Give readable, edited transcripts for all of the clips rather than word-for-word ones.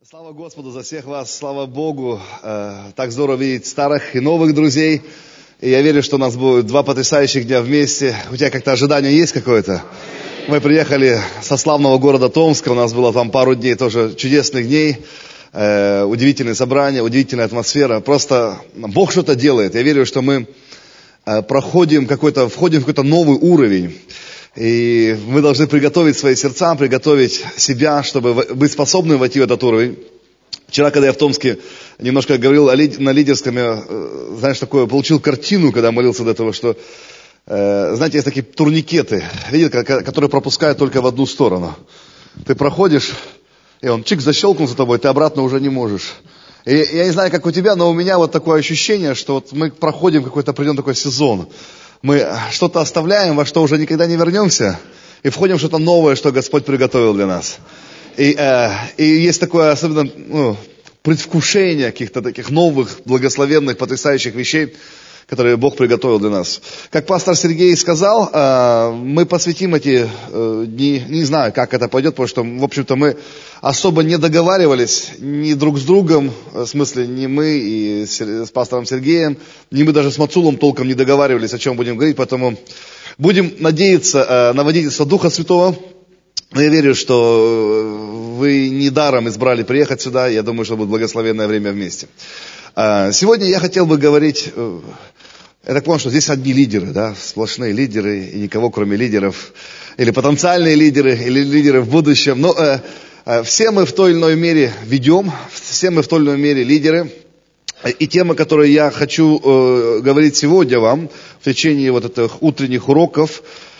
Слава Господу за всех вас, слава Богу. Так здорово видеть старых и новых друзей. И я верю, что у нас будет 2 потрясающих дня вместе. У тебя как-то ожидание есть какое-то? Мы приехали со славного города Томска. У нас было там пару дней тоже чудесных дней. Удивительные собрания, удивительная атмосфера. Просто Бог что-то делает. Я верю, что мы входим в какой-то новый уровень. И мы должны приготовить свои сердца, приготовить себя, чтобы быть способными войти в этот уровень. Вчера, когда я в Томске немножко говорил на лидерском, я, знаешь, такое, получил картину, когда молился до этого, что, знаете, есть такие турникеты, видите, которые пропускают только в одну сторону. Ты проходишь, и он чик защелкнул за тобой, ты обратно уже не можешь. И я не знаю, как у тебя, но у меня вот такое ощущение, что вот мы проходим какой-то определенный такой сезон. Мы что-то оставляем, во что уже никогда не вернемся, и входим в что-то новое, что Господь приготовил для нас. И есть такое особенно предвкушение каких-то таких новых, благословенных, потрясающих вещей, которые Бог приготовил для нас. Как пастор Сергей сказал, мы посвятим эти дни, не знаю, как это пойдет, потому что, в общем-то, мы особо не договаривались ни друг с другом, в смысле, ни мы и с пастором Сергеем, ни мы даже с Мацулом толком не договаривались, о чем будем говорить, поэтому будем надеяться на водительство Духа Святого. Но я верю, что вы недаром избрали приехать сюда, я думаю, что будет благословенное время вместе. Сегодня я хотел бы говорить, я так понял, что здесь одни лидеры, да, сплошные лидеры, и никого кроме лидеров, или потенциальные лидеры, или лидеры в будущем. Но все мы в той или иной мере ведем, все мы в той или иной мере лидеры. И тема, которую я хочу говорить сегодня вам, в течение вот этих утренних уроков,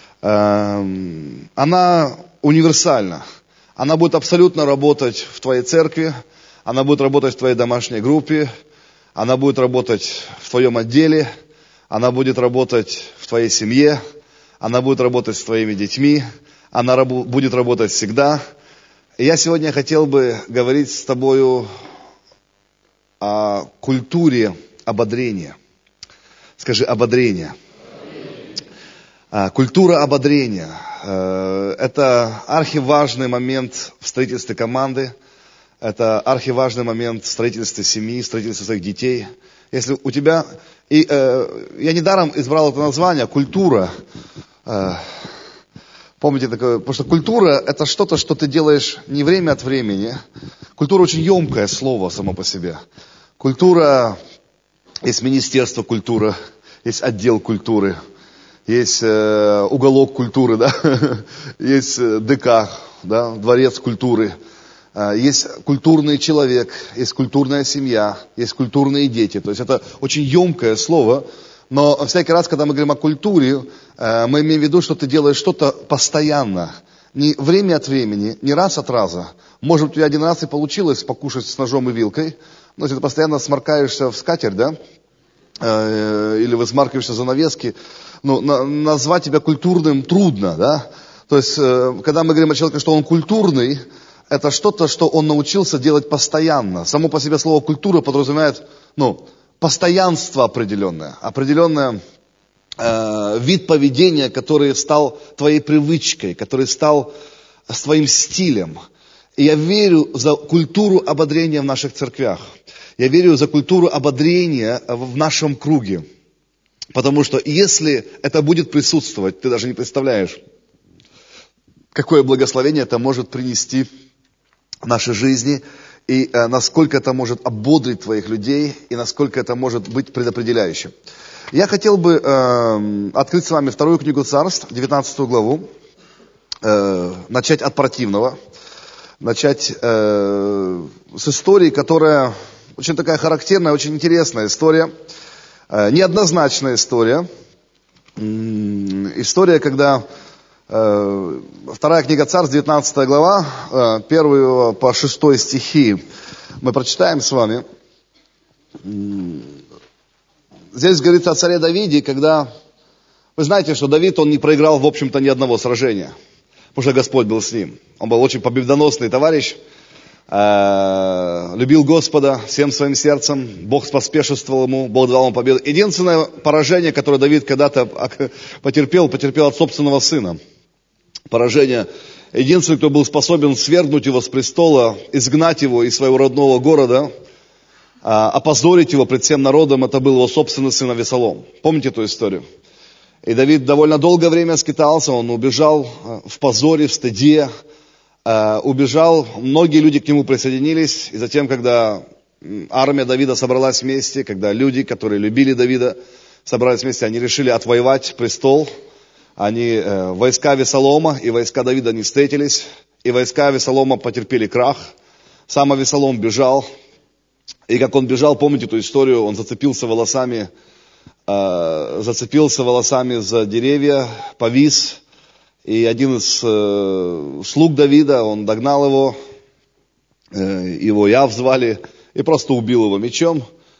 она универсальна. Она будет абсолютно работать в твоей церкви, она будет работать в твоей домашней группе, она будет работать в твоем отделе, она будет работать в твоей семье, она будет работать с твоими детьми, она будет работать всегда. И я сегодня хотел бы говорить с тобою о культуре ободрения. Скажи, ободрение. Культура ободрения. Это архиважный момент в строительстве команды. Это архиважный момент в строительстве семьи, в строительстве своих детей. Если у тебя... я недаром избрал это название, культура. Помните такое? Потому что культура – это что-то, что ты делаешь не время от времени. Культура очень емкое слово само по себе. Культура, есть министерство культуры, есть отдел культуры, есть уголок культуры, да? Есть ДК, да? Дворец культуры. Есть культурный человек, есть культурная семья, есть культурные дети. То есть это очень емкое слово, но всякий раз, когда мы говорим о культуре, мы имеем в виду, что ты делаешь что-то постоянно. Не время от времени, не раз от раза. Может, у тебя один раз и получилось покушать с ножом и вилкой, но если ты постоянно сморкаешься в скатерть, да, или высмаркиваешься за навески, назвать тебя культурным трудно, да. То есть, когда мы говорим о человеке, что он культурный, это что-то, что он научился делать постоянно. Само по себе слово культура подразумевает, постоянство определенное вид поведения, который стал твоей привычкой, который стал твоим стилем. И я верю за культуру ободрения в наших церквях. Я верю за культуру ободрения в нашем круге. Потому что если это будет присутствовать, ты даже не представляешь, какое благословение это может принести в нашей жизни, и насколько это может ободрить твоих людей, и насколько это может быть предопределяющим. Я хотел бы открыть с вами 2 книгу Царств, 19 главу, начать от противного, начать с истории, которая очень такая характерная, очень интересная история, неоднозначная история, когда... 2 книга Царств, 19 глава, 1 по 6 стихи мы прочитаем с вами. Здесь говорится о царе Давиде, когда... Вы знаете, что Давид, он не проиграл, в общем-то, ни одного сражения, потому что Господь был с ним. Он был очень победоносный товарищ, любил Господа всем своим сердцем, Бог споспешествовал ему, Бог дал ему победу. Единственное поражение, которое Давид когда-то потерпел от собственного сына. Поражение. Единственный, кто был способен свергнуть его с престола, изгнать его из своего родного города, опозорить его пред всем народом, это был его собственный сын Авесолом. Помните эту историю? И Давид довольно долгое время скитался, он убежал в позоре, в стыде, убежал, многие люди к нему присоединились, и затем, когда армия Давида собралась вместе, когда люди, которые любили Давида, собрались вместе, они решили отвоевать престол, войска Авесолома и войска Давида не встретились, и войска Авесолома потерпели крах, сам Авесолом бежал, и как он бежал, помните эту историю, он зацепился волосами за деревья, повис, и один из слуг Давида, он догнал его Иов звали, и просто убил его мечом.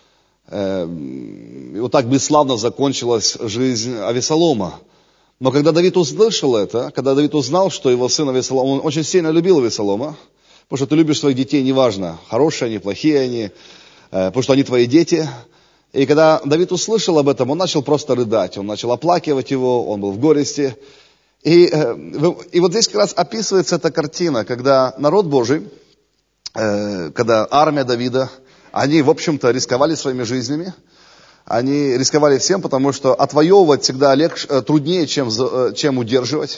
И вот так бесславно закончилась жизнь Авесолома. Но когда Давид услышал это, когда Давид узнал, что его сын Авесолом, он очень сильно любил Авесолома, потому что ты любишь своих детей, неважно, хорошие они, плохие они, потому что они твои дети. И когда Давид услышал об этом, он начал просто рыдать, он начал оплакивать его, он был в горести. И вот здесь как раз описывается эта картина, когда народ Божий, когда армия Давида, они, в общем-то, рисковали своими жизнями, они рисковали всем, потому что отвоевывать всегда труднее, чем удерживать.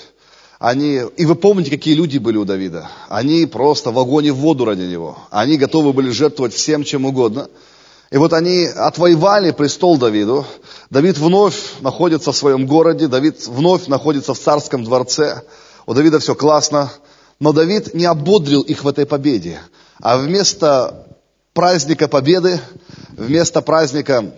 И вы помните, какие люди были у Давида. Они просто в огонь и в воду ради него. Они готовы были жертвовать всем, чем угодно. И вот они отвоевали престол Давиду. Давид вновь находится в своем городе. Давид вновь находится в царском дворце. У Давида все классно. Но Давид не ободрил их в этой победе. А вместо праздника победы, вместо праздника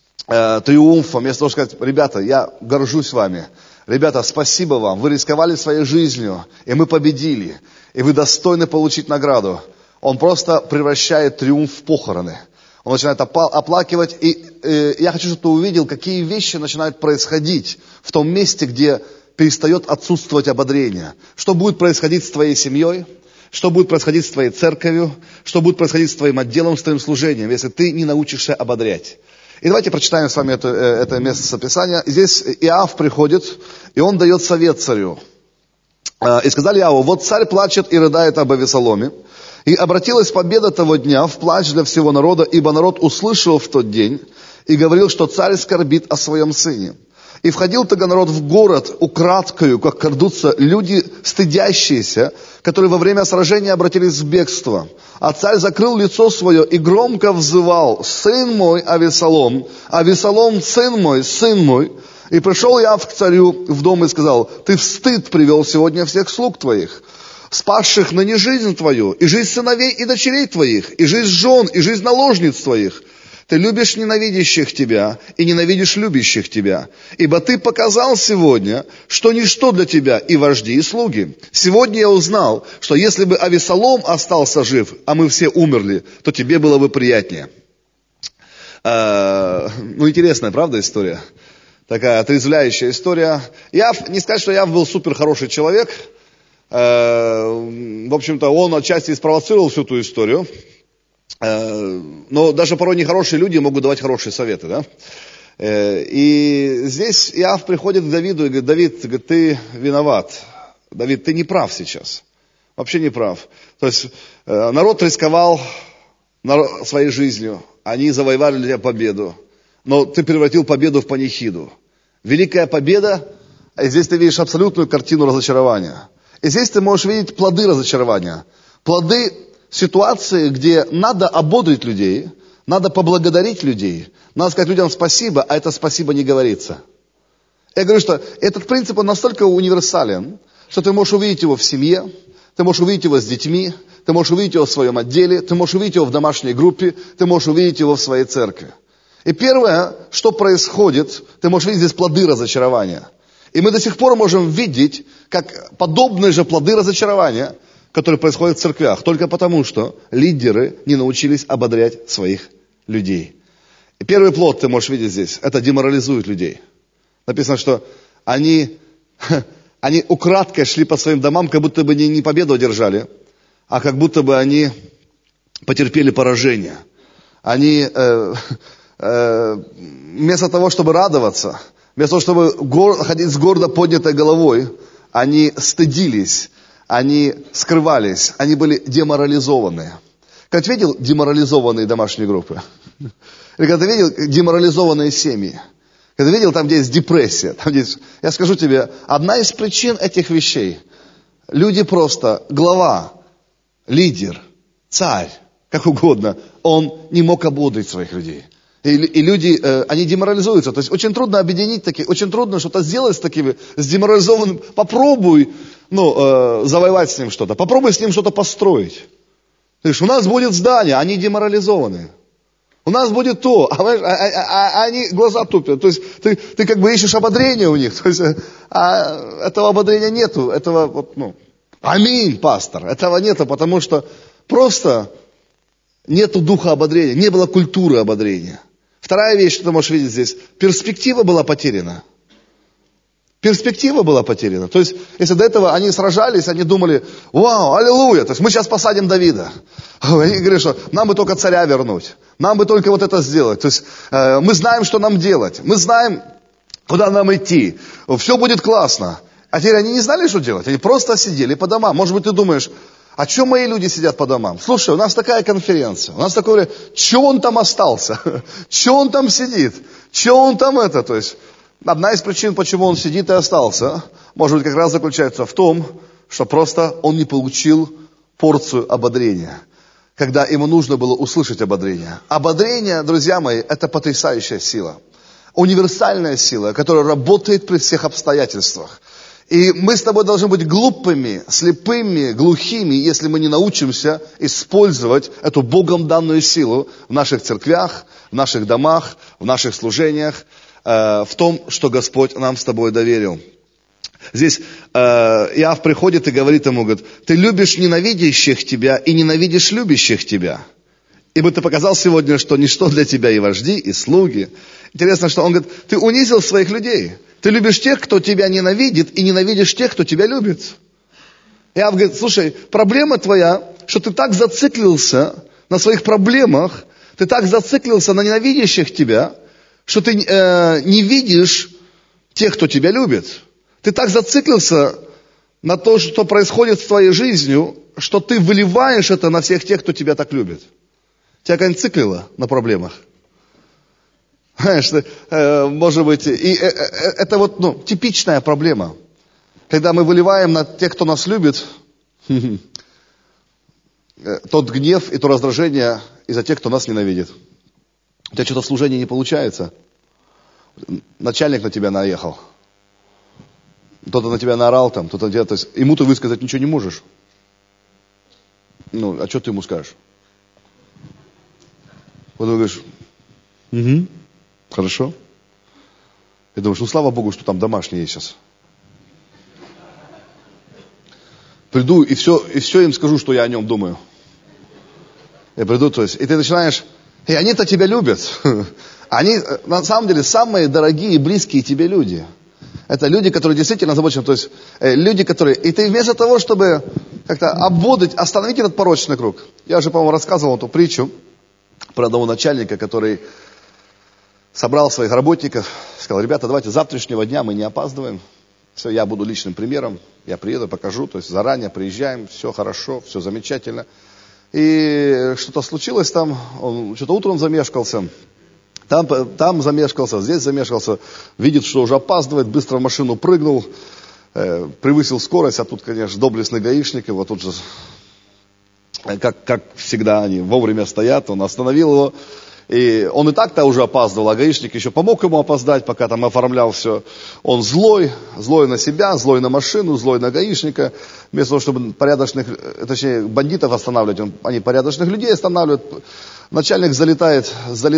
триумфа, вместо того, чтобы сказать: ребята, я горжусь вами. Ребята, спасибо вам, вы рисковали своей жизнью, и мы победили, и вы достойны получить награду. Он просто превращает триумф в похороны. Он начинает оплакивать, и я хочу, чтобы ты увидел, какие вещи начинают происходить в том месте, где перестает отсутствовать ободрение. Что будет происходить с твоей семьей, что будет происходить с твоей церковью, что будет происходить с твоим отделом, с твоим служением, если ты не научишься ободрять. И давайте прочитаем с вами это место Писания. Здесь Иов приходит, и он дает совет царю. И сказали Иову: вот царь плачет и рыдает об Авесоломе. И обратилась победа того дня в плач для всего народа, ибо народ услышал в тот день и говорил, что царь скорбит о своем сыне. И входил тогда народ в город украдкою, как крадутся люди стыдящиеся, которые во время сражения обратились в бегство. А царь закрыл лицо свое и громко взывал: сын мой Авесолом, Авесолом, сын мой. И пришел Иов к царю в дом и сказал: ты в стыд привел сегодня всех слуг твоих, спасших ныне жизнь твою, и жизнь сыновей и дочерей твоих, и жизнь жен, и жизнь наложниц твоих. Ты любишь ненавидящих тебя и ненавидишь любящих тебя. Ибо ты показал сегодня, что ничто для тебя и вожди, и слуги. Сегодня я узнал, что если бы Авесолом остался жив, а мы все умерли, то тебе было бы приятнее. Интересная, правда, история? Такая отрезвляющая история. Не сказать, что Иов был супер хороший человек. В общем-то, он отчасти спровоцировал всю эту историю. Но даже порой нехорошие люди могут давать хорошие советы, да? И здесь Иов приходит к Давиду и говорит: Давид, ты виноват. Давид, ты не прав сейчас. Вообще не прав. То есть народ рисковал своей жизнью. Они завоевали для тебя победу. Но ты превратил победу в панихиду. Великая победа, и здесь ты видишь абсолютную картину разочарования. И здесь ты можешь видеть плоды разочарования. Плоды ситуации, где надо ободрить людей, надо поблагодарить людей, надо сказать людям спасибо, а это спасибо не говорится. Я говорю, что этот принцип, он настолько универсален, что ты можешь увидеть его в семье, ты можешь увидеть его с детьми, ты можешь увидеть его в своем отделе, ты можешь увидеть его в домашней группе, ты можешь увидеть его в своей церкви. И первое, что происходит, ты можешь видеть здесь плоды разочарования. И мы до сих пор можем видеть, как подобные же плоды разочарования, которые происходят в церквях, только потому, что лидеры не научились ободрять своих людей. И первый плод ты можешь видеть здесь, это деморализует людей. Написано, что они украдкой шли по своим домам, как будто бы не победу одержали, а как будто бы они потерпели поражение. Они вместо того, чтобы радоваться, вместо того, чтобы ходить с гордо поднятой головой, они стыдились, они скрывались, они были деморализованы. Когда ты видел деморализованные домашние группы? Или когда ты видел деморализованные семьи? Когда ты видел там, где есть депрессия? Там, где есть... Я скажу тебе, одна из причин этих вещей. Люди просто, глава, лидер, царь, как угодно, он не мог ободрить своих людей. И люди, они деморализуются. То есть очень трудно объединить таких, очень трудно что-то сделать с такими, с деморализованным. Попробуй, завоевать с ним что-то. Попробуй с ним что-то построить. То есть у нас будет здание, они деморализованы. У нас будет то, а они глаза тупят. То есть ты как бы ищешь ободрения у них. То есть, этого ободрения нету. Этого, аминь, пастор. Этого нету, потому что просто нету духа ободрения. Не было культуры ободрения. Вторая вещь, что ты можешь видеть здесь. Перспектива была потеряна. Перспектива была потеряна. То есть, если до этого они сражались, они думали, вау, аллилуйя, то есть мы сейчас посадим Давида. Они говорят, что нам бы только царя вернуть. Нам бы только вот это сделать. То есть, мы знаем, что нам делать. Мы знаем, куда нам идти. Все будет классно. А теперь они не знали, что делать. Они просто сидели по домам. Может быть, ты думаешь, а что мои люди сидят по домам? Слушай, у нас такая конференция. У нас такое, что он там остался? Что он там сидит? Что он там это? То есть, одна из причин, почему он сидит и остался, может быть, как раз заключается в том, что просто он не получил порцию ободрения, когда ему нужно было услышать ободрение. Ободрение, друзья мои, это потрясающая сила. Универсальная сила, которая работает при всех обстоятельствах. И мы с тобой должны быть глупыми, слепыми, глухими, если мы не научимся использовать эту Богом данную силу в наших церквях, в наших домах, в наших служениях, в том, что Господь нам с тобой доверил. Здесь Иов приходит и говорит ему, говорит, ты любишь ненавидящих тебя и ненавидишь любящих тебя. Ибо ты показал сегодня, что ничто для тебя и вожди, и слуги. Интересно, что он говорит, ты унизил своих людей. Ты любишь тех, кто тебя ненавидит, и ненавидишь тех, кто тебя любит. Иов говорит, слушай, проблема твоя, что ты так зациклился на своих проблемах, ты так зациклился на ненавидящих тебя, что ты не видишь тех, кто тебя любит. Ты так зациклился на то, что происходит с твоей жизнью, что ты выливаешь это на всех тех, кто тебя так любит. Тебя как-нибудь циклило на проблемах? Знаешь, может быть, и это вот типичная проблема. Когда мы выливаем на тех, кто нас любит, тот гнев и то раздражение из-за тех, кто нас ненавидит. У тебя что-то в служении не получается. Начальник на тебя наехал. Кто-то на тебя наорал там, кто-то на тебя, то есть ему ты высказать ничего не можешь. А что ты ему скажешь? Вот ты говоришь, хорошо. И думаешь, слава Богу, что там домашние есть сейчас. Приду и все им скажу, что я о нем думаю. Я приду, то есть, и ты начинаешь, и они-то тебя любят. Они, на самом деле, самые дорогие и близкие тебе люди. Это люди, которые действительно озабочены, то есть, люди, которые, и ты вместо того, чтобы как-то обводить, остановить этот порочный круг. Я уже, по-моему, рассказывал эту притчу про одного начальника, который собрал своих работников, сказал, ребята, давайте с завтрашнего дня мы не опаздываем. Все, я буду личным примером, я приеду, покажу, то есть заранее приезжаем, все хорошо, все замечательно. И что-то случилось там, он что-то утром замешкался, там замешкался, здесь замешкался, видит, что уже опаздывает, быстро в машину прыгнул, превысил скорость, а тут, конечно, доблестный гаишник, его тут же, как всегда, они вовремя стоят, он остановил его. И он и так-то уже опаздывал, а гаишник еще помог ему опоздать, пока там оформлял все. Он злой на себя, злой на машину, злой на гаишника. Вместо того, чтобы бандитов останавливать, они порядочных людей останавливают. Начальник залетает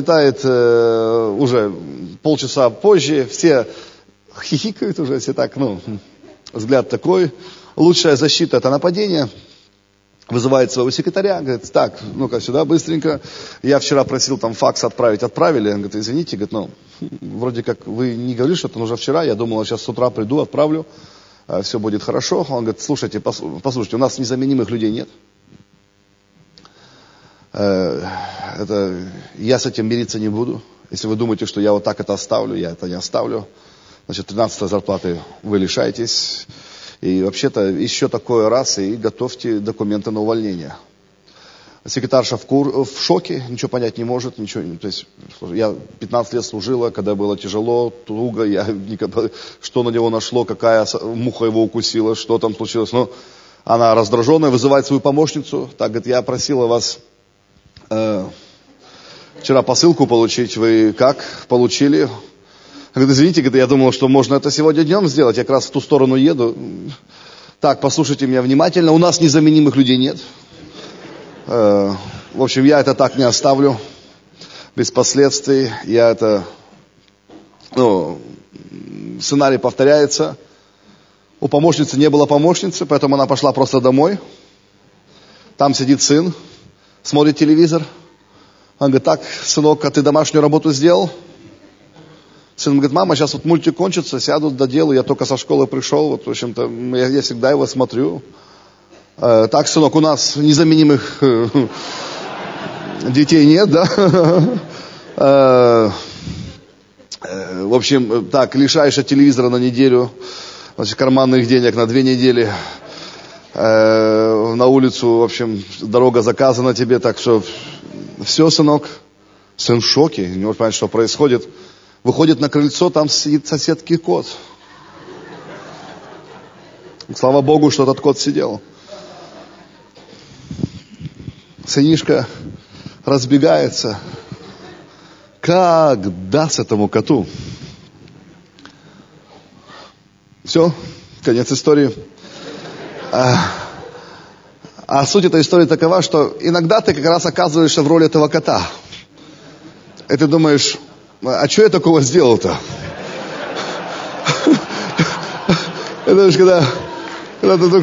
уже полчаса позже, все хихикают уже, все так, взгляд такой. Лучшая защита — это нападение. Вызывает своего секретаря, говорит, так, ну-ка сюда быстренько. Я вчера просил там факс отправили. Он говорит, извините, говорит, вроде как вы не говорили, что это нужно вчера. Я думал, сейчас с утра приду, отправлю, все будет хорошо. Он говорит, слушайте, послушайте, у нас незаменимых людей нет. Я с этим мириться не буду. Если вы думаете, что я вот так это оставлю, я это не оставлю. Значит, 13-й зарплаты вы лишаетесь. И вообще-то еще такое раз, и готовьте документы на увольнение. Секретарша в шоке, ничего понять не может, ничего. То есть, я 15 лет служила, когда было тяжело, туго, я никогда, что на него нашло, какая муха его укусила, что там случилось. Но она раздраженная, вызывает свою помощницу. Так, говорит, я просила вас вчера посылку получить, вы как получили? Говорит, извините, я думал, что можно это сегодня днем сделать, я как раз в ту сторону еду. Так, послушайте меня внимательно, у нас незаменимых людей нет. В общем, я это так не оставлю, без последствий. Сценарий повторяется. У помощницы не было помощницы, поэтому она пошла просто домой. Там сидит сын, смотрит телевизор. Он говорит, так, сынок, а ты домашнюю работу сделал? Сын говорит, мама, сейчас вот мультик кончится, сяду, доделаю, я только со школы пришел, вот, в общем-то, я всегда его смотрю. Так, сынок, у нас незаменимых детей нет, да? В общем, так, лишаешь от телевизора на неделю, значит, карманных денег на 2 недели. На улицу, в общем, дорога заказана тебе, так что все, сынок. Сын в шоке, не может понять, что происходит. Выходит на крыльцо, там сидит соседский кот. Слава Богу, что этот кот сидел. Сынишка разбегается. Как даст этому коту? Все, конец истории. А суть этой истории такова, что иногда ты как раз оказываешься в роли этого кота. И ты думаешь, а что я такого сделал-то? Это же когда ты вдруг...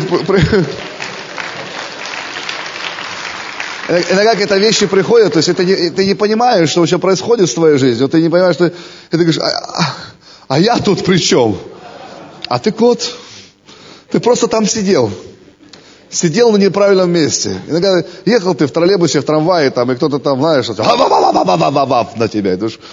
Иногда какие-то вещи приходят, то есть ты не понимаешь, что вообще происходит с твоей жизнью. Ты не понимаешь, что... И ты говоришь, а я тут при чем? А ты кот. Ты просто там сидел. Сидел на неправильном месте. Иногда ехал ты в троллейбусе, в трамвае, там, и кто-то там, знаешь, на тебя. И думаешь,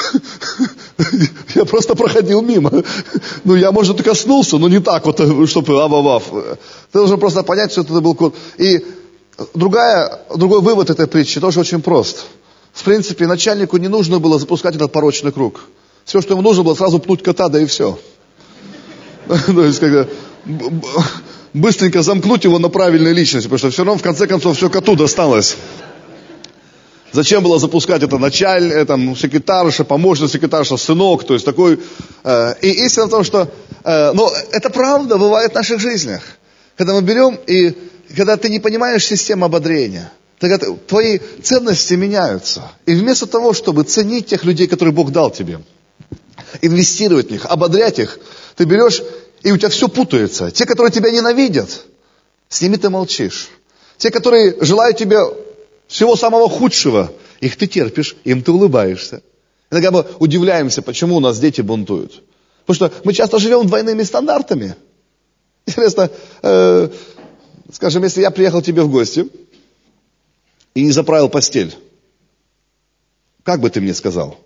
я просто проходил мимо. Ну, я, может, коснулся, но не так вот, чтобы Ты должен просто понять, что это был кот. И другой вывод этой притчи тоже очень прост. В принципе, начальнику не нужно было запускать этот порочный круг. Все, что ему нужно было, сразу пнуть кота, да и все. То есть, когда быстренько замкнуть его на правильной личности, потому что все равно, в конце концов, все коту досталось. Зачем было запускать это секретарша, помощник секретарша, сынок, то есть такой... И истина в том, что... это правда бывает в наших жизнях. Когда мы берем и... Когда ты не понимаешь систему ободрения, тогда твои ценности меняются. И вместо того, чтобы ценить тех людей, которые Бог дал тебе, инвестировать в них, ободрять их, ты берешь, и у тебя все путается. Те, которые тебя ненавидят, с ними ты молчишь. Те, которые желают тебе всего самого худшего, их ты терпишь, им ты улыбаешься. Иногда мы удивляемся, почему у нас дети бунтуют. Потому что мы часто живем двойными стандартами. Интересно, скажем, если я приехал к тебе в гости и не заправил постель, как бы ты мне сказал?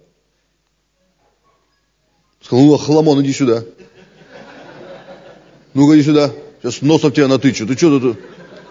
Сказал, Хламон, иди сюда. Ну-ка, иди сюда. Сейчас носом тебя натычу. Ты что тут?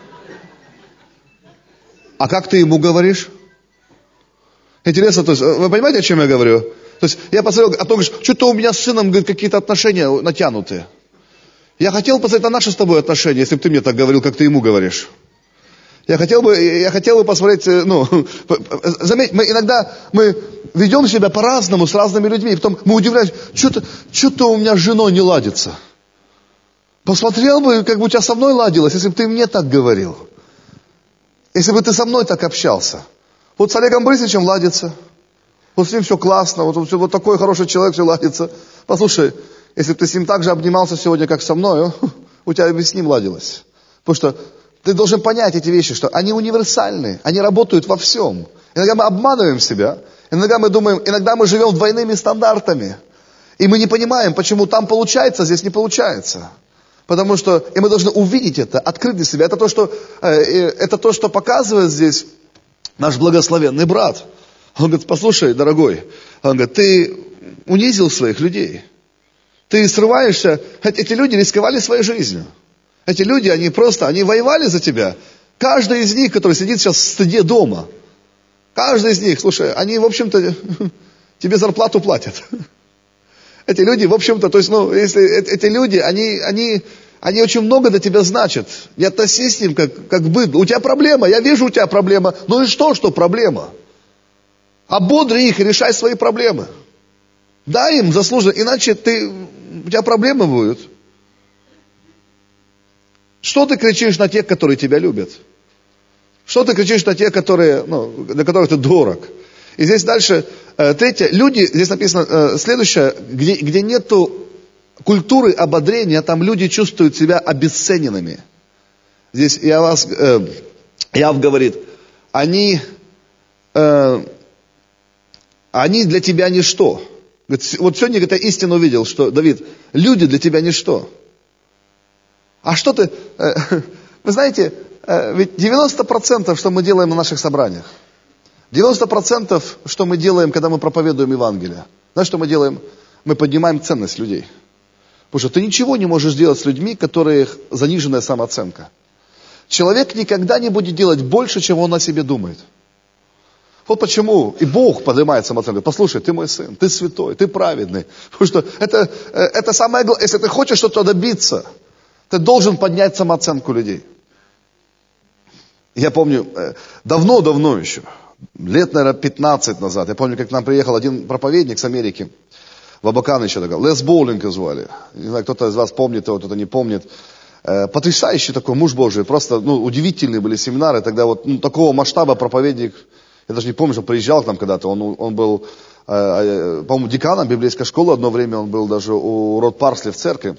А как ты ему говоришь? Интересно, то есть, вы понимаете, о чем я говорю? То есть, я посмотрел, а то говоришь, что-то у меня с сыном, говорит, какие-то отношения натянутые. Я хотел посмотреть на наши с тобой отношения, если бы ты мне так говорил, как ты ему говоришь. Я хотел бы посмотреть, заметь, иногда мы ведем себя по-разному с разными людьми, и потом мы удивляемся, что-то у меня с женой не ладится. Посмотрел бы, как бы у тебя со мной ладилось, если бы ты мне так говорил. Если бы ты со мной так общался. Вот с Олегом Борисовичем ладится. Вот с ним все классно, вот такой хороший человек, все ладится. Послушай, если бы ты с ним так же обнимался сегодня, как со мной, у тебя бы с ним ладилось. Потому что ты должен понять эти вещи, что они универсальны, они работают во всем. Иногда мы обманываем себя, иногда мы думаем, иногда мы живем двойными стандартами. И мы не понимаем, почему там получается, а здесь не получается. Потому что, и мы должны увидеть это, открыть для себя. Это то, что показывает здесь наш благословенный брат. Он говорит, послушай, дорогой, он говорит, ты унизил своих людей. Ты срываешься, эти люди рисковали своей жизнью. Эти люди, они воевали за тебя. Каждый из них, который сидит сейчас в стыде дома, каждый из них, слушай, они, в общем-то, тебе зарплату платят. Эти люди, в общем-то, эти люди, они очень много для тебя значат. Не относись к ним как к быдлу. У тебя проблема, я вижу, у тебя проблема. Ну и что проблема? Ободри их и решай свои проблемы. Дай им заслуженно, иначе у тебя проблемы будут. Что ты кричишь на тех, которые тебя любят? Что ты кричишь на тех, для которых ты дорог? И здесь дальше, третье, люди, здесь написано следующее, где нету культуры ободрения, там люди чувствуют себя обесцененными. Здесь Иов говорит, они для тебя ничто. Вот сегодня я истину увидел, что, Давид, люди для тебя ничто. А что ты... Вы знаете, ведь 90%, что мы делаем на наших собраниях, 90%, что мы делаем, когда мы проповедуем Евангелие, знаешь, что мы делаем? Мы поднимаем ценность людей. Потому что ты ничего не можешь сделать с людьми, у которых заниженная самооценка. Человек никогда не будет делать больше, чем он о себе думает. Вот почему и Бог поднимает самооценку. Послушай, ты мой сын, ты святой, ты праведный. Потому что это самое главное. Если ты хочешь что-то добиться, ты должен поднять самооценку людей. Я помню, давно еще, лет, наверное, 15 назад, я помню, как к нам приехал один проповедник с Америки, в Абакан еще такой, Лес Боулинга звали. Не знаю, кто-то из вас помнит его, кто-то не помнит. Потрясающий такой муж Божий, просто удивительные были семинары. Тогда такого масштаба проповедник, я даже не помню, что приезжал к нам когда-то. Он был, по-моему, деканом библейской школы одно время, он был даже у Род Парсли в церкви.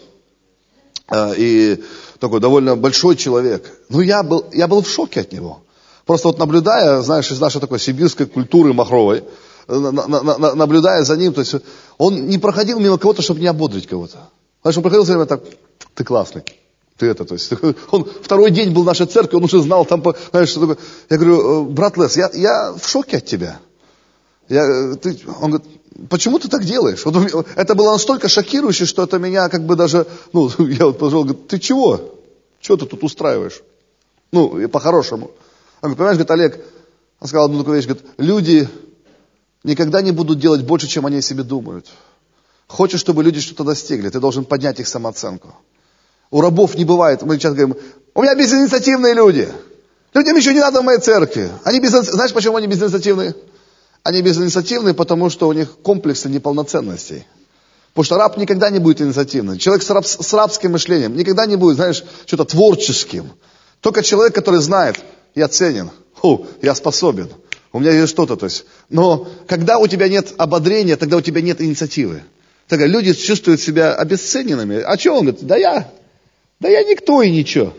И такой довольно большой человек. Я был в шоке от него. Просто наблюдая, знаешь, из нашей такой сибирской культуры махровой, наблюдая за ним, то есть он не проходил мимо кого-то, чтобы не ободрить кого-то. Знаешь, он проходил все время так, ты классный, ты это, то есть он второй день был в нашей церкви, он уже знал там, знаешь, что такое. Я говорю, брат Лес, я в шоке от тебя. Он говорит, почему ты так делаешь? Это было настолько шокирующе, что это меня как бы даже, я вот пожал, говорю, ты чего? Чего ты тут устраиваешь? И по-хорошему. Он говорит, понимаешь, говорит, Олег, он сказал одну такую вещь, говорит, люди никогда не будут делать больше, чем они о себе думают. Хочешь, чтобы люди что-то достигли, ты должен поднять их самооценку. У рабов не бывает, мы часто говорим, у меня безинициативные люди. Людям еще не надо в моей церкви. Знаешь, почему они безинициативные? Они безинициативные, потому что у них комплексы неполноценностей. Потому что раб никогда не будет инициативным. Человек с рабским мышлением никогда не будет, знаешь, что-то творческим. Только человек, который знает, я ценен, я способен, у меня есть что-то. Но когда у тебя нет ободрения, тогда у тебя нет инициативы. Тогда люди чувствуют себя обесцененными. А что он говорит? Да я никто и ничего.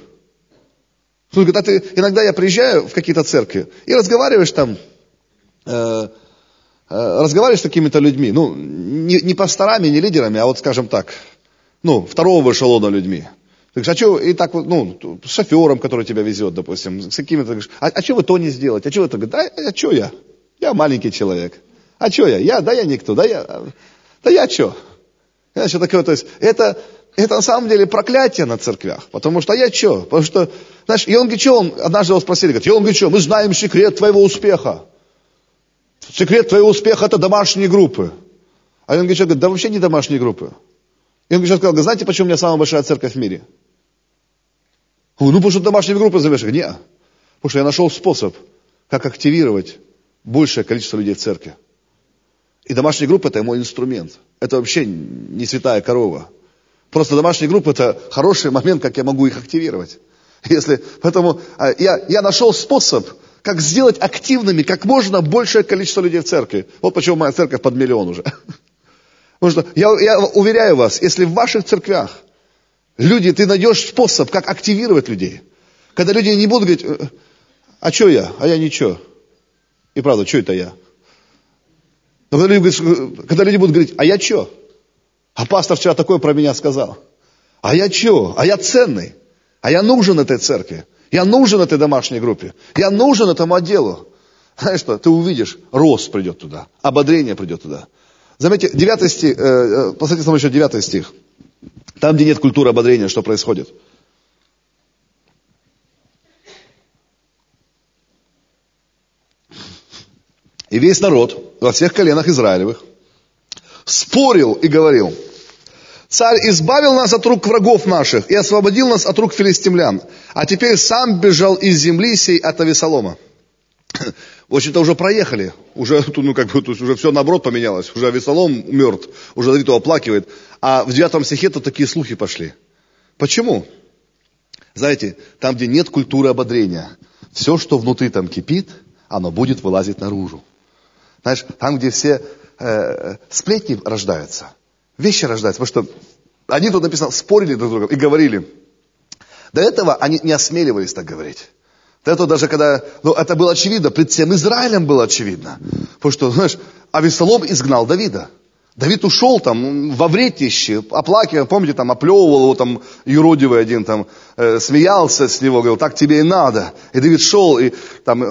Иногда я приезжаю в какие-то церкви и разговариваешь там, разговариваешь с какими-то людьми, не пасторами, не лидерами, а вот, скажем так, второго эшелона людьми. Ты говоришь, а что, и так с шофером, который тебя везет, допустим, с какими-то, ты говоришь, а что вы то не сделаете, а что вы то, а что я? Я маленький человек. А что я? Я никто, я что? Знаешь, такое, то есть, это на самом деле проклятие на церквях, потому что я что? Потому что, знаешь, и он говорит, однажды его спросили, говорит, мы знаем секрет твоего успеха. Секрет твоего успеха это домашние группы. А он говорит, да вообще не домашние группы. И он сказал, знаете, почему у меня самая большая церковь в мире? Потому что домашние группы зовешь. Нет. Потому что я нашел способ, как активировать большее количество людей в церкви. И домашняя группа это мой инструмент. Это вообще не святая корова. Просто домашняя группа это хороший момент, как я могу их активировать. Поэтому я нашел способ, как сделать активными как можно большее количество людей в церкви. Вот почему моя церковь под 1 миллион уже. Потому что я уверяю вас, если в ваших церквях ты найдешь способ, как активировать людей. Когда люди не будут говорить, а что я? А я ничего. И правда, что это я? Но когда люди будут говорить, а я что? А пастор вчера такое про меня сказал. А я что? А я ценный. А я нужен этой церкви. Я нужен этой домашней группе. Я нужен этому отделу. Знаешь что? Ты увидишь, рост придет туда. Ободрение придет туда. Заметьте, 9 стих, посмотрите там еще 9 стих. Там, где нет культуры ободрения, что происходит? И весь народ во всех коленах Израилевых спорил и говорил: царь избавил нас от рук врагов наших и освободил нас от рук филистимлян, а теперь сам бежал из земли сей от Авесолома. В общем-то, уже проехали, уже все наоборот поменялось, уже Авесолом мертв, уже Давид его оплакивает, а в 9 стихе то такие слухи пошли. Почему? Знаете, там, где нет культуры ободрения, все, что внутри там кипит, оно будет вылазить наружу. Знаешь, там, где все сплетни рождаются, вещи рождаются, потому что они тут написано, спорили друг с другом и говорили. До этого они не осмеливались так говорить. До этого даже когда, это было очевидно, пред всем Израилем было очевидно. Потому что, знаешь, Авесолом изгнал Давида. Давид ушел там во вретище, оплакивал, помните, там оплевывал его там юродивый один, там смеялся с него, говорил, так тебе и надо. И Давид шел, и там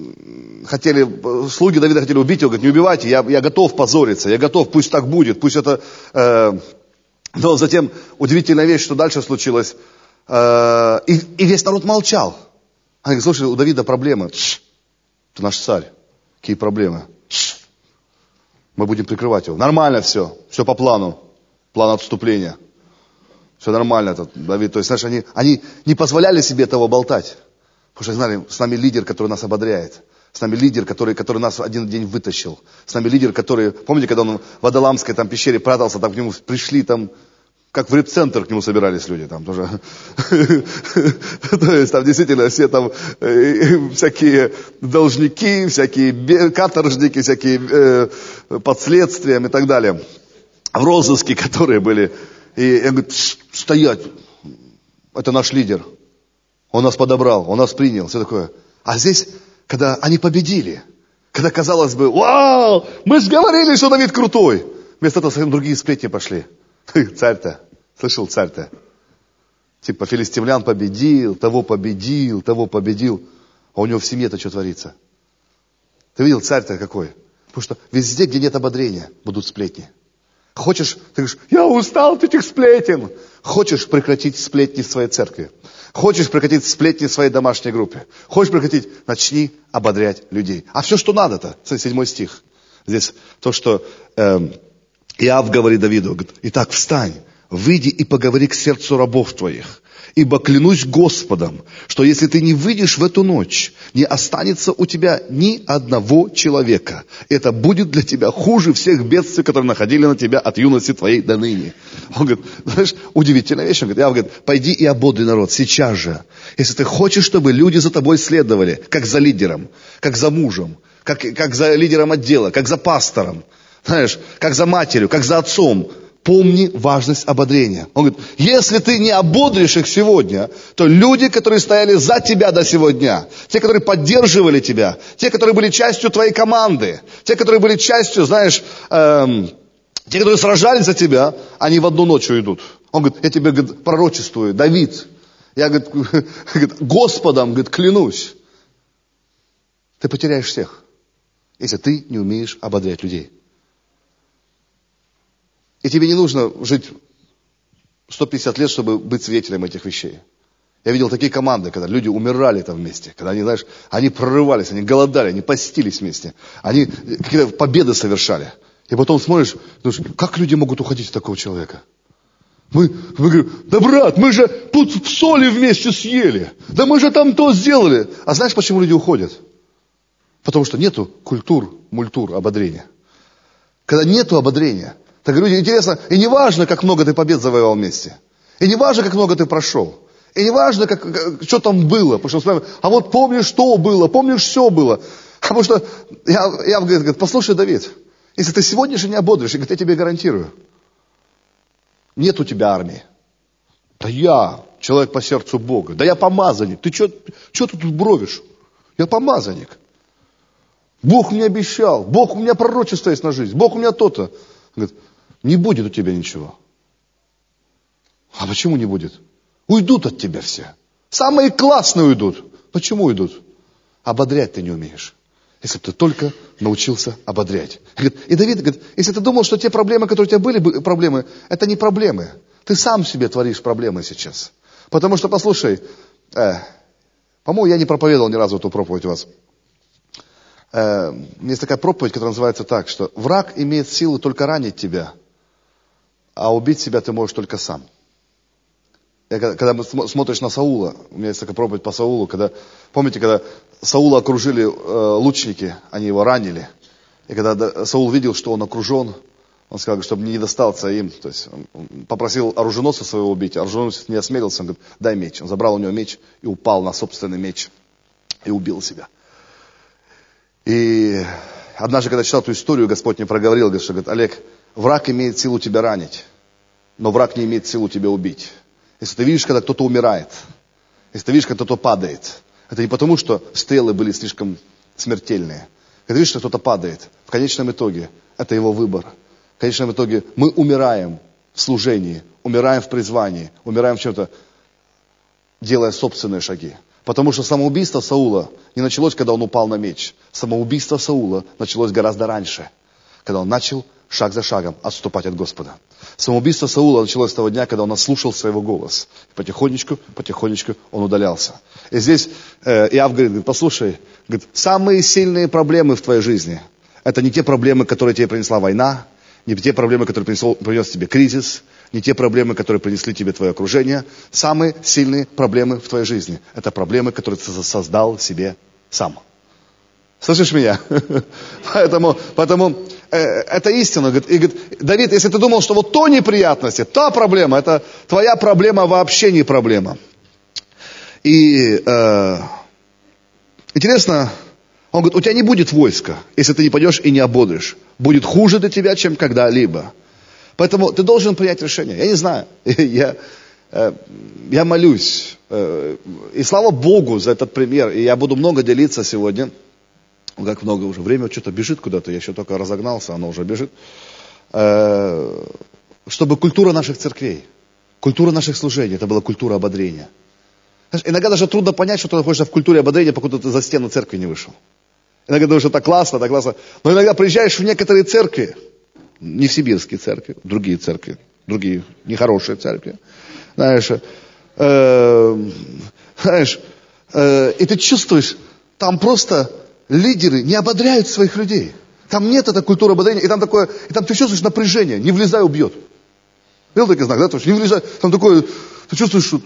слуги Давида хотели убить его, говорит, не убивайте, я готов позориться, я готов, пусть так будет, пусть это... Но затем удивительная вещь, что дальше случилось, и весь народ молчал. Они говорят, слушай, у Давида проблемы. Ты наш царь, какие проблемы? Мы будем прикрывать его. Нормально все по плану. План отступления. Все нормально, Давид. То есть, знаешь, они не позволяли себе этого болтать. Потому что знали, с нами лидер, который нас ободряет. С нами лидер, который нас один день вытащил. С нами лидер, который, помните, когда он в Адамской там пещере прятался, там к нему пришли, там, как в репцентр к нему собирались люди, там тоже. То есть там действительно все там всякие должники, всякие каторжники, всякие под следствием и так далее. В розыске, которые были. И он говорит, стоять, это наш лидер. Он нас подобрал, он нас принял, все такое. А здесь, когда они победили, когда казалось бы, вау, мы же говорили, что Давид крутой. Вместо этого совсем другие сплетни пошли. Царь-то, слышал царь-то? Типа филистимлян победил, того победил. А у него в семье-то что творится? Ты видел царь-то какой? Потому что везде, где нет ободрения, будут сплетни. Хочешь, ты говоришь, я устал от этих сплетен. Хочешь прекратить сплетни в своей церкви? Хочешь прекратить сплетни в своей домашней группе? Хочешь прекратить? Начни ободрять людей. А все, что надо-то, 7 стих. Здесь то, что Иав говорит Давиду, говорит, итак, встань, выйди и поговори к сердцу рабов твоих. Ибо клянусь Господом, что если ты не выйдешь в эту ночь, не останется у тебя ни одного человека. Это будет для тебя хуже всех бедствий, которые находили на тебя от юности твоей до ныне. Он говорит, знаешь, удивительная вещь. Он говорит, Иав говорит, пойди и ободри народ сейчас же. Если ты хочешь, чтобы люди за тобой следовали, как за лидером, как за мужем, как за лидером отдела, как за пастором, знаешь, как за матерью, как за отцом, помни важность ободрения. Он говорит, если ты не ободришь их сегодня, то люди, которые стояли за тебя до сегодня, те, которые поддерживали тебя, те, которые были частью твоей команды, те, которые были частью, знаешь, те, которые сражались за тебя, они в одну ночь уйдут. Он говорит, я тебе пророчествую, Давид, я говорит, Господом, говорит, клянусь, ты потеряешь всех, если ты не умеешь ободрять людей. И тебе не нужно жить 150 лет, чтобы быть свидетелем этих вещей. Я видел такие команды, когда люди умирали там вместе, когда они, знаешь, они прорывались, они голодали, они постились вместе, они какие-то победы совершали. И потом смотришь, думаешь, как люди могут уходить от такого человека? Мы говорим, да брат, мы же тут в соли вместе съели, да мы же там то сделали. А знаешь, почему люди уходят? Потому что нету мультур ободрения. Когда нету ободрения, так люди, интересно, и не важно, как много ты побед завоевал вместе. И не важно, как много ты прошел. И не важно, что там было. Потому что, а вот помнишь, что было, помнишь, все было. Потому что я говорю, послушай, Давид, если ты сегодня же не ободришь, я тебе гарантирую, нет у тебя армии. Да я человек по сердцу Бога. Да я помазанник. Ты что ты тут бровишь? Я помазанник. Бог мне обещал. Бог у меня пророчество есть на жизнь. Бог у меня то-то. Говорит, не будет у тебя ничего. А почему не будет? Уйдут от тебя все. Самые классные уйдут. Почему уйдут? Ободрять ты не умеешь. Если бы ты только научился ободрять. И Давид говорит, если ты думал, что те проблемы, которые у тебя были проблемы, это не проблемы. Ты сам себе творишь проблемы сейчас. Потому что, послушай, по-моему, я не проповедовал ни разу эту проповедь у вас. Есть такая проповедь, которая называется так, что враг имеет силу только ранить тебя, а убить себя ты можешь только сам. Когда смотришь на Саула, у меня есть такая проповедь по Саулу, помните, когда Саула окружили лучники, они его ранили, и когда Саул видел, что он окружен, он сказал, чтобы не достался им, то есть он попросил оруженосца своего убить, а оруженосец не осмелился, он говорит, дай меч. Он забрал у него меч и упал на собственный меч и убил себя. И однажды, когда читал эту историю, Господь мне проговорил, говорит, Олег, враг имеет силу тебя ранить, но враг не имеет силу тебя убить. Если ты видишь, когда кто-то умирает, если ты видишь, когда кто-то падает, это не потому, что стрелы были слишком смертельные. Когда ты видишь, что кто-то падает, в конечном итоге это его выбор. В конечном итоге мы умираем в служении, умираем в призвании, умираем в чем-то, делая собственные шаги. Потому что самоубийство Саула не началось, когда он упал на меч. Самоубийство Саула началось гораздо раньше, когда он начал шаг за шагом отступать от Господа. Самоубийство Саула началось с того дня, когда он ослушался своего голоса. Потихонечку он удалялся. И здесь Иов говорит, послушай, самые сильные проблемы в твоей жизни, это не те проблемы, которые тебе принесла война, не те проблемы, которые принес тебе кризис, не те проблемы, которые принесли тебе твое окружение. Самые сильные проблемы в твоей жизни, это проблемы, которые ты создал себе сам. Слышишь меня? Поэтому это истина. И говорит, Давид, если ты думал, что вот то неприятности, та проблема, это твоя проблема вообще не проблема. И интересно, он говорит, у тебя не будет войска, если ты не пойдешь и не ободришь. Будет хуже для тебя, чем когда-либо. Поэтому ты должен принять решение. Я не знаю. Я молюсь. И слава Богу за этот пример. И я буду много делиться сегодня. Как много уже. Время что-то бежит куда-то. Я еще только разогнался, оно уже бежит. Чтобы культура наших церквей, культура наших служений, это была культура ободрения. Знаешь, иногда даже трудно понять, что ты находишься в культуре ободрения, покуда ты за стену церкви не вышел. Иногда думаешь, что так классно. Но иногда приезжаешь в некоторые церкви, не в сибирские церкви, другие церкви, другие нехорошие церкви. И ты чувствуешь, там просто лидеры не ободряют своих людей. Там нет этой культуры ободрения, и там ты чувствуешь напряжение, не влезай, убьет. Видел такой знак, да? Не влезай, там такое, ты чувствуешь, что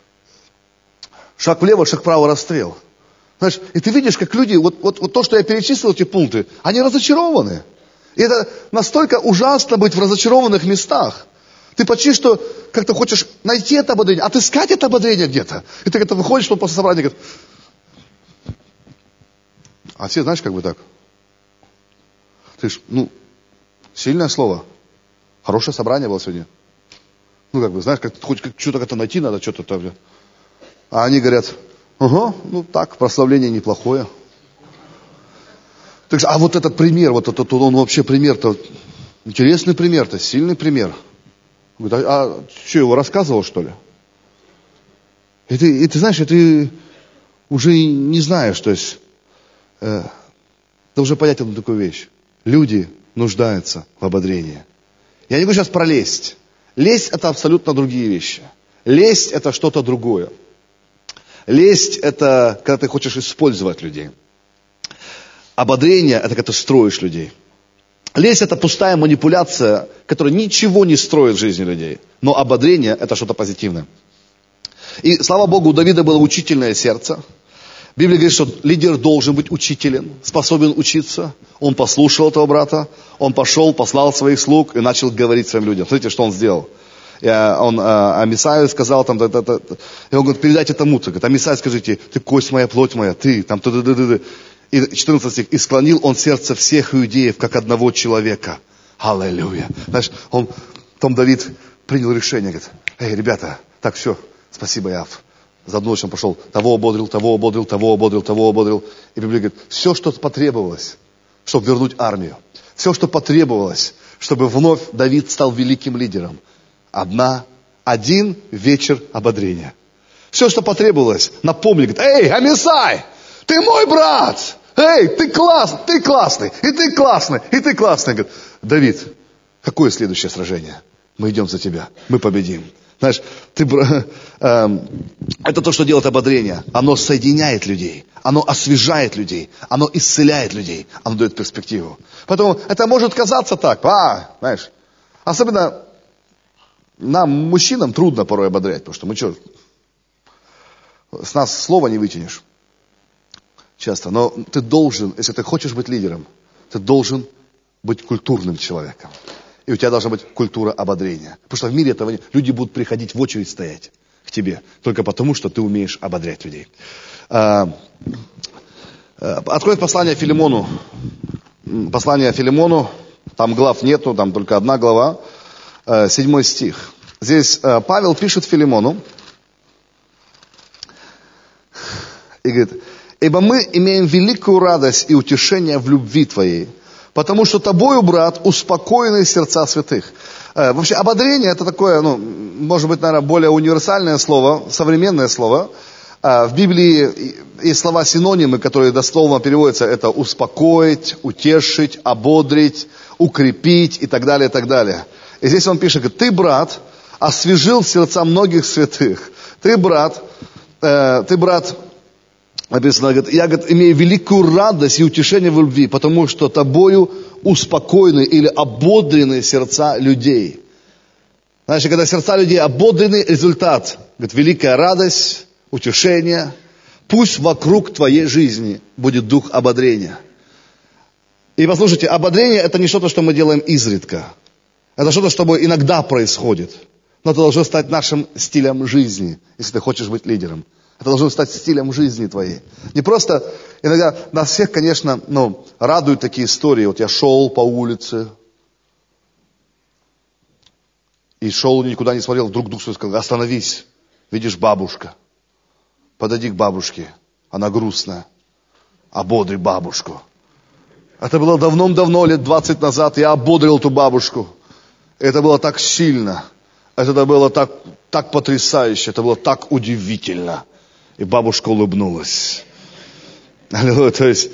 шаг влево, шаг вправо, расстрел. Знаешь, и ты видишь, как люди, вот то, что я перечислил, эти пункты, они разочарованы. И это настолько ужасно быть в разочарованных местах. Ты почти что как-то хочешь найти это ободрение, отыскать это ободрение где-то. И ты как-то выходишь после собрания и говоришь, а все, знаешь, как бы так. Ты ж, сильное слово. Хорошее собрание было сегодня. Знаешь, хоть что-то как-то найти надо, что-то там. А они говорят, так, прославление неплохое. Так, а вот этот пример, он вообще пример-то, интересный пример-то, сильный пример. Говорит, а что, его рассказывал, что ли? И ты знаешь, ты уже не знаешь, то есть, ты уже понять одну такую вещь. Люди нуждаются в ободрении. Я не буду сейчас про лесть. Лесть это абсолютно другие вещи. Лесть это что-то другое. Лесть это когда ты хочешь использовать людей. Ободрение это когда ты строишь людей. Лесть это пустая манипуляция, которая ничего не строит в жизни людей. Но ободрение это что-то позитивное. И слава Богу, у Давида было учительное сердце. Библия говорит, что лидер должен быть учителен, способен учиться. Он послушал этого брата, он пошел, послал своих слуг и начал говорить своим людям. Смотрите, что он сделал. Он Амисаю сказал, и он говорит, передайте тому-то. Говорит, Амисай, скажите, ты кость моя, плоть моя, ты, там, И 14 стих, и склонил он сердце всех иудеев, как одного человека. Аллилуйя. Знаешь, потом Давид принял решение, говорит, ребята, так, все, спасибо, Иов. За одну ночь он пошел, того ободрил. И Библия говорит, все, что потребовалось, чтобы вернуть армию, все, что потребовалось, чтобы вновь Давид стал великим лидером, один вечер ободрения. Все, что потребовалось, напомнили, говорит, Амисай, ты мой брат, ты классный, и ты классный. Говорит, Давид, какое следующее сражение? Мы идем за тебя, мы победим. Знаешь, это то, что делает ободрение. Оно соединяет людей, оно освежает людей, оно исцеляет людей, оно дает перспективу. Поэтому это может казаться так, знаешь, особенно нам, мужчинам, трудно порой ободрять, потому что мы что, с нас слова не вытянешь часто. Но ты должен, если ты хочешь быть лидером, ты должен быть культурным человеком. И у тебя должна быть культура ободрения. Потому что в мире этого нет. Люди будут приходить в очередь стоять к тебе. Только потому, что ты умеешь ободрять людей. Открой послание Филимону. Послание Филимону. Там глав нету, там только одна глава. 7 стих. Здесь Павел пишет Филимону. И говорит: «Ибо мы имеем великую радость и утешение в любви Твоей, потому что Тобою, брат, успокоены сердца святых». Вообще, ободрение — это такое, может быть, наверное, более универсальное слово, современное слово. В Библии есть слова-синонимы, которые дословно переводятся. Это успокоить, утешить, ободрить, укрепить и так далее, и так далее. И здесь он пишет: «Ты, брат, освежил сердца многих святых». Ты, брат, написано, говорит, я, имею великую радость и утешение в любви, потому что тобою успокоены или ободрены сердца людей. Знаешь, когда сердца людей ободрены, результат, говорит, великая радость, утешение. Пусть вокруг твоей жизни будет дух ободрения. И послушайте, ободрение — это не что-то, что мы делаем изредка. Это что-то, что иногда происходит. Но это должно стать нашим стилем жизни, если ты хочешь быть лидером. Это должно стать стилем жизни твоей. Не просто, иногда нас всех, конечно, радуют такие истории. Вот я шел по улице, и шел, никуда не смотрел, вдруг дух свой сказал: остановись, видишь, бабушка. Подойди к бабушке, она грустная, ободри бабушку. Это было давным-давно, лет 20 назад, я ободрил эту бабушку. Это было так сильно, это было так потрясающе, это было так удивительно. И бабушка улыбнулась. Аллилуйя. То есть,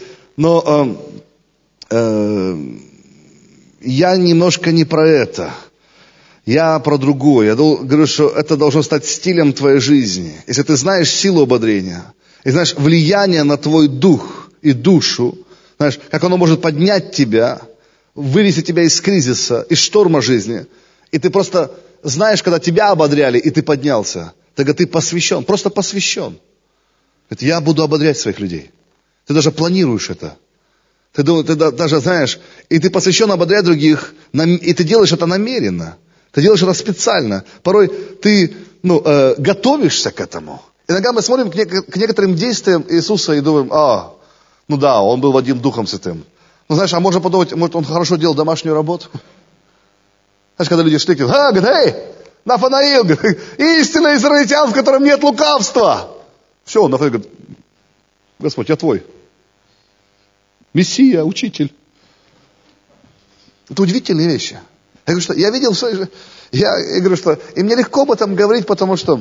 я немножко не про это. Я про другое. Я говорю, что это должно стать стилем твоей жизни. Если ты знаешь силу ободрения, и знаешь влияние на твой дух и душу, знаешь, как оно может поднять тебя, вывести тебя из кризиса, из шторма жизни, и ты просто знаешь, когда тебя ободряли, и ты поднялся, тогда ты посвящен, просто посвящен. Я буду ободрять своих людей. Ты даже планируешь это. Ты даже знаешь, и ты посвящен ободрять других, и ты делаешь это намеренно. Ты делаешь это специально. Порой ты готовишься к этому. Иногда мы смотрим к некоторым действиям Иисуса и думаем: он был Вадим Духом Святым. Знаешь, а можно подумать, может, он хорошо делал домашнюю работу? Знаешь, когда люди шли, говорят: эй, Нафанаил, истинный израильтян, в котором нет лукавства. Все, Нафанаил говорит: Господь, я твой. Мессия, учитель. Это удивительные вещи. Я говорю, что я видел все. Я говорю, что и мне легко об этом говорить, потому что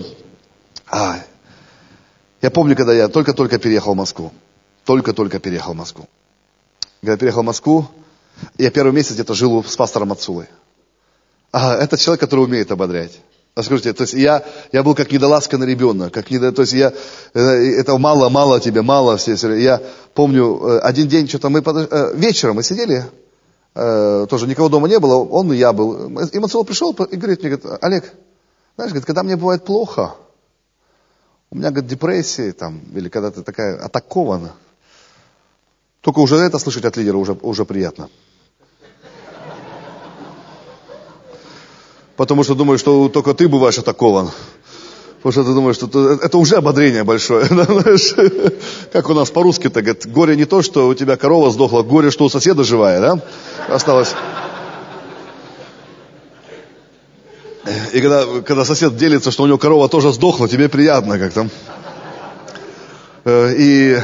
я помню, когда я только-только переехал в Москву. Только-только переехал в Москву. Когда я переехал в Москву, я первый месяц где-то жил с пастором Ацулой. Это человек, который умеет ободрять. Скажите, то есть я был как недоласканный ребенок, то есть это мало тебе, мало все. Я помню, один день что-то вечером мы сидели, тоже никого дома не было, он и я был. И Мацула пришел и говорит мне: Олег, знаешь, когда мне бывает плохо, у меня, депрессия или когда ты такая атакована, только уже это слышать от лидера уже приятно. Потому что думаешь, что только ты бываешь атакован. Потому что ты думаешь, что это уже ободрение большое. Как у нас по-русски-то, говорит, горе не то, что у тебя корова сдохла, горе, что у соседа живая, да? Осталось. И когда сосед делится, что у него корова тоже сдохла, тебе приятно как-то. И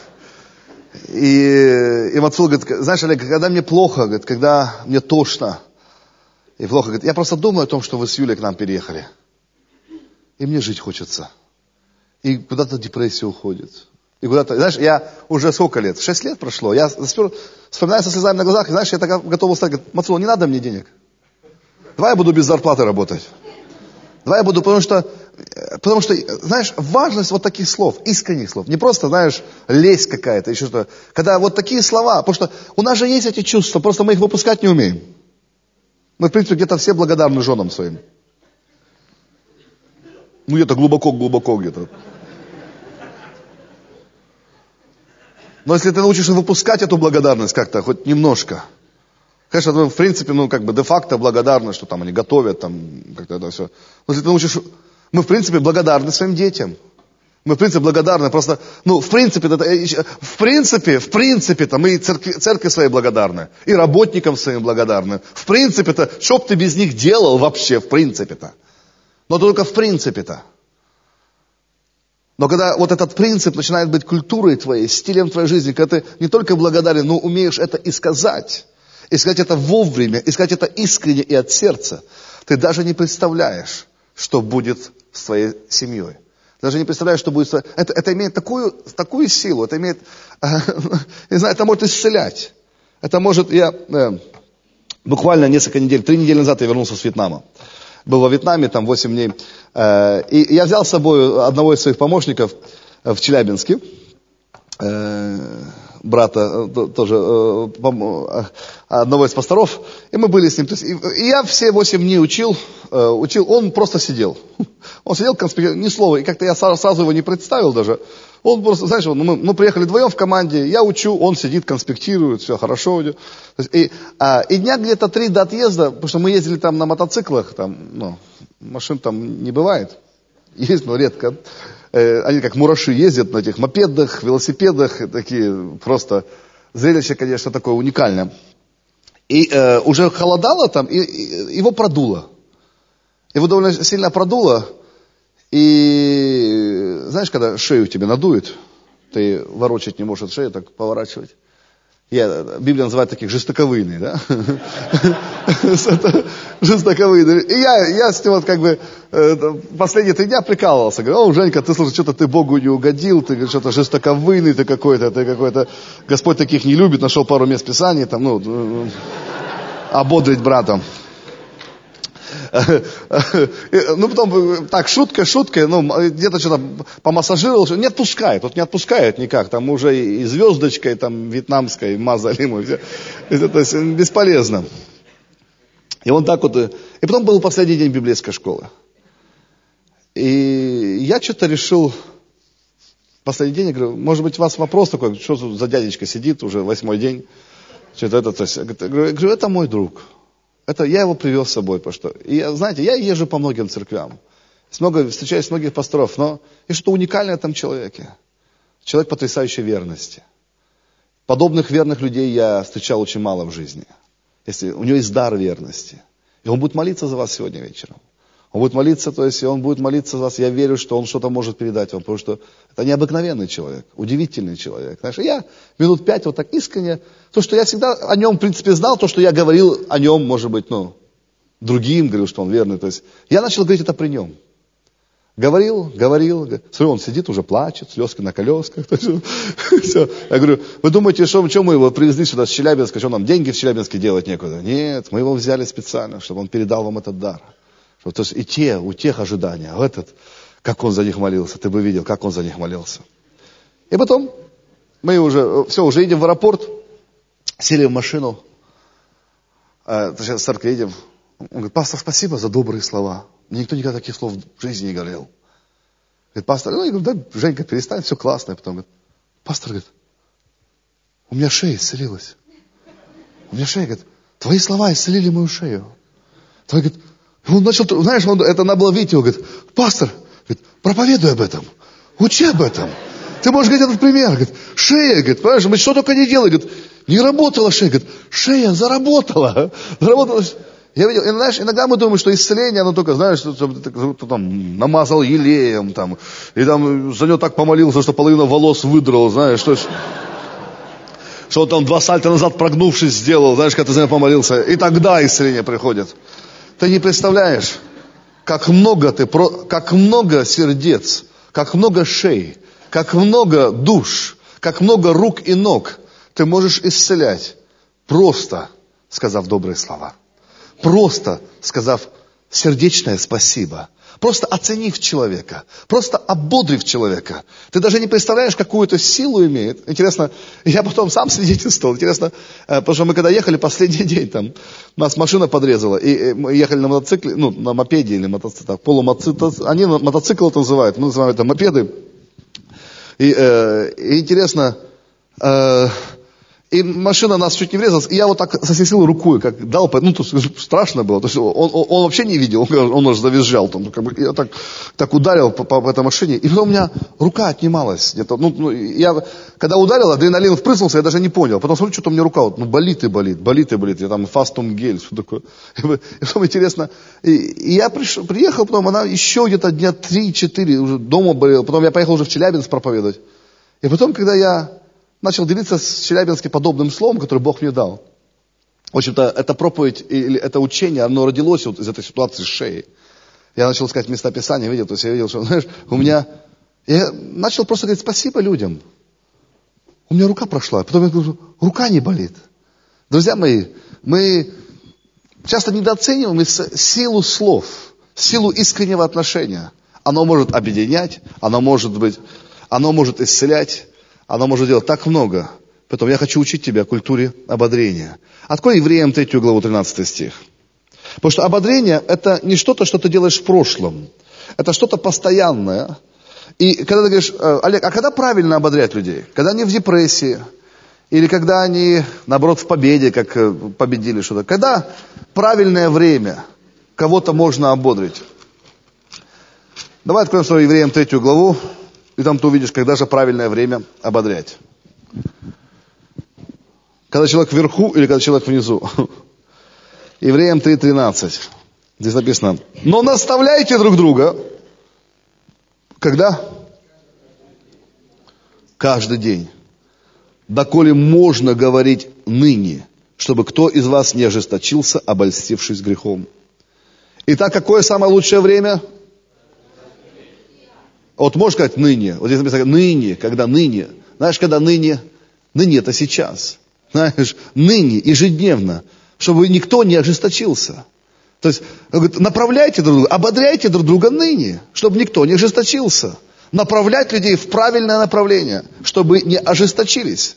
Мацул говорит: знаешь, Олег, когда мне плохо, говорит, когда мне тошно и плохо, говорит, я просто думаю о том, что вы с Юлей к нам переехали. И мне жить хочется. И куда-то депрессия уходит. И куда-то, знаешь, я уже сколько лет? 6 лет прошло. Я вспоминаю со слезами на глазах, и знаешь, я так готов устать. Говорит: Мацул, не надо мне денег. Давай я буду без зарплаты работать. Давай я буду, потому что, знаешь, важность вот таких слов, искренних слов. Не просто, знаешь, лесть какая-то, еще что-то. Когда вот такие слова, потому что у нас же есть эти чувства, просто мы их выпускать не умеем. Мы, в принципе, где-то все благодарны женам своим. Ну, где-то глубоко где-то. Но если ты научишься выпускать эту благодарность как-то, хоть немножко. Конечно, в принципе, де-факто благодарны, что там они готовят, там, как-то это все. Но если ты научишь... Мы, в принципе, благодарны своим детям. Мы, в принципе, благодарны. Просто, в принципе-то мы и церкви своей благодарны. И работникам своим благодарны. В принципе-то, что б ты без них делал вообще, в принципе-то. Но только в принципе-то. Но когда вот этот принцип начинает быть культурой твоей, стилем твоей жизни, когда ты не только благодарен, но умеешь это и сказать это вовремя, и сказать это искренне и от сердца, ты даже не представляешь, что будет с твоей семьей. Даже не представляешь, что будет с твоей... Это имеет такую силу, это имеет, не знаю, это может исцелять. Это может, буквально несколько недель, 3 недели назад я вернулся с Вьетнама. Был во Вьетнаме, там 8 дней. И я взял с собой одного из своих помощников в Челябинске, брата, тоже одного из пасторов, и мы были с ним. То есть, и я все 8 дней учил, он просто сидел. Он сидел, конспектировал, ни слова, и как-то я сразу его не представил даже. Он просто, знаешь, мы приехали вдвоем в команде, я учу, он сидит, конспектирует, все хорошо. И дня где-то 3 до отъезда, потому что мы ездили там на мотоциклах, там, машин там не бывает, есть, но редко. Они как мураши ездят на этих мопедах, велосипедах, такие просто зрелище, конечно, такое уникальное. И уже холодало там, и его продуло. Его довольно сильно продуло. И знаешь, когда шею тебе надует, ты ворочать не можешь шею, так поворачивать. Библия называет таких жестоковыйные, да? Жестоковыйные. И я с ним последние 3 дня прикалывался. Говорю, Женька, ты, слушай, что-то ты Богу не угодил, ты что-то жестоковыйный, ты какой-то, Господь таких не любит, нашел пару мест Писания, там, ободрить брата. Потом так, шуткой, где-то что-то помассажировал, не отпускает никак, там уже и звездочкой там вьетнамской мазали ему, все. То есть бесполезно. И он так вот, и потом был последний день библейской школы. И я что-то решил, последний день, я говорю, может быть, у вас вопрос такой, что за дядечка сидит уже 8-й день, что-то то есть, я говорю, это мой друг. Я его привез с собой, потому что... И, знаете, я езжу по многим церквям. Встречаюсь с многих пасторов, но есть что-то уникальное в этом человеке. Человек потрясающей верности. Подобных верных людей я встречал очень мало в жизни. У него есть дар верности. И он будет молиться за вас сегодня вечером. Он будет молиться за вас, я верю, что он что-то может передать вам, потому что это необыкновенный человек, удивительный человек. Знаешь, я минут 5 вот так искренне, то, что я всегда о нем, в принципе, знал, то, что я говорил о нем, может быть, другим, говорил, что он верный. То есть я начал говорить это при нем. Говорил. Смотрю, он сидит, уже плачет, слезки на колесках. Все. Я говорю, вы думаете, что мы его привезли сюда с Челябинска, что нам деньги в Челябинске делать некуда? Нет, мы его взяли специально, чтобы он передал вам этот дар. То есть у тех ожидания, а как он за них молился, ты бы видел, как он за них молился. И потом мы уже едем в аэропорт, сели в машину, сейчас в церковь едем. Он говорит, пастор, спасибо за добрые слова. Мне никто никогда таких слов в жизни не говорил. Говорит, пастор, я говорю, да, Женька, перестань, все классно. И потом говорит, пастор, говорит, у меня шея исцелилась. У меня шея, говорит, твои слова исцелили мою шею. Говорит, он начал, знаешь, это надо было видеть его, говорит, пастор, говорит, проповедуй об этом, учи об этом. Ты можешь говорить этот пример, говорит, шея, говорит, понимаешь, мы что только не делали, говорит, не работала шея, говорит, шея заработала. Я видел, знаешь, иногда мы думаем, что исцеление, оно только, знаешь, кто там намазал елеем, там, и там за него так помолился, что половина волос выдрал, знаешь, что он там 2 сальта назад прогнувшись сделал, знаешь, когда ты за него помолился, и тогда исцеление приходит. Ты не представляешь, как много сердец, как много шей, как много душ, как много рук и ног ты можешь исцелять, просто сказав добрые слова, просто сказав сердечное спасибо, просто оценив человека, просто ободрив человека. Ты даже не представляешь, какую это силу имеет. Интересно, я потом сам свидетельствовал. Интересно, потому что мы когда ехали последний день, там, нас машина подрезала, и мы ехали на мотоцикле, на мопеде или мотоцикле, полумотоцикл, они мотоцикл это называют, мы называем это мопеды. И интересно, и машина нас чуть не врезалась, и я вот так со всей силы рукой, как дал, то есть страшно было, то есть он вообще не видел, он аж завизжал, там, как бы, я так ударил по этой машине, и потом у меня рука отнималась где-то, я, когда ударил, адреналин впрыснулся, я даже не понял, потом смотрю, что-то у меня рука вот, болит и болит, я там фастум гель, что такое, и потом интересно, и я приехал, потом она еще где-то дня 3-4 уже дома болела, потом я поехал уже в Челябинск проповедовать, и потом, когда я начал делиться с Челябинске подобным словом, которое Бог мне дал. В общем-то, эта проповедь или это учение, оно родилось вот из этой ситуации с шеей. Я начал искать места Писания, видел, то есть я видел, что, знаешь, я начал просто говорить спасибо людям. У меня рука прошла, потом я говорю, рука не болит. Друзья мои, мы часто недооцениваем силу слов, силу искреннего отношения. Оно может объединять, оно может исцелять. Оно может делать так много. Поэтому я хочу учить тебя культуре ободрения. Открой Евреям 3 главу 13 стих. Потому что ободрение это не что-то, что ты делаешь в прошлом. Это что-то постоянное. И когда ты говоришь, Олег, а когда правильно ободрять людей? Когда они в депрессии? Или когда они, наоборот, в победе, как победили что-то? Когда правильное время кого-то можно ободрить? Давай откроем свою Евреям 3 главу. И там ты увидишь, когда же правильное время ободрять. Когда человек вверху или когда человек внизу. Евреям 3:13. Здесь написано. Но наставляйте друг друга. Когда? Каждый день. Доколе можно говорить ныне, чтобы кто из вас не ожесточился, обольстившись грехом. Итак, какое самое лучшее время? Вот можешь сказать ныне. Вот здесь написано ныне, когда ныне. Знаешь, когда ныне? Ныне это сейчас. Знаешь, ныне, ежедневно. Чтобы никто не ожесточился. То есть, говорит, направляйте друг друга, ободряйте друг друга ныне, чтобы никто не ожесточился. Направлять людей в правильное направление, чтобы не ожесточились.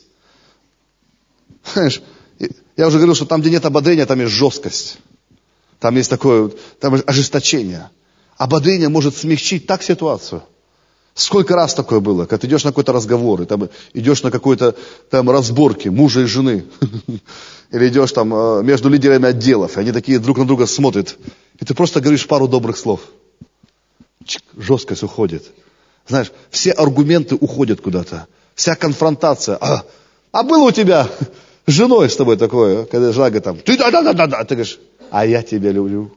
Знаешь, я уже говорил, что там, где нет ободрения, там есть жесткость. Там есть такое, там есть ожесточение. Ободрение может смягчить так ситуацию. Сколько раз такое было, когда ты идешь на какой-то разговор, и там идешь на какой-то там разборки мужа и жены, или идешь там между лидерами отделов, и они такие друг на друга смотрят, и ты просто говоришь пару добрых слов. Жесткость уходит. Знаешь, все аргументы уходят куда-то, вся конфронтация. А было у тебя с женой с тобой такое, когда жена говорит там, ты да, ты говоришь, а я тебя люблю.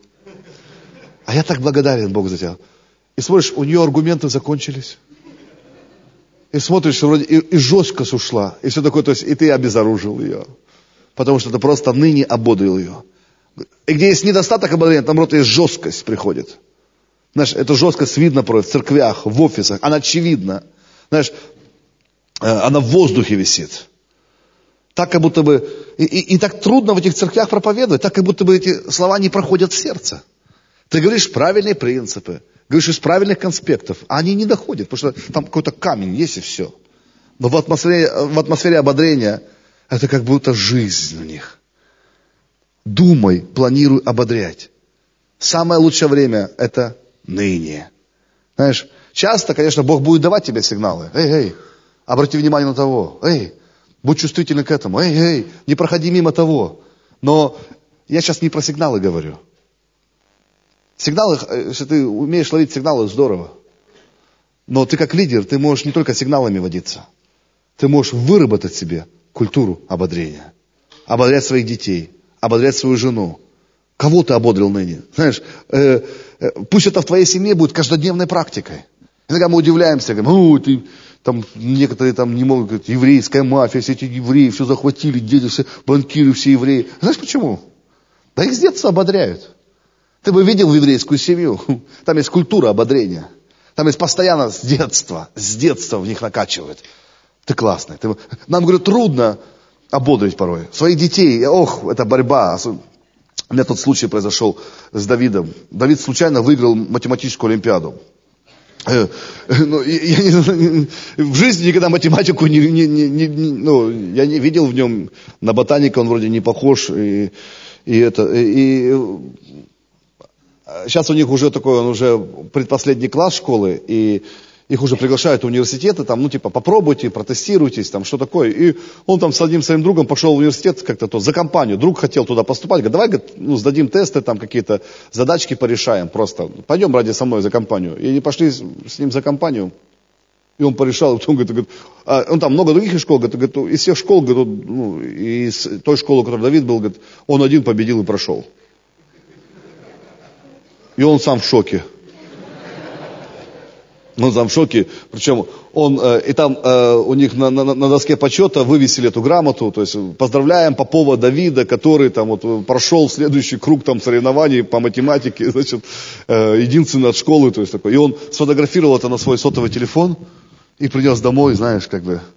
А я так благодарен Богу за тебя. И смотришь, у нее аргументы закончились. И смотришь, вроде и жесткость ушла. И все такое, то есть и ты обезоружил ее. Потому что ты просто ныне ободрил ее. И где есть недостаток ободрения, там, наоборот, есть жесткость приходит. Знаешь, эта жесткость видно в церквях, в офисах. Она очевидна. Знаешь, она в воздухе висит. Так, как будто бы... И так трудно в этих церквях проповедовать, так, как будто бы эти слова не проходят в сердце. Ты говоришь правильные принципы. Говоришь из правильных конспектов, а они не доходят, потому что там какой-то камень есть и все. Но в атмосфере ободрения это как будто жизнь в них. Думай, планируй ободрять. Самое лучшее время это ныне. Знаешь, часто, конечно, Бог будет давать тебе сигналы. Эй, обрати внимание на того. Эй, будь чувствителен к этому. Эй, не проходи мимо того. Но я сейчас не про сигналы говорю. Сигналы, если ты умеешь ловить сигналы, здорово. Но ты как лидер, ты можешь не только сигналами водиться. Ты можешь выработать себе культуру ободрения. Ободрять своих детей, ободрять свою жену. Кого ты ободрил ныне? Знаешь, пусть это в твоей семье будет каждодневной практикой. Иногда мы удивляемся, говорим, некоторые там не могут, говорить, еврейская мафия, все эти евреи, все захватили, дети, все банкиры, все евреи. Знаешь почему? Да их с детства ободряют. Ты бы видел еврейскую семью. Там есть культура ободрения. Там есть постоянно с детства в них накачивают. Ты классный. Нам, говорю, трудно ободрить порой. Своих детей, это борьба. У меня тот случай произошел с Давидом. Давид случайно выиграл математическую олимпиаду. В жизни никогда математику я не видел в нем. На ботаника он вроде не похож. Сейчас у них уже такой, он уже предпоследний класс школы, и их уже приглашают в университеты, там, попробуйте, протестируйтесь, там, что такое. И он там с одним своим другом пошел в университет как-то за компанию. Друг хотел туда поступать, говорит, давай, сдадим тесты, там, какие-то задачки порешаем просто. Пойдем ради со мной за компанию. И они пошли с ним за компанию, и он порешал. И он говорит, он там много других школ, говорит, из всех школ, из той школы, в которой Давид был, говорит, он один победил и прошел. И он сам в шоке. Он там в шоке, причем и там у них на доске почета вывесили эту грамоту, то есть поздравляем Попова Давида, который там прошел следующий круг там соревнований по математике, значит, единственный от школы, то есть такой. И он сфотографировал это на свой сотовый телефон и принес домой, знаешь,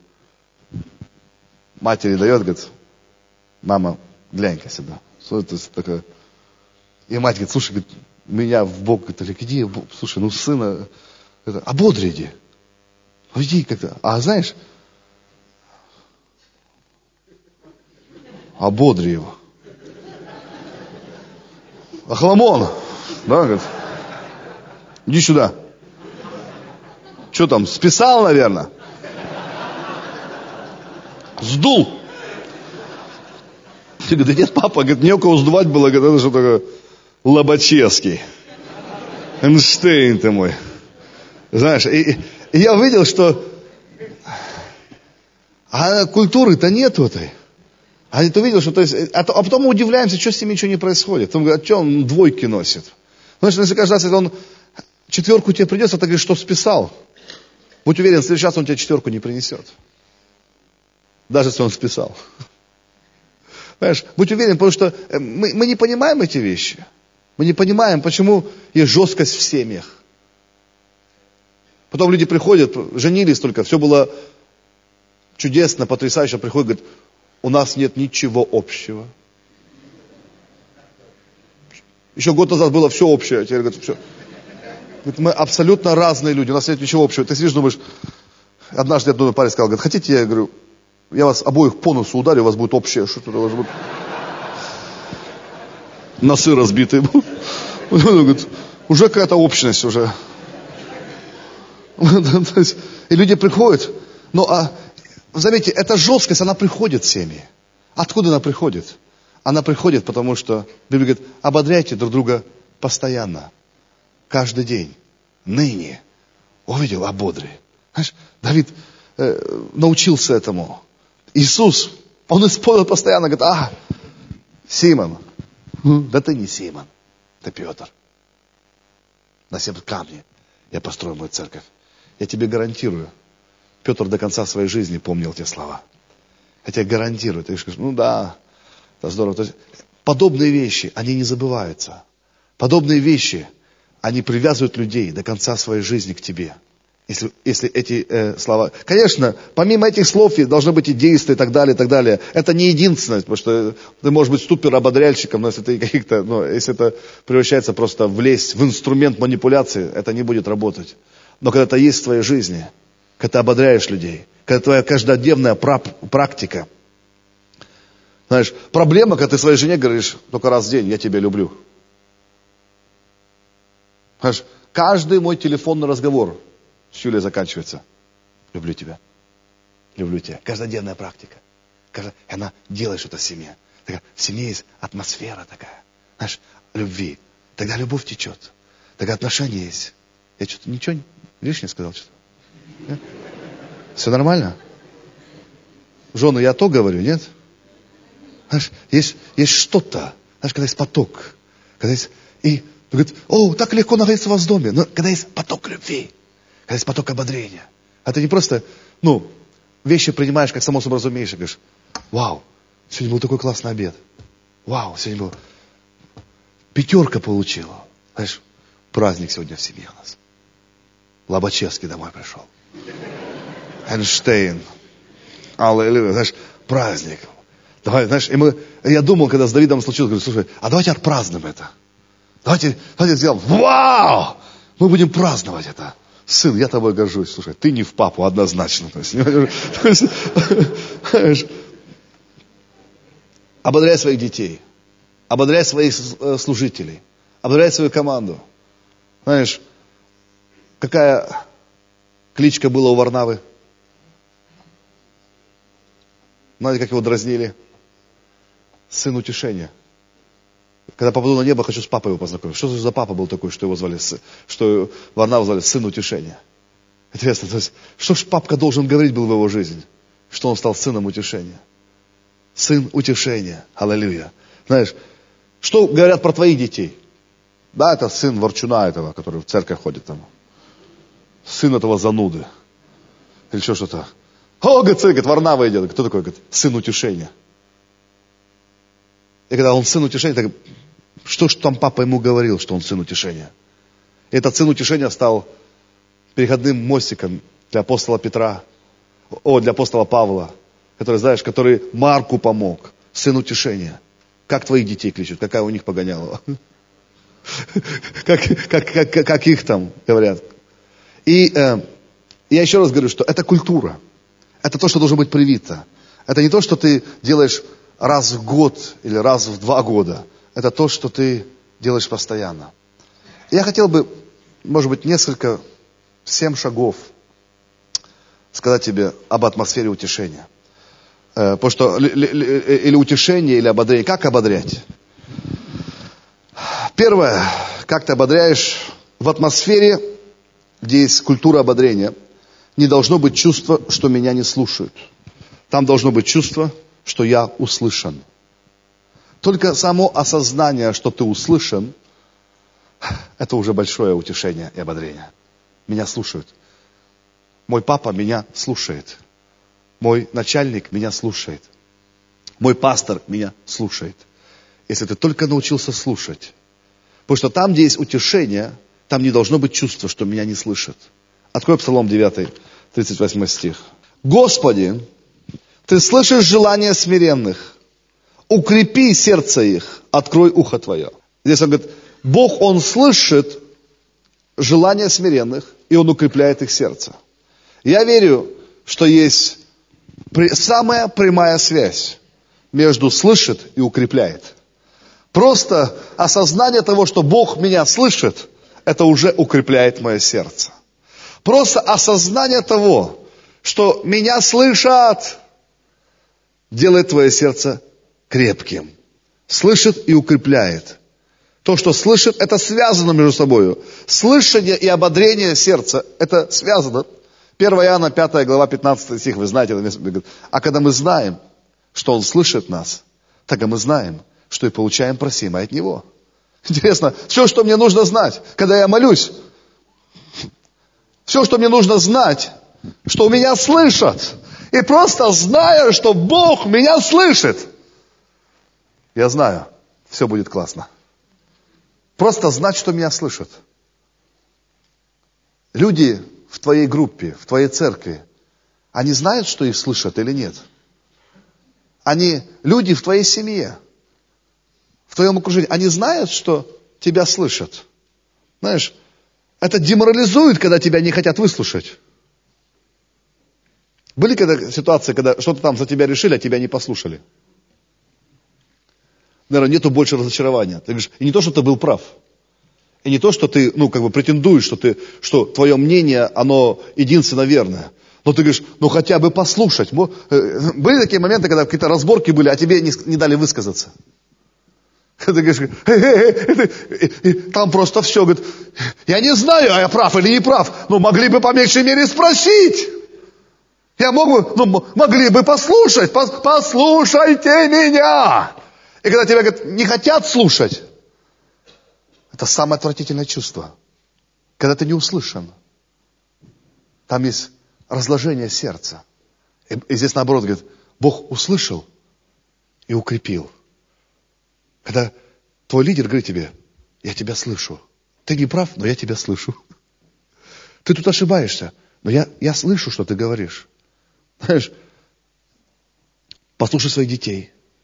матери дает, говорит, мама, глянь-ка сюда. Что это такое? И мать говорит, слушай, говорит, меня в бок, говорит, где, слушай, сына... ободри, иди. Иди как-то. А знаешь, ободри его. Ахламон, да, говорит, иди сюда. Что там, списал, наверное? Сдул. Ты говорит, да нет, папа, говорит, не у кого сдувать было, говорит, это что такое? Лобачевский. Эйнштейн ты мой. Знаешь, и я увидел, что культуры-то нету этой. А ты увидел, что, то есть, а потом мы удивляемся, что с ним ничего не происходит. Потом говорят, что он двойки носит. Знаешь, если каждый раз, если он четверку тебе придется, ты говоришь, что списал. Будь уверен, в следующий раз он тебе четверку не принесет. Даже если он списал. Понимаешь, будь уверен, потому что мы не понимаем эти вещи. Мы не понимаем, почему есть жесткость в семьях. Потом люди приходят, женились только, все было чудесно, потрясающе, приходят, говорят, у нас нет ничего общего. Еще год назад было все общее, теперь говорят, все. Говорят, мы абсолютно разные люди, у нас нет ничего общего. Ты сидишь, думаешь, однажды одной парень сказал, говорит, хотите, я говорю, я вас обоих по носу ударю, у вас будет общее, что-то у вас будет. Носы разбитые будут. Говорит, уже какая-то общность уже. И люди приходят, заметьте, эта жесткость, она приходит в семьи. Откуда она приходит? Она приходит, потому что Библия говорит, ободряйте друг друга постоянно, каждый день, ныне. Увидел, ободри. Знаешь, Давид научился этому. Иисус, он исполнил постоянно, говорит, Симон, да ты не Симон, ты Петр. На 7 камней я построю мою церковь. Я тебе гарантирую, Петр до конца своей жизни помнил те слова. Я тебе гарантирую. Ты скажешь, да, это здорово. То есть, подобные вещи, они не забываются. Подобные вещи, они привязывают людей до конца своей жизни к тебе. Если эти слова... Конечно, помимо этих слов должны быть и действия и так далее, и так далее. Это не единственное, потому что ты можешь быть супер-ободряльщиком, но если ты если это превращается просто в инструмент манипуляции, это не будет работать. Но когда это есть в твоей жизни, когда ты ободряешь людей, когда твоя каждодневная практика, знаешь, проблема, когда ты своей жене говоришь только раз в день, я тебя люблю. Знаешь, каждый мой телефонный разговор с Юлей заканчивается. Люблю тебя. Люблю тебя. Каждодневная практика. Она делает что-то в семье. В семье есть атмосфера такая. Знаешь, любви. Тогда любовь течет. Тогда отношения есть. Я что-то ничего лишнее сказал? Что-то? Все нормально? Жены, я то говорю, нет? Знаешь, есть что-то. Знаешь, когда есть поток. Когда есть... И говорит, так легко находиться у вас в доме. Но когда есть поток любви. Когда есть поток ободрения. А ты не просто, вещи принимаешь, как само собой разумеешь, и говоришь, вау, сегодня был такой классный обед. Вау, сегодня был... 5 получила. Знаешь, праздник сегодня в семье у нас. Лобачевский домой пришел. Эйнштейн. Аллилуйя. Знаешь, праздник. Давай, знаешь, я думал, когда с Давидом случилось, говорю, слушай, а давайте отпразднуем это. Давайте сделаем, вау! Мы будем праздновать это. Сын, я тобой горжусь. Слушай, ты не в папу, однозначно. Ободряй своих детей. Ободряй своих служителей. Ободряй свою команду. Знаешь, какая кличка была у Варнавы? Знаете, как его дразнили? Сын утешения. Когда попаду на небо, хочу с папой его познакомить. Что за папа был такой, что его звали, что Варнаву звали сын утешения? Интересно, то есть, что ж папка должен говорить был в его жизни? Что он стал сыном утешения. Сын утешения. Аллилуйя. Знаешь, что говорят про твоих детей? Да, это сын ворчуна этого, который в церковь ходит там. Сын этого зануды. Или еще что-то. О, говорит, Варнава идет. Кто такой? Говорит, сын утешения. И когда он сын утешения, так, что ж там папа ему говорил, что он сын утешения? И этот сын утешения стал переходным мостиком для апостола Петра, для апостола Павла, который, знаешь, который Марку помог. Сын утешения. Как твоих детей кличут? Какая у них погоняла? Как их там говорят? И я еще раз говорю, что это культура. Это то, что должно быть привито. Это не то, что ты делаешь раз в год или раз в 2 года. Это то, что ты делаешь постоянно. Я хотел бы, может быть, 7 шагов сказать тебе об атмосфере утешения. Потому что или утешение, или ободрение. Как ободрять? Первое, как ты ободряешь в атмосфере, где есть культура ободрения, не должно быть чувства, что меня не слушают. Там должно быть чувство, что я услышан. Только само осознание, что ты услышан, это уже большое утешение и ободрение. Меня слушают. Мой папа меня слушает. Мой начальник меня слушает. Мой пастор меня слушает. Если ты только научился слушать. Потому что там, где есть утешение, там не должно быть чувства, что меня не слышат. Открой Псалом 9, 38 стих. Господи, Ты слышишь желания смиренных. Укрепи сердце их, открой ухо Твое. Здесь он говорит, Бог, Он слышит желания смиренных, и Он укрепляет их сердце. Я верю, что есть самая прямая связь между слышит и укрепляет. Просто осознание того, что Бог меня слышит, это уже укрепляет мое сердце. Просто осознание того, что меня слышат, делает твое сердце крепким. Слышит и укрепляет. То, что слышит, это связано между собой. Слышание и ободрение сердца, это связано. 1 Иоанна 5 глава 15 стих, вы знаете, а когда мы знаем, что Он слышит нас, тогда мы знаем, что и получаем просимое от Него. Интересно, все, что мне нужно знать, когда я молюсь, все, что мне нужно знать, что меня слышат, и просто зная, что Бог меня слышит, я знаю, все будет классно. Просто знать, что меня слышат. Люди в твоей группе, в твоей церкви, они знают, что их слышат или нет? Люди в твоей семье, в твоем окружении, они знают, что тебя слышат. Знаешь, это деморализует, когда тебя не хотят выслушать. Были ситуации, когда что-то там за тебя решили, а тебя не послушали? Наверное, нету больше разочарования. Ты говоришь, и не то, что ты был прав. И не то, что ты, претендуешь, что твое мнение, оно единственно верное. Но ты говоришь, хотя бы послушать. Были такие моменты, когда какие-то разборки были, а тебе не дали высказаться. Ты говоришь, и там просто все, говорит, я не знаю, я прав или не прав, но могли бы по меньшей мере спросить. Могли бы послушать, послушайте меня. И когда тебя, говорят, не хотят слушать, это самое отвратительное чувство. Когда ты не услышан. Там есть разложение сердца. И здесь наоборот, говорит, Бог услышал и укрепил. Когда твой лидер говорит тебе, я тебя слышу. Ты не прав, но я тебя слышу. Ты тут ошибаешься, но я слышу, что ты говоришь. Знаешь, послушай своих детей.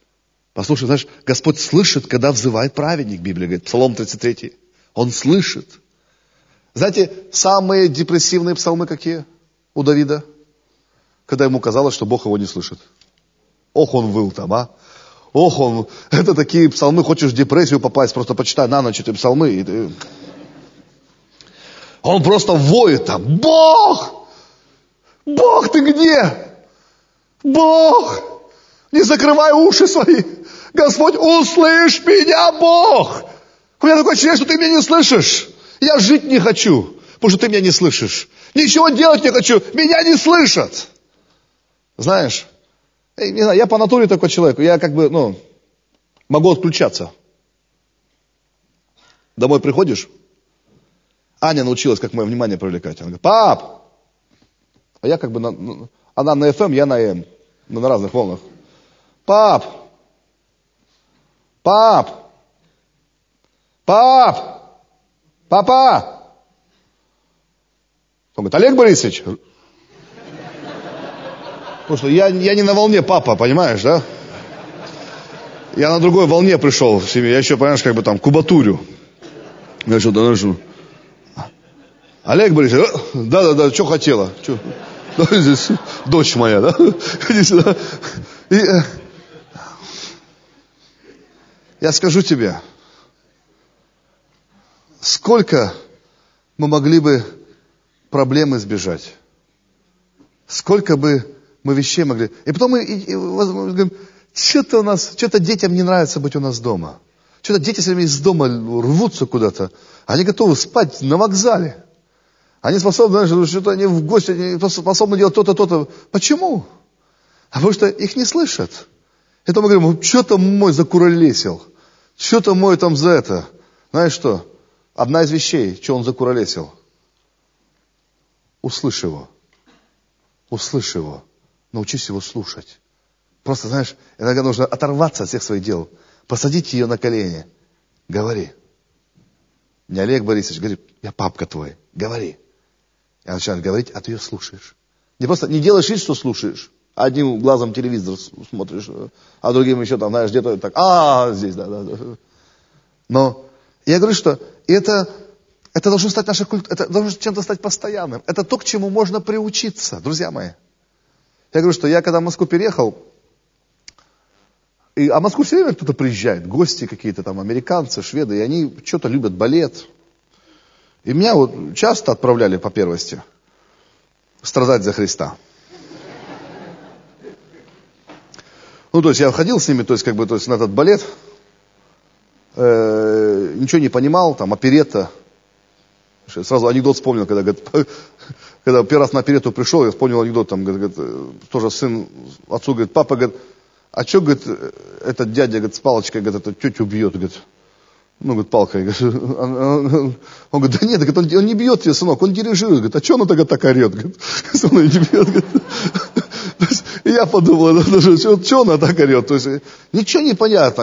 Послушай, знаешь, Господь слышит, когда взывает праведник, Библия говорит, Псалом 33. Он слышит. Знаете, самые депрессивные псалмы какие у Давида? Когда ему казалось, что Бог его не слышит. Ох, он выл там, а? Ох, он... Это такие псалмы, хочешь в депрессию попасть, просто почитай на ночь эти псалмы. И ты... Он просто воет там. Бог! Бог, ты где? Бог! Не закрывай уши свои. Господь, услышь меня, Бог! У меня такое ощущение, что ты меня не слышишь. Я жить не хочу, потому что ты меня не слышишь. Ничего делать не хочу, меня не слышат. Знаешь, не знаю, я по натуре такой человек. Я могу отключаться. Домой приходишь, Аня научилась, как мое внимание привлекать. Она говорит, пап! А я она на FM, я на М. Мы на разных волнах. Пап! Пап! Пап! Папа! Он говорит, Олег Борисович. Потому что я не на волне папа, понимаешь, да? Я на другой волне пришел в семью. Я еще, понимаешь, кубатурю. Я что-то, Олег Борисович, да, что хотела? Что? Здесь дочь моя, да? Иди сюда. Я скажу тебе, сколько мы могли бы проблем избежать. Сколько бы мы вещей могли... И потом мы говорим, что-то детям не нравится быть у нас дома. Что-то дети все время из дома рвутся куда-то. Они готовы спать на вокзале. Они способны, знаешь, что-то они в гости, они способны делать то-то, то-то. Почему? Потому что их не слышат. И то мы говорим, что-то мой закуролесил. Что-то мой там за это. Знаешь что? Одна из вещей, что он закуролесил. Услышь его. Услышь его. Научись его слушать. Просто, знаешь, иногда нужно оторваться от всех своих дел. Посадить ее на колени. Говори. Не Олег Борисович, говори, я папка твой. Говори. И она начинает говорить, а ты ее слушаешь. Не делаешь вид, что слушаешь. Одним глазом телевизор смотришь, а другим еще там, знаешь, где-то так, здесь, да. Но я говорю, что это должно стать нашей культурой, это должно чем-то стать постоянным. Это то, к чему можно приучиться, друзья мои. Я говорю, что я когда в Москву переехал, а в Москву все время кто-то приезжает, гости какие-то там, американцы, шведы, и они что-то любят балет. И меня часто отправляли по первости страдать за Христа. То есть я ходил с ними, то есть на этот балет, ничего не понимал, там, оперетта. Сразу анекдот вспомнил, когда первый раз на оперетту пришел, я вспомнил анекдот, там, тоже сын отцу говорит, папа, говорит, а что, говорит, этот дядя, говорит, с палочкой, говорит, эту тетю бьет, говорит, палкой. Он говорит, да нет, он не бьет тебя, сынок, он дирижирует. Говорит, а что она тогда так орет? Говорит, со мной не бьет. И я подумал, что она так орет? То есть, ничего не понятно.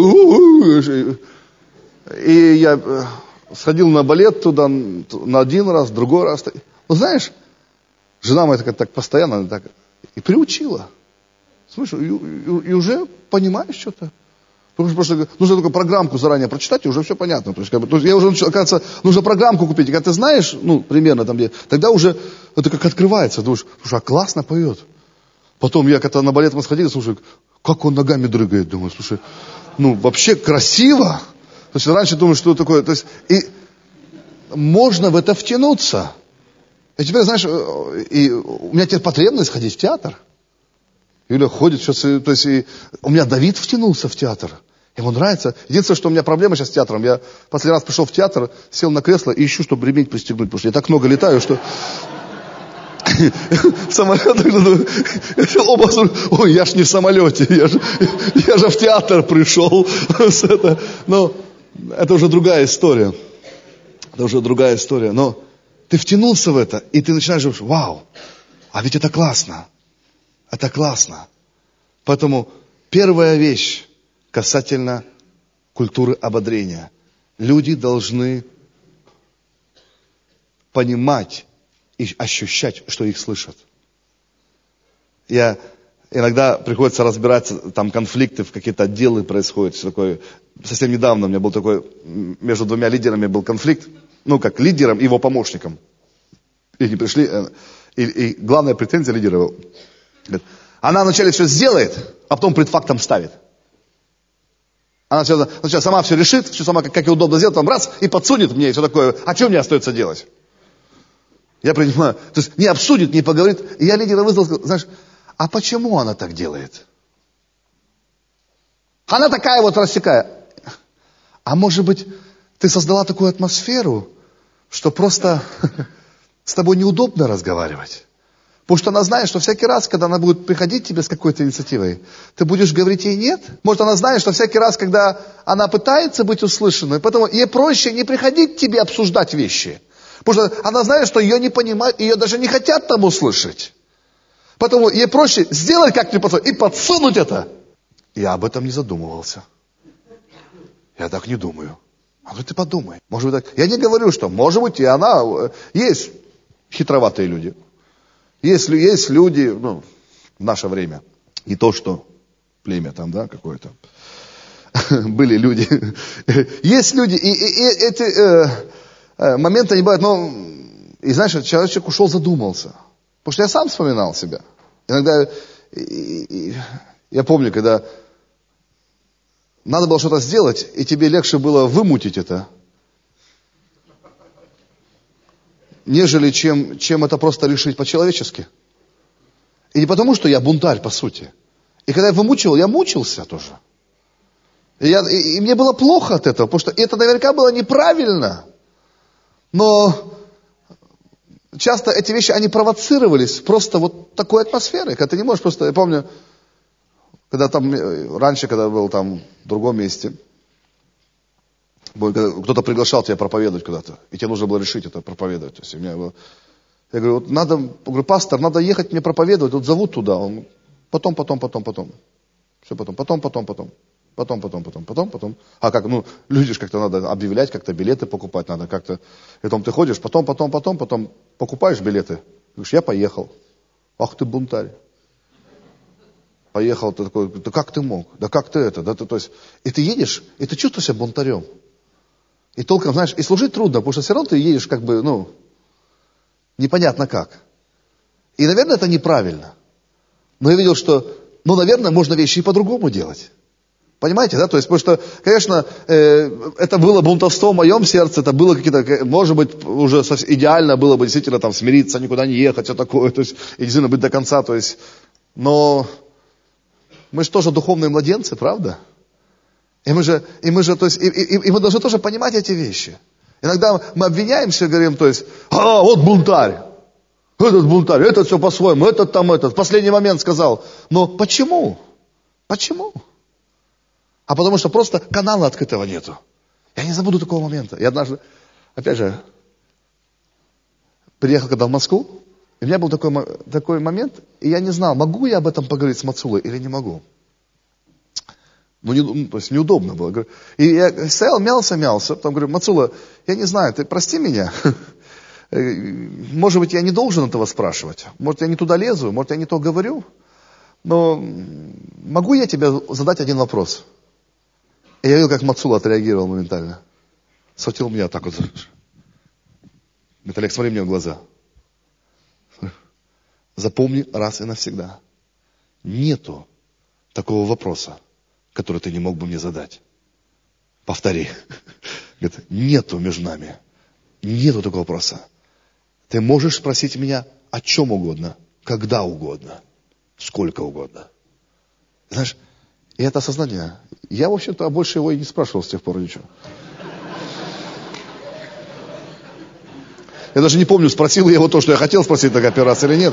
И я сходил на балет туда на один раз, другой раз. Знаешь, жена моя так постоянно так и приучила. Слышишь, и уже понимаешь что-то. Потому что нужно только программку заранее прочитать, и уже все понятно. То есть я уже, оказывается, нужно программку купить. И когда ты знаешь, примерно там где, тогда уже это как открывается. Думаешь, слушай, классно поет. Потом я когда на балет мы сходили, слушай, как он ногами дрыгает. Думаю, слушай, вообще красиво. То есть раньше думаю, что такое. То есть, и можно в это втянуться. И теперь, знаешь, и у меня теперь потребность ходить в театр. Юля ходит сейчас, то есть у меня Давид втянулся в театр. Ему нравится. Единственное, что у меня проблема сейчас с театром. Я последний раз пришел в театр, сел на кресло и ищу, чтобы ремень пристегнуть, потому что я так много летаю, что... В самолетах, ой, я ж не в самолете, я же в театр пришел. Но это уже другая история. Это уже другая история. Но ты втянулся в это, и ты начинаешь думать, вау, а ведь это классно. Это классно. Поэтому первая вещь касательно культуры ободрения. Люди должны понимать и ощущать, что их слышат. Я Иногда приходится разбирать там конфликты, в какие-то отделы происходят. Все такое. Совсем недавно у меня был такой, между двумя лидерами был конфликт. Ну, как лидером и его помощником. И они пришли, и главная претензия лидера была. Она вначале все сделает, а потом пред фактом ставит. Она сначала сама все решит, все сама, как ей удобно сделать, потом раз, и подсунет мне, и все такое. А что мне остается делать? Я принимаю. То есть не обсудит, не поговорит. И я лидера вызвал, сказал, знаешь, а почему она так делает? Она такая вот рассекая. А может быть, ты создала такую атмосферу, что просто с тобой неудобно разговаривать? Потому что она знает, что всякий раз, когда она будет приходить к тебе с какой-то инициативой, ты будешь говорить ей нет. Может, она знает, что всякий раз, когда она пытается быть услышанной, поэтому ей проще не приходить к тебе обсуждать вещи. Потому что она знает, что ее не понимают, ее даже не хотят там услышать. Поэтому ей проще сделать как-нибудь и подсунуть это. Я об этом не задумывался. Я так не думаю. А ну ты подумай. Может быть, так. Я не говорю, что, может быть, и она... Есть хитроватые люди. Есть люди, в наше время. Не то, что племя там, да, какое-то. Были люди. Есть люди, и эти моменты, они бывают, и знаешь, человек ушел, задумался. Потому что я сам вспоминал себя. Иногда, я помню, когда надо было что-то сделать, и тебе легче было вымутить это, нежели чем это просто решить по-человечески. И не потому, что я бунтарь, по сути. И когда я вымучивал, я мучился тоже. И мне было плохо от этого, потому что это наверняка было неправильно. Но часто эти вещи, они провоцировались просто вот такой атмосферой, когда ты не можешь просто... Я помню, когда там, раньше, когда был там в другом месте, кто-то приглашал тебя проповедовать куда-то, и тебе нужно было решить это, проповедовать. То есть я говорю, вот надо, пастор, надо ехать мне проповедовать, вот зовут туда. Он, потом. Все потом. Потом. А как, люди же как-то надо объявлять, как-то билеты покупать надо, как-то. И потом ты ходишь, потом покупаешь билеты. Говоришь, я поехал. Ах ты бунтарь. Поехал, ты такой, да как ты мог? Да как ты это? То есть, и ты едешь, и ты чувствуешь себя бунтарем. И толком, знаешь, и служить трудно, потому что все равно ты едешь как бы, непонятно как. И, наверное, это неправильно. Но я видел, что, наверное, можно вещи и по-другому делать. Понимаете, да? То есть, потому что, конечно, это было бунтовство в моем сердце, это было какие-то, может быть, уже идеально было бы действительно там смириться, никуда не ехать, все такое, то есть, и действительно быть до конца, то есть, но мы же тоже духовные младенцы, правда? И мы же, то есть, и мы должны тоже понимать эти вещи. Иногда мы обвиняемся и говорим, то есть, вот бунтарь, этот все по-своему, этот, в последний момент сказал. Но почему? Почему? А потому что просто канала открытого нету. Я не забуду такого момента. Я однажды, опять же, приехал когда в Москву, и у меня был такой момент, и я не знал, могу я об этом поговорить с Мацулой или не могу. То есть неудобно было. И я стоял, мялся, потом говорю, Мацула, я не знаю, ты прости меня. Может быть, я не должен этого спрашивать. Может, я не туда лезу, может, я не то говорю. Но могу я тебе задать один вопрос? И я видел, как Мацула отреагировал моментально. Схватил меня так вот. Олег, смотри мне в глаза. Запомни раз и навсегда. Нету такого вопроса, который ты не мог бы мне задать. Повтори. Говорит, нету между нами. Нету такого вопроса. Ты можешь спросить меня о чем угодно, когда угодно, сколько угодно. Знаешь, и это осознание. Я, в общем-то, больше его и не спрашивал с тех пор ничего. Я даже не помню, спросил я его то, что я хотел спросить, такая операция или нет.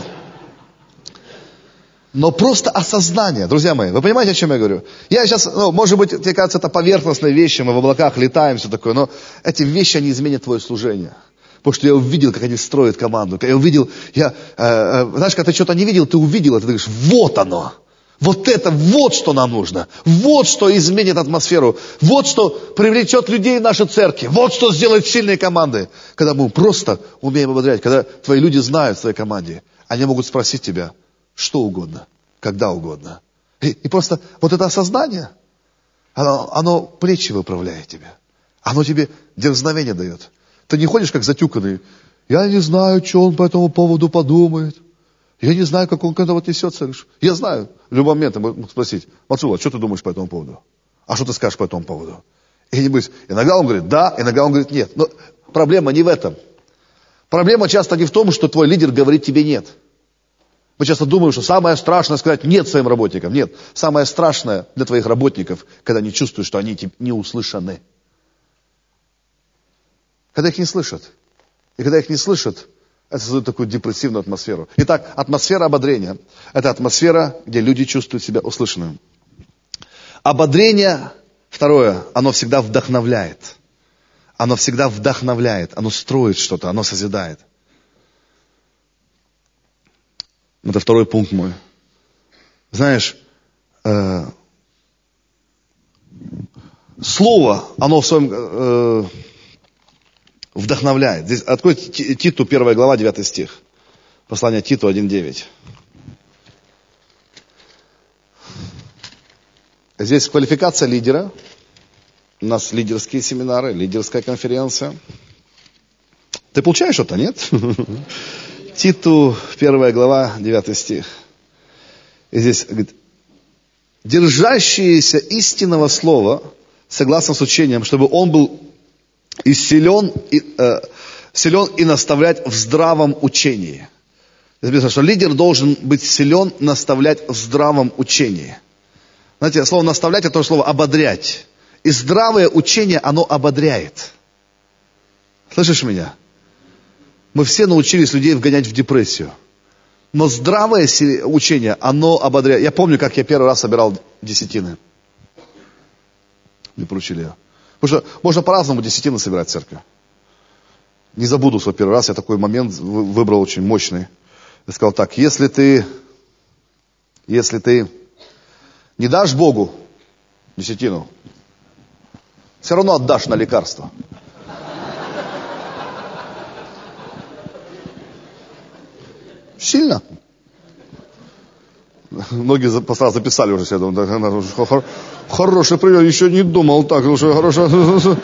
Но просто осознание, друзья мои, вы понимаете, о чем я говорю? Я сейчас, может быть, тебе кажется, это поверхностные вещи, мы в облаках летаем, все такое, но эти вещи, они изменят твое служение. Потому что я увидел, как они строят команду. Я увидел, знаешь, когда ты что-то не видел, ты увидел это, ты говоришь, вот оно. Вот это, вот что нам нужно. Вот что изменит атмосферу. Вот что привлечет людей в наши церкви. Вот что сделает сильные команды. Когда мы просто умеем ободрять, когда твои люди знают в своей команде, они могут спросить тебя что угодно. когда угодно. И просто вот это осознание, оно плечи выправляет тебе. Оно тебе дерзновение дает. Ты не ходишь как затюканный. Я не знаю, что он по этому поводу подумает. Я не знаю, как он к этому отнесется. Я знаю. В любой момент я мог спросить: Мацула, что ты думаешь по этому поводу? А что ты скажешь по этому поводу? И не-нибудь, иногда он говорит да, иногда он говорит нет. Но проблема не в этом. Проблема часто не в том, что твой лидер говорит тебе нет. Мы часто думаем, что самое страшное сказать нет своим работникам. Нет. Самое страшное для твоих работников, когда они чувствуют, что они не услышаны. Когда их не слышат. И когда их не слышат, это создает такую депрессивную атмосферу. Итак, атмосфера ободрения – это атмосфера, где люди чувствуют себя услышанными. Ободрение, второе, оно всегда вдохновляет. Оно всегда вдохновляет, оно строит что-то, оно созидает. Это второй пункт мой. Знаешь, слово, оно в своем вдохновляет. Здесь откройте Титу, 1 глава, 9 стих. Послание Титу 1:9. Здесь квалификация лидера. У нас лидерские семинары, лидерская конференция. Ты получаешь что-то, нет? Титу, 1 глава, 9 стих. И здесь говорит: держащиеся истинного слова, согласно с учением, чтобы он был и силен и наставлять в здравом учении. Написано, что лидер должен быть силен наставлять в здравом учении. Знаете, слово наставлять — это тоже слово ободрять. И здравое учение, оно ободряет. Слышишь меня? Мы все научились людей вгонять в депрессию. Но здравое учение, оно ободряет. Я помню, как я первый раз собирал десятины. Мне поручили ее. Потому что можно по-разному десятины собирать в церкви. Не забуду свой первый раз, я такой момент выбрал очень мощный. Я сказал так: если ты не дашь Богу десятину, все равно отдашь на лекарство. Сильно. Многие пастора записали уже себя. Хороший пример, еще не думал так. Хорошо.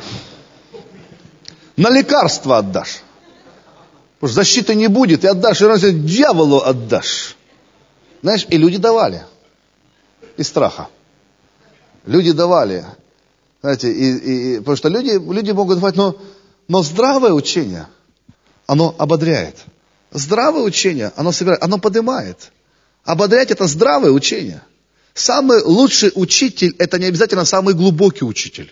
На лекарство отдашь. Потому что защиты не будет, и отдашь, и дьяволу отдашь. Знаешь, и люди давали. Из страха. Люди давали. Знаете, потому что люди могут давать, но здравое учение, оно ободряет. Здравое учение, оно собирает, оно поднимает. Ободрять — это здравое учение. Самый лучший учитель — это не обязательно самый глубокий учитель.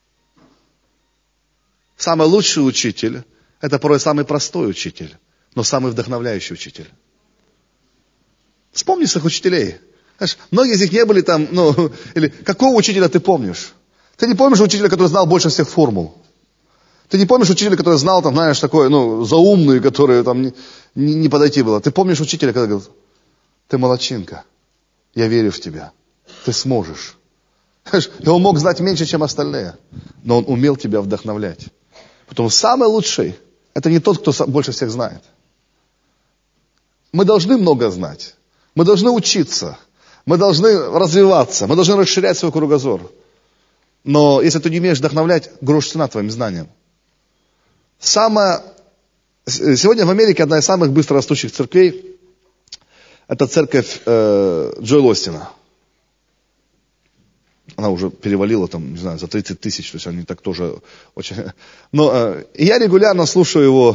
Самый лучший учитель — это порой самый простой учитель, но самый вдохновляющий учитель. Вспомни своих учителей. Знаешь, многие из них не были там, или какого учителя ты помнишь? Ты не помнишь учителя, который знал больше всех формул? Ты не помнишь учителя, который знал, там, знаешь, такой, заумный, который там не подойти было? Ты помнишь учителя, который говорит: ты молодчинка, я верю в тебя, ты сможешь. И он мог знать меньше, чем остальные, но он умел тебя вдохновлять. Потому что самый лучший — это не тот, кто больше всех знает. Мы должны много знать, мы должны учиться, мы должны развиваться, мы должны расширять свой кругозор. Но если ты не умеешь вдохновлять, грош цена твоим знаниям. Сегодня в Америке одна из самых быстро растущих церквей — это церковь Джоэла Остина. Она уже перевалила там, не знаю, за 30 тысяч, то есть они так тоже очень... Но я регулярно слушаю его,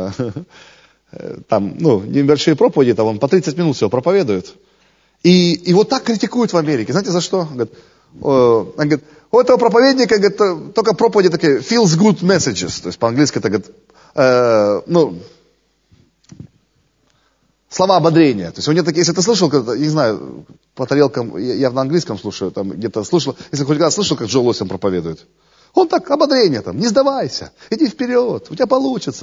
там, небольшие проповеди, там он по 30 минут всего проповедует. И его так критикуют в Америке. Знаете, за что? Он говорит, у этого проповедника, говорит, только проповеди такие feels good messages. То есть по-английски это, говорит, слова ободрения. То есть у него такие, если ты слышал, не знаю, по тарелкам, я на английском слушаю, там где-то слышал, если хоть когда слышал, как Джоэл Остин проповедует, он так, ободрение там, не сдавайся, иди вперед, у тебя получится.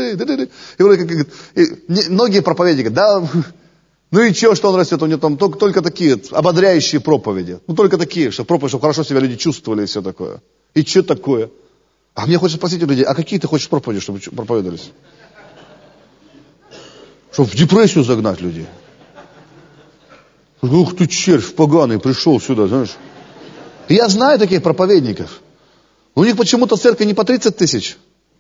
И многие проповедники, да, и что он растет, у него там только такие ободряющие проповеди. Только такие, чтобы хорошо себя люди чувствовали и все такое. И что такое? А мне хочется спросить у людей, а какие ты хочешь проповеди, чтобы проповедовались? Чтобы в депрессию загнать людей. Ух ты, червь поганый, пришел сюда, знаешь. И я знаю таких проповедников. У них почему-то в церкви не по 30 тысяч.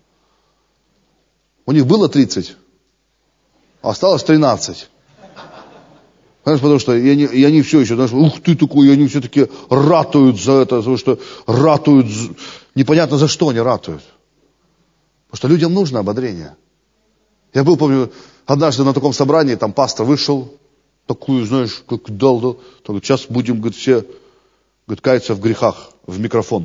У них было 30, а осталось 13. Понимаешь, потому что и они все еще, знаешь, ух ты такой, и они все-таки ратуют за это, потому что ратуют, непонятно за что они ратуют. Потому что людям нужно ободрение. Я был, помню, однажды на таком собрании, там пастор вышел, такую, знаешь, как дал, так, сейчас будем, говорит, все, говорит, каяться в грехах, в микрофон.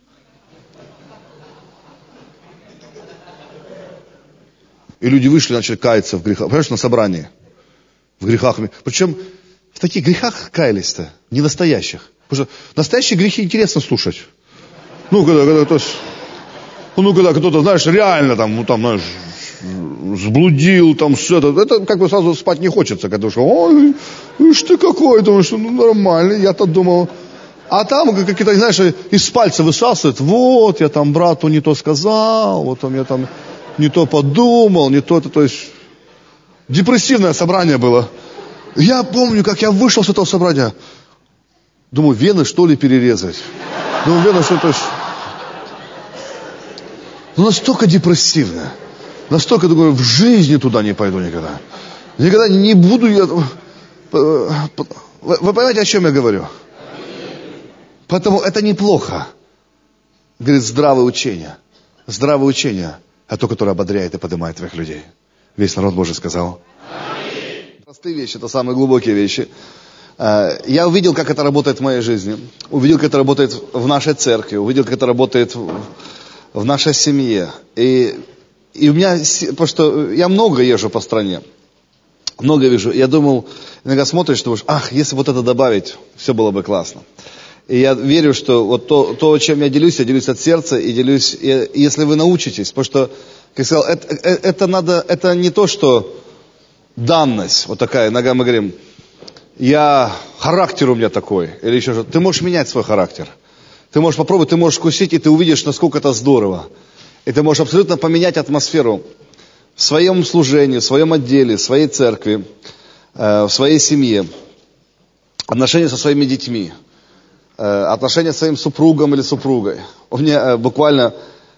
И люди вышли, начали каяться в грехах. Понимаешь, на собрании. В грехах. Причем в таких грехах каялись-то, не настоящих. Потому что настоящие грехи интересно слушать. Когда кто-то, знаешь, реально там, ну там, знаешь, сблудил, там все это как бы сразу спать не хочется, когда что, ой, ишь ты какой, думаешь, ну нормально, я-то думал. А там какие-то, знаешь, из пальца высасывают, вот, я там брату не то сказал, вот там я там не то подумал, не то, то есть депрессивное собрание было. Я помню, как я вышел с этого собрания, думаю, вены что ли перерезать? Думаю, вены что-то... Ну, настолько депрессивно. Настолько, думаю, в жизни туда не пойду никогда. Никогда не буду я... Вы понимаете, о чем я говорю? Поэтому это неплохо. Говорит, здравое учение. Здравое учение. А то, которое ободряет и поднимает твоих людей. Весь народ Божий сказал. Простые вещи, это самые глубокие вещи. Я увидел, как это работает в моей жизни. Увидел, как это работает в нашей церкви. Увидел, как это работает в нашей семье. И у меня, потому что я много езжу по стране. Много вижу. Я думал, иногда смотришь, думаешь, если вот это добавить, все было бы классно. И я верю, что вот то, чем я делюсь от сердца, и делюсь, если вы научитесь, потому что, как я сказал, это не то, что данность, вот такая, иногда мы говорим, характер у меня такой, или еще что-то. Ты можешь менять свой характер. Ты можешь попробовать, ты можешь вкусить, и ты увидишь, насколько это здорово. И ты можешь абсолютно поменять атмосферу в своем служении, в своем отделе, в своей церкви, в своей семье, отношения со своими детьми. Отношения с своим супругом или супругой. У меня буквально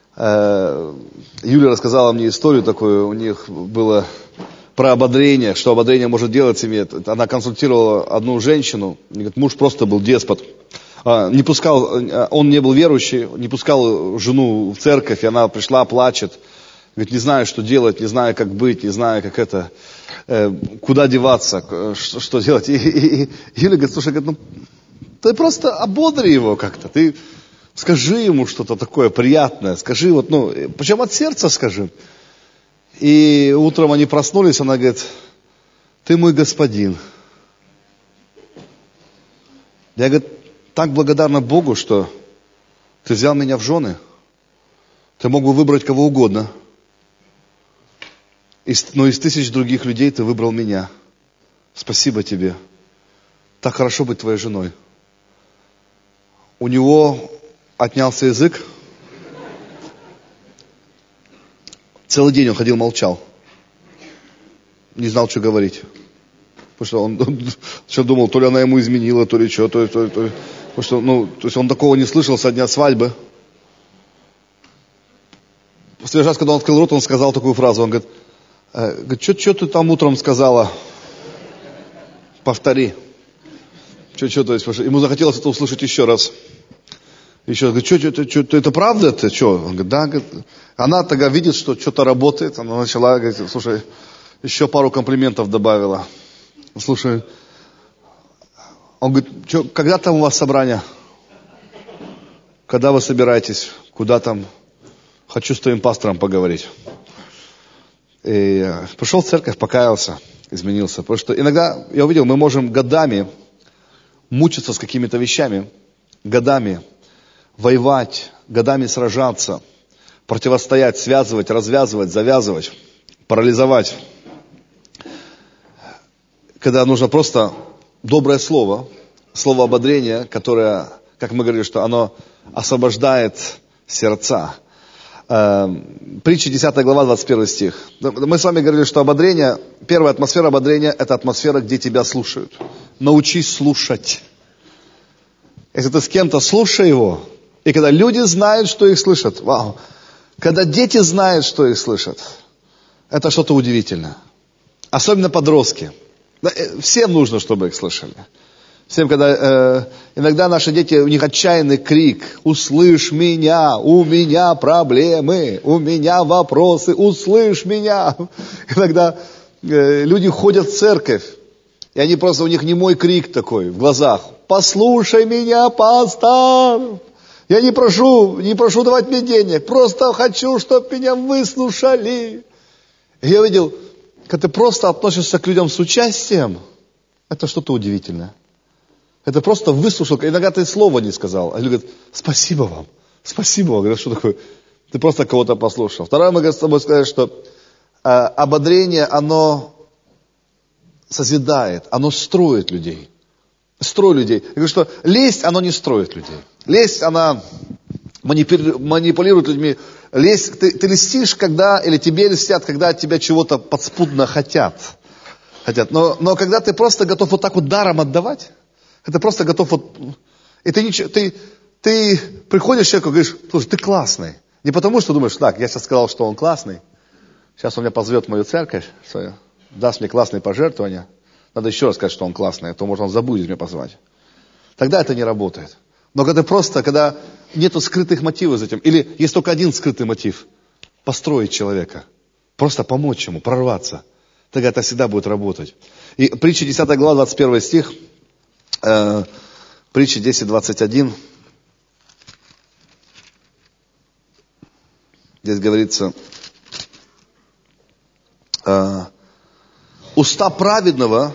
Юля рассказала мне историю такую, у них было про ободрение, что ободрение может делать семье. Она консультировала одну женщину, говорит, муж просто был деспот. Не пускал, он не был верующий, не пускал жену в церковь, и она пришла, плачет. Говорит, не знаю, что делать, не знаю, как быть, не знаю, как это, куда деваться, что делать. И Юля говорит, слушай, ты просто ободри его как-то, ты скажи ему что-то такое приятное, скажи причем от сердца скажи. И утром они проснулись, она говорит, ты мой господин. Я, говорит, так благодарна Богу, что ты взял меня в жены. Ты мог бы выбрать кого угодно. Но из тысяч других людей ты выбрал меня. Спасибо тебе. Так хорошо быть твоей женой. У него отнялся язык. Целый день он ходил, молчал. Не знал, что говорить. Потому что он думал, то ли она ему изменила, то ли что. Потому что, то есть он такого не слышал со дня свадьбы. В следующий раз, когда он открыл рот, он сказал такую фразу. Он говорит, что ты там утром сказала? Повтори. То есть, ему захотелось это услышать еще раз. Еще говорит, что, это правда? Это что? Он говорит, да. Говорит, она тогда видит, что что-то работает. Она начала говорить, слушай, еще пару комплиментов добавила. Слушай, он говорит, когда там у вас собрание? Когда вы собираетесь? Куда там? Хочу с твоим пастором поговорить. И пришел в церковь, покаялся, изменился. Потому что иногда, я увидел, мы можем годами мучиться с какими-то вещами, годами воевать, годами сражаться, противостоять, связывать, развязывать, завязывать, парализовать. Когда нужно просто доброе слово, слово ободрения, которое, как мы говорили, что оно освобождает сердца. Притча 10 глава, 21 стих. Мы с вами говорили, что ободрение, первая атмосфера ободрения, это атмосфера, где тебя слушают, научись слушать. Если ты с кем-то слушай его, и когда люди знают, что их слышат, вау, когда дети знают, что их слышат, это что-то удивительное. Особенно подростки. Всем нужно, чтобы их слышали. Всем, когда иногда наши дети, у них отчаянный крик: услышь меня, у меня проблемы, у меня вопросы, услышь меня. Иногда люди ходят в церковь, и они просто, у них немой крик такой в глазах: послушай меня, пастор. Я не прошу давать мне денег, просто хочу, чтобы меня выслушали. И я видел, когда ты просто относишься к людям с участием, это что-то удивительное. Это просто выслушал. Иногда ты слова не сказал. А люди говорят: спасибо вам. Спасибо вам. Говорят, что такое? Ты просто кого-то послушал. Второе, мы с тобой сказали, что ободрение, оно созидает, оно строит людей. Строит людей. Я говорю, что лесть, оно не строит людей. Лесть, она манипулирует людьми. Лесть, ты льстишь, когда, или тебе льстят, когда от тебя чего-то подспудно хотят. Но когда ты просто готов вот так вот даром отдавать, ты просто готов вот... И ты приходишь к человеку и говоришь: слушай, ты классный. Не потому, что думаешь: так, я сейчас сказал, что он классный. Сейчас он меня позовет в мою церковь свою, даст мне классные пожертвования. Надо еще раз сказать, что он классный, а то, может, он забудет меня позвать. Тогда это не работает. Но когда нету скрытых мотивов за этим, или есть только один скрытый мотив — построить человека, просто помочь ему, прорваться, тогда это всегда будет работать. И притча 10 глава, 21 стих, притча 10:21. Здесь говорится: уста праведного,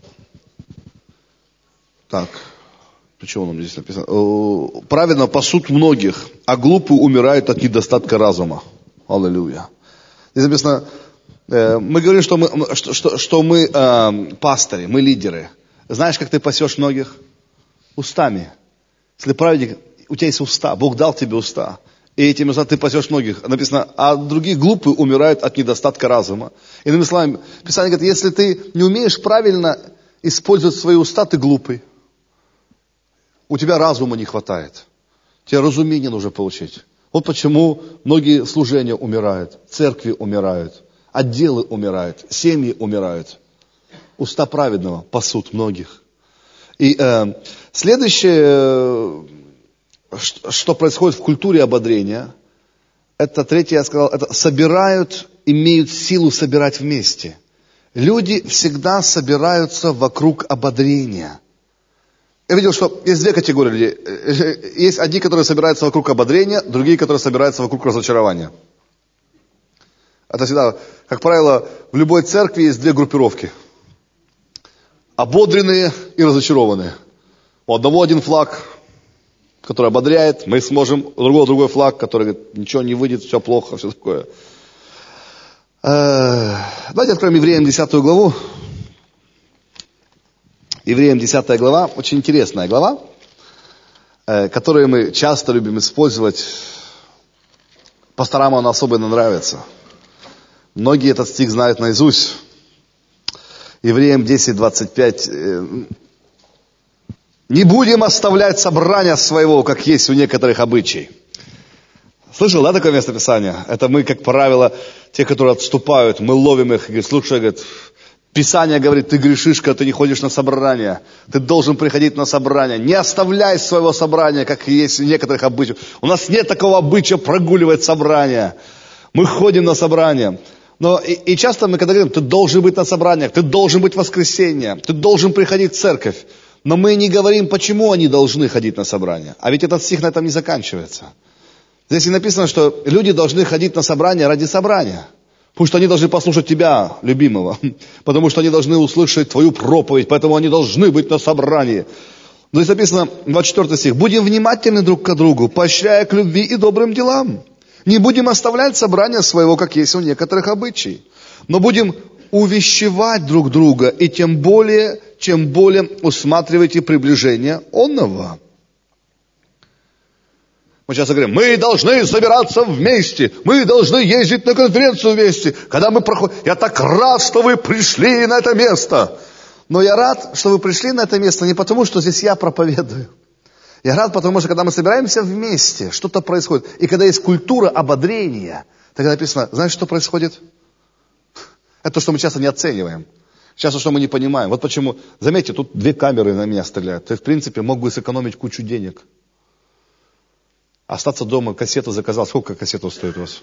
так, почему он здесь написано? Праведного пасут многих, а глупые умирают от недостатка разума. Аллилуйя. Здесь написано, мы говорим, что мы пастыри, мы лидеры. Знаешь, как ты пасешь многих? Устами. Если праведник, у тебя есть уста, Бог дал тебе уста. И этими устами ты пасешь многих. Написано: а другие глупые умирают от недостатка разума. Иными словами, Писание говорит, если ты не умеешь правильно использовать свои уста, ты глупый. У тебя разума не хватает. Тебе разумение нужно получить. Вот почему многие служения умирают, церкви умирают, отделы умирают, семьи умирают. Уста праведного пасут многих. И следующее, что происходит в культуре ободрения, это третье, я сказал, это собирают, имеют силу собирать вместе. Люди всегда собираются вокруг ободрения. Я видел, что есть две категории людей. Есть одни, которые собираются вокруг ободрения, другие, которые собираются вокруг разочарования. Это всегда, как правило, в любой церкви есть две группировки. Ободренные и разочарованные. У одного один флаг, который ободряет, мы сможем, у другого другой флаг, который говорит: ничего не выйдет, все плохо, все такое. Давайте откроем Евреям 10 главу. Евреям 10 глава, очень интересная глава, которую мы часто любим использовать. Пасторам она особенно нравится. Многие этот стих знают наизусть. Евреям 10:25. Не будем оставлять собрания своего, как есть у некоторых обычай. Слышал, да, такое место Писания? Это мы, как правило, те, которые отступают, мы ловим их и говорим: слушай, говорит, Писание говорит, ты грешишь, когда ты не ходишь на собрание. Ты должен приходить на собрание. Не оставляй своего собрания, как есть у некоторых обычаев. У нас нет такого обычая прогуливать собрание. Мы ходим на собрание. Но и часто мы, когда говорим, ты должен быть на собраниях, ты должен быть в воскресенье, ты должен приходить в церковь. Но мы не говорим, почему они должны ходить на собрание. А ведь этот стих на этом не заканчивается. Здесь и написано, что люди должны ходить на собрание ради собрания. Потому что они должны послушать тебя, любимого. Потому что они должны услышать твою проповедь. Поэтому они должны быть на собрании. Но здесь написано, 24 стих. Будем внимательны друг к другу, поощряя к любви и добрым делам. Не будем оставлять собрание своего, как есть у некоторых обычаев. Но будем увещевать друг друга. И чем более усматривайте приближение онного. Мы часто говорим, мы должны собираться вместе, мы должны ездить на конференцию вместе. Когда мы проходим, я так рад, что вы пришли на это место. Но я рад, что вы пришли на это место не потому, что здесь я проповедую. Я рад, потому что когда мы собираемся вместе, что-то происходит. И когда есть культура ободрения, тогда написано, знаешь, что происходит? Это то, что мы часто не оцениваем. Часто, что мы не понимаем. Вот почему, заметьте, тут 2 камеры на меня стреляют. Ты, в принципе, мог бы сэкономить кучу денег. Остаться дома, кассету заказал. Сколько кассета стоит у вас?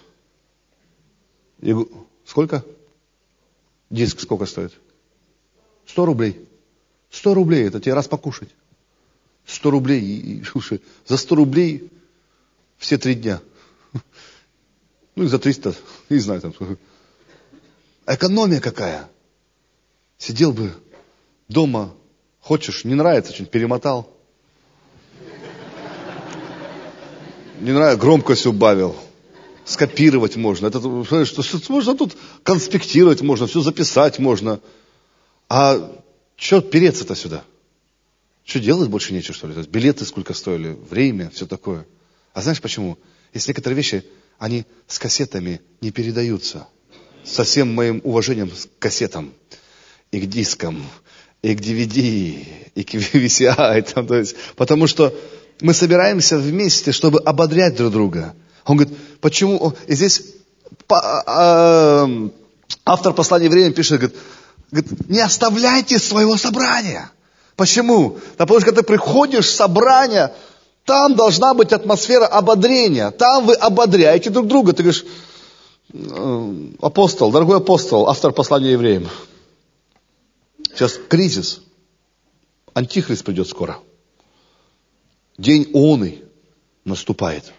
Сколько? Диск сколько стоит? 100 рублей. 100 рублей, это тебе раз покушать. 100 рублей, и, слушай, за 100 рублей все 3 дня. Ну и за 300, не знаю там. Экономия какая. Сидел бы дома, хочешь, не нравится, что-нибудь перемотал. Не нравится, громкость убавил. Скопировать можно. Это, можно тут конспектировать можно, все записать можно. А что переться-то сюда? Что делать больше нечего, что ли? Билеты сколько стоили, время, все такое. А знаешь почему? Есть некоторые вещи, они с кассетами не передаются. Со всем моим уважением к кассетам, и к дискам, и к DVD, и к VCI. Там, то есть, потому что мы собираемся вместе, чтобы ободрять друг друга. Он говорит, почему? И здесь автор послания «Время» пишет, говорит, не оставляйте своего собрания. Почему? Да потому что когда ты приходишь в собрание, там должна быть атмосфера ободрения. Там вы ободряете друг друга. Ты говоришь, апостол, дорогой апостол, автор послания Евреям, сейчас кризис. Антихрист придет скоро. День оный наступает.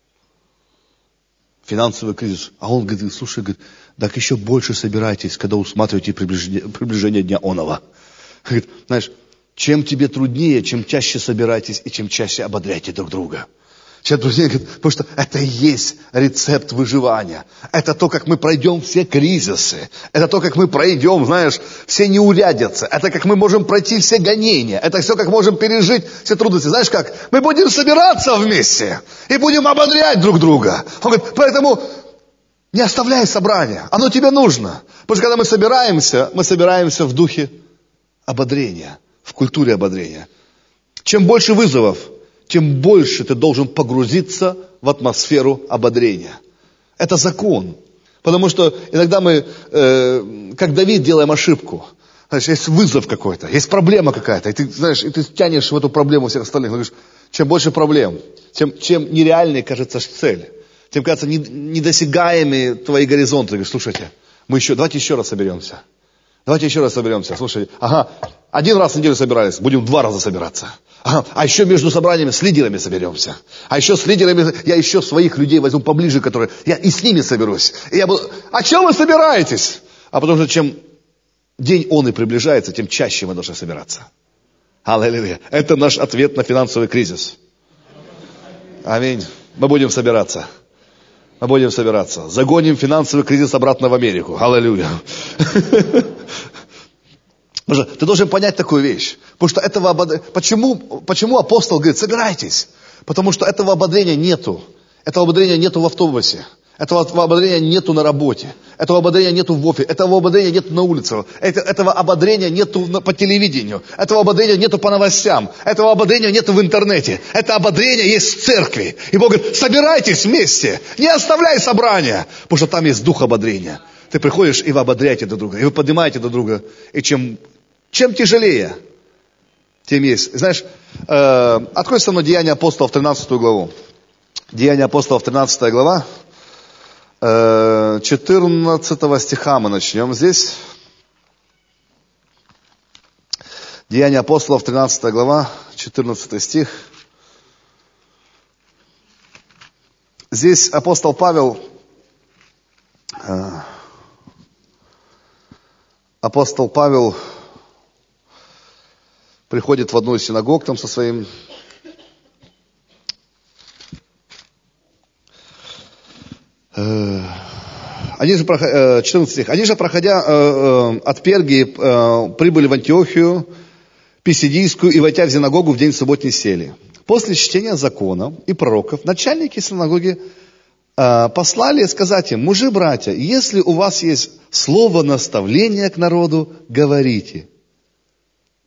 Финансовый кризис. А он говорит, слушай, говорит, так еще больше собирайтесь, когда усматриваете приближение дня оного. Говорит, знаешь, чем тебе труднее, чем чаще собирайтесь и чем чаще ободряйте друг друга. Чем труднее, говорит, потому что это и есть рецепт выживания. Это то, как мы пройдем все кризисы. Это то, как мы пройдем, знаешь, все неурядицы. Это как мы можем пройти все гонения. Это все, как можем пережить все трудности. Знаешь как? Мы будем собираться вместе и будем ободрять друг друга. Он говорит, поэтому не оставляй собрания. Оно тебе нужно. Потому что когда мы собираемся в духе ободрения, в культуре ободрения. Чем больше вызовов, тем больше ты должен погрузиться в атмосферу ободрения. Это закон. Потому что иногда мы, как Давид, делаем ошибку. Знаешь, есть вызов какой-то, есть проблема какая-то. И ты, знаешь, и ты тянешь в эту проблему всех остальных. Говоришь, чем больше проблем, чем нереальнее кажется цель, тем кажется недосягаемые твои горизонты. Ты говоришь, слушайте, давайте еще раз соберемся. Давайте еще раз соберемся. Слушай, один раз в неделю собирались, будем 2 раза собираться. А еще между собраниями с лидерами соберемся. А еще с лидерами, я еще своих людей возьму поближе, которые, я и с ними соберусь. И я буду, а чем вы собираетесь? А потому что чем день он и приближается, тем чаще мы должны собираться. Аллилуйя. Это наш ответ на финансовый кризис. Аминь. Мы будем собираться. Мы будем собираться. Загоним финансовый кризис обратно в Америку. Аллилуйя. Ты должен понять такую вещь. Потому что этого ободрения... Почему апостол говорит, собирайтесь? Потому что этого ободрения нету. Этого ободрения нету в автобусе. Этого ободрения нету на работе. Этого ободрения нету в офисе. Этого ободрения нету на улице. Этого ободрения нету по телевидению. Этого ободрения нету по новостям. Этого ободрения нету в интернете. Это ободрение есть в церкви. И Бог говорит, собирайтесь вместе. Не оставляй собрания. Потому что там есть дух ободрения. Ты приходишь, и вы ободряете друг друга. И вы поднимаете друг друга. И чем тяжелее, тем есть. Знаешь, открой со мной Деяния апостолов, 13 главу. Деяния апостолов, 13 глава. 14 стиха мы начнем здесь. Деяния апостолов, 13 глава, 14 стих. Здесь апостол Павел приходит в одну из синагог там со своим... Они же, 14 стих, они же, проходя от Пергии, прибыли в Антиохию Писидийскую и, войдя в синагогу, в день субботний сели. После чтения закона и пророков, начальники синагоги послали сказать им, мужи, братья, если у вас есть слово наставления к народу, говорите.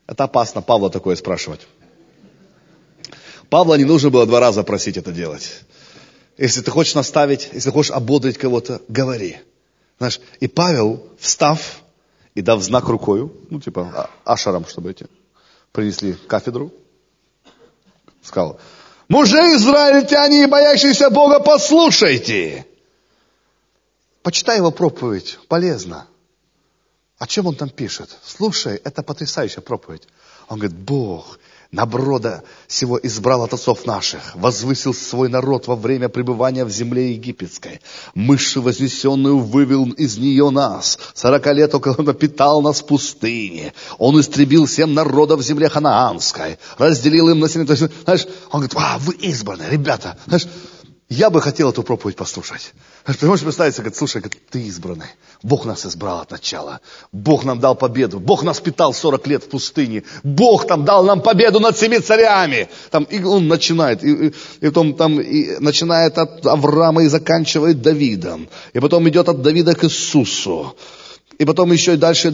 Это опасно Павла такое спрашивать. Павла не нужно было 2 раза просить это делать. Если ты хочешь наставить, если хочешь ободрить кого-то, говори. Знаешь, и Павел, встав и дав знак рукою, ашерам, чтобы эти принесли кафедру, сказал: мужи израильтяне и боящиеся Бога, послушайте. Почитай его проповедь, полезно. О чем он там пишет? Слушай, это потрясающая проповедь. Он говорит: Бог народа сего избрал от отцов наших, возвысил свой народ во время пребывания в земле египетской. Мышь вознесенную вывел из нее нас. 40 лет около напитал нас в пустыне. Он истребил 7 народов в земле ханаанской. Разделил им население. Знаешь, он говорит: вы избраны, ребята. Знаешь, я бы хотел эту проповедь послушать. Ты можешь представить, говорит: слушай, ты избранный. Бог нас избрал от начала. Бог нам дал победу. Бог нас питал 40 лет в пустыне. Бог там дал нам победу над 7 царями. И он начинает. И потом начинает от Авраама и заканчивает Давидом. И потом идет от Давида к Иисусу. И потом еще и дальше.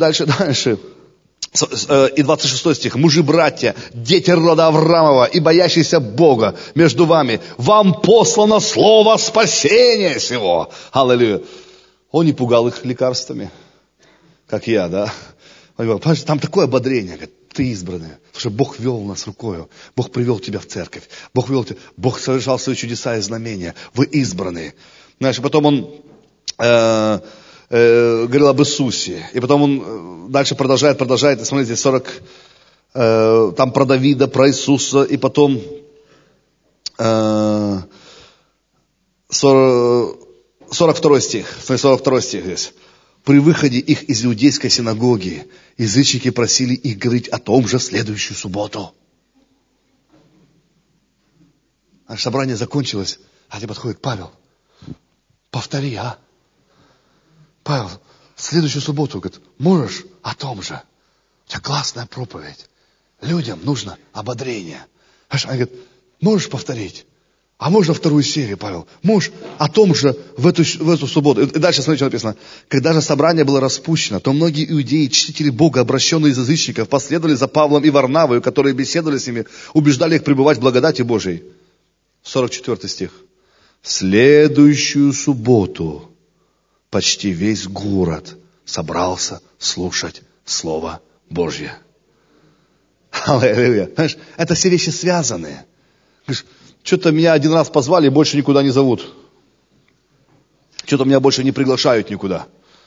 И 26 стих. Мужи, братья, дети рода Авраамова и боящиеся Бога между вами, вам послано слово спасения сего. Аллилуйя. Он не пугал их лекарствами, как я, да. Он говорит: там такое ободрение, говорит: ты избранный. Потому что Бог вел нас рукою. Бог привел тебя в церковь. Бог совершал свои чудеса и знамения. Вы избранные. Знаешь, потом он говорил об Иисусе. И потом он дальше продолжает. И смотрите, 40, там про Давида, про Иисуса. И потом 42 стих. Смотрите, 42 стих здесь. При выходе их из иудейской синагоги язычники просили их говорить о том же в следующую субботу. Наше собрание закончилось. Один подходит: Павел, повтори, Павел, в следующую субботу, говорит, можешь о том же? У тебя классная проповедь. Людям нужно ободрение. Он говорит: можешь повторить? А можно 2 серию, Павел? Можешь о том же в эту субботу? И дальше, смотрите, что написано. Когда же собрание было распущено, то многие иудеи, чтители Бога, обращенные из язычников, последовали за Павлом и Варнавою, которые беседовали с ними, убеждали их пребывать в благодати Божией. 44 стих. В следующую субботу почти весь город собрался слушать Слово Божье. Аллилуйя. Знаешь, это все вещи связанные. Говоришь: что-то меня один раз позвали, больше никуда не зовут. Что-то меня больше не приглашают никуда.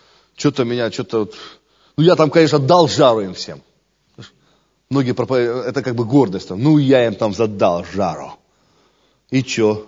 Я там, конечно, дал жару им всем. Многие проповедуют, это как бы гордость. Я им там задал жару. И что?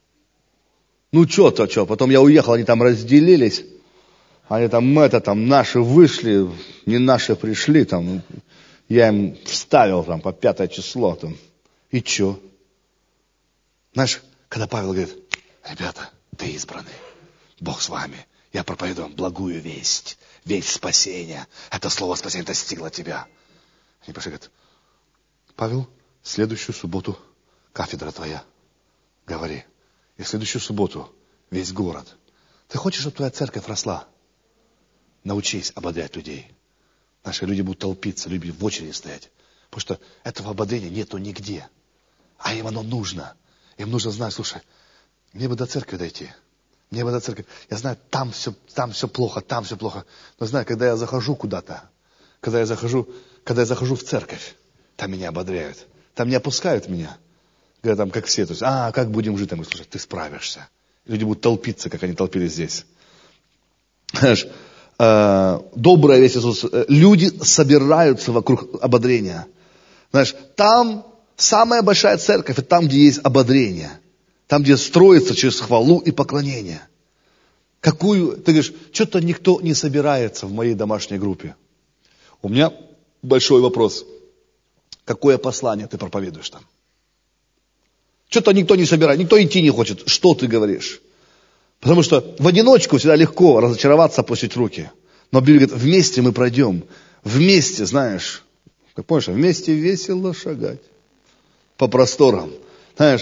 Что? Потом я уехал, они там разделились. Они там наши вышли, не наши пришли. Я им вставил по 5 число. И что? Знаешь, когда Павел говорит: ребята, ты избранный, Бог с вами, я проповедую вам благую весть спасения. Это слово спасения достигло тебя. Они пришли и говорят: Павел, в следующую субботу кафедра твоя, говори. И в следующую субботу весь город. Ты хочешь, чтобы твоя церковь росла? Научись ободрять людей. Наши люди будут толпиться, люди в очереди стоять. Потому что этого ободрения нету нигде. А им оно нужно. Им нужно знать: слушай, мне бы до церкви дойти. Я знаю, там все плохо. Но знаю, когда я захожу куда-то, когда я захожу в церковь, там меня ободряют. Там не опускают меня. Говорят, как все. То есть, как будем жить? Слушай, ты справишься. Люди будут толпиться, как они толпились здесь. Знаешь, добрая весть Иисуса. Люди собираются вокруг ободрения. Знаешь, там самая большая церковь, это там, где есть ободрение. Там, где строится через хвалу и поклонение. Ты говоришь: что-то никто не собирается в моей домашней группе. У меня большой вопрос. Какое послание ты проповедуешь там? Что-то никто не собирает, никто идти не хочет. Что ты говоришь? Потому что в одиночку всегда легко разочароваться, опустить руки. Но Библия говорит: вместе мы пройдем. Вместе, знаешь, как помнишь, вместе весело шагать по просторам. Знаешь,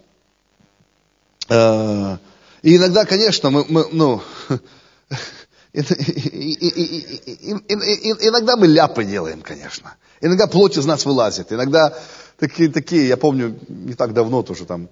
и иногда, конечно, Иногда мы ляпы делаем, конечно. Иногда плоть из нас вылазит. Иногда такие, я помню, не так давно тоже там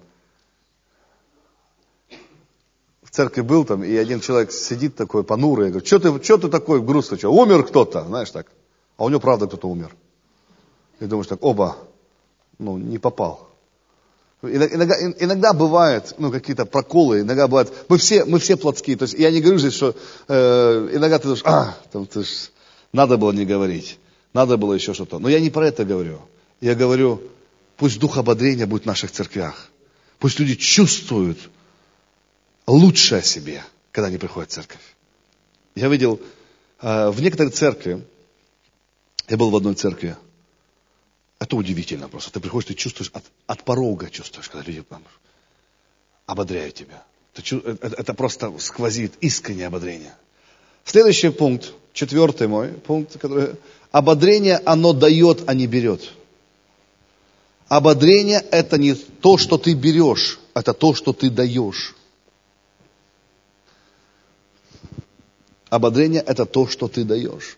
в церкви был там, и один человек сидит такой понурый, я говорю, что ты такой грустный, что, умер кто-то, знаешь так. А у него правда кто-то умер. И думаешь так, оба, не попал. Иногда бывают, какие-то проколы, иногда бывают, мы все плотские, то есть я не говорю здесь, что иногда ты думаешь, надо было не говорить, надо было еще что-то. Но я не про это говорю. Я говорю, пусть дух ободрения будет в наших церквях. Пусть люди чувствуют лучше о себе, когда они приходят в церковь. Я видел в некоторых церквях, я был в одной церкви, это удивительно просто. Ты приходишь, ты чувствуешь, от порога чувствуешь, когда люди ободряют тебя. Это просто сквозит искреннее ободрение. Следующий пункт, 4 мой пункт, ободрение, оно дает, а не берет. Ободрение – это не то, что ты берешь, это то, что ты даешь. Ободрение – это то, что ты даешь.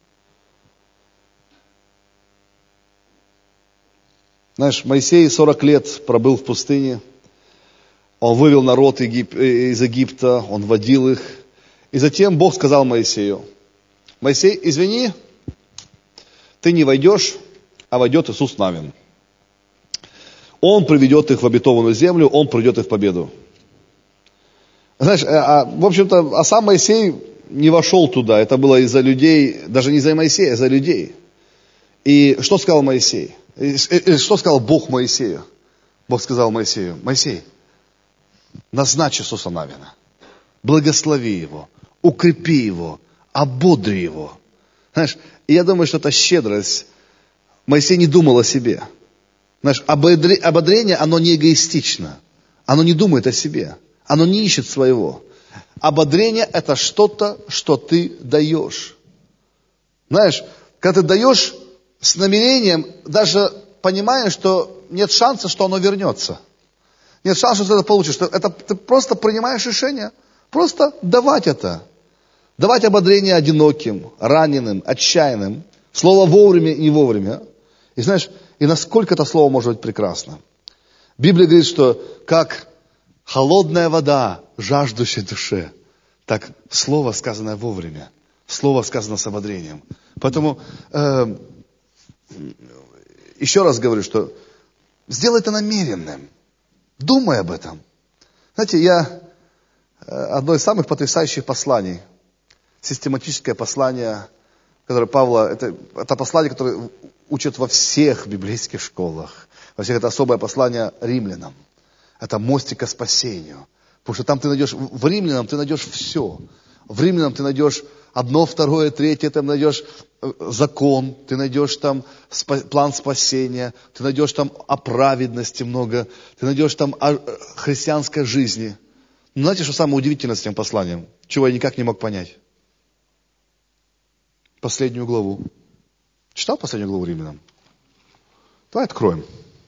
Знаешь, Моисей 40 лет пробыл в пустыне. Он вывел народ из Египта, он водил их. И затем Бог сказал Моисею: Моисей, извини, ты не войдешь, а войдет Иисус Навин. Он приведет их в обетованную землю, он приведет их в победу. Знаешь, в общем-то, сам Моисей не вошел туда. Это было из-за людей, даже не из-за Моисея, а из-за людей. И что сказал Моисей? Что сказал Бог Моисею? Бог сказал Моисею: Моисей, назначь Иисуса Навина, благослови его, укрепи его, ободри его. Знаешь, я думаю, что это щедрость. Моисей не думал о себе. Знаешь, ободрение, оно не эгоистично. Оно не думает о себе. Оно не ищет своего. Ободрение – это что-то, что ты даешь. Знаешь, когда ты даешь с намерением, даже понимая, что нет шанса, что оно вернется. Нет шанса, что ты это получишь. Ты просто принимаешь решение. Просто давать это. Давать ободрение одиноким, раненым, отчаянным. Слово вовремя и не вовремя. И знаешь, и насколько это слово может быть прекрасно. Библия говорит, что как холодная вода жаждущей душе, так слово, сказанное вовремя. Слово, сказанное с ободрением. Поэтому еще раз говорю, что сделай это намеренным. Думай об этом. Знаете, одно из самых потрясающих посланий, систематическое послание, которое Павла, это послание, которое учат во всех библейских школах. Во всех это особое послание римлянам. Это мостик ко спасению. Потому что там ты найдешь, в Римлянам ты найдешь все. В Римлянам ты найдешь 1, 2, 3, ты найдешь закон, ты найдешь там план спасения, ты найдешь там о праведности много, ты найдешь там о христианской жизни. Но знаете, что самое удивительное с этим посланием? Чего я никак не мог понять? Последнюю главу. Читал последнюю главу Римлянам? Давай откроем.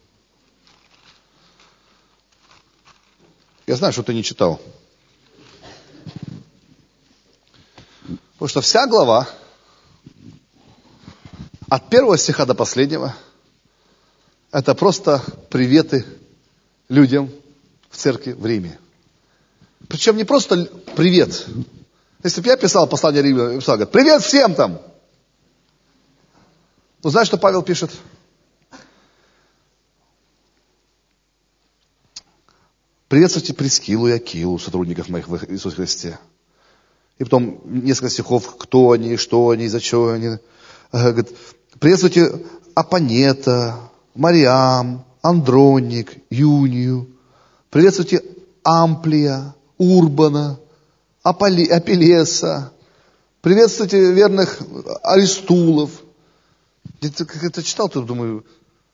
Я знаю, что ты не читал. Потому что вся глава, от 1 стиха до последнего, это просто приветы людям в церкви в Риме. Причем не просто привет. Если бы я писал послание Римлянам, я писал, говорит, привет всем там. Ну, знаешь, что Павел пишет? Приветствуйте Прискилу и Акилу, сотрудников моих в Иисусе Христе. И потом несколько стихов, кто они, что они, за что они. Говорит, приветствуйте Апонета, Мариам, Андроник, Юнию. Приветствуйте Амплия, Урбана, Апеллеса. Приветствуйте верных Аристулов. Как это читал, то думаю,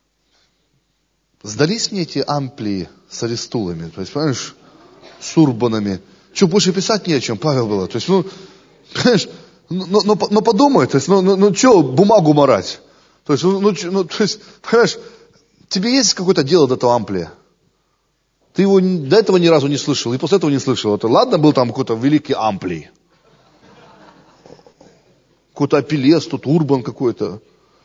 сдались мне эти Амплии с Аристулами, то есть, понимаешь, с Урбанами. Что, больше писать не о чем, Павел было. То есть, понимаешь, но подумай, то есть, что бумагу марать? То есть, то есть, понимаешь, тебе есть какое-то дело до этого Амплия? Ты его до этого ни разу не слышал, и после этого не слышал. Это, ладно, был там какой-то великий Амплий. какой-то Апеллес, тут Урбан какой-то.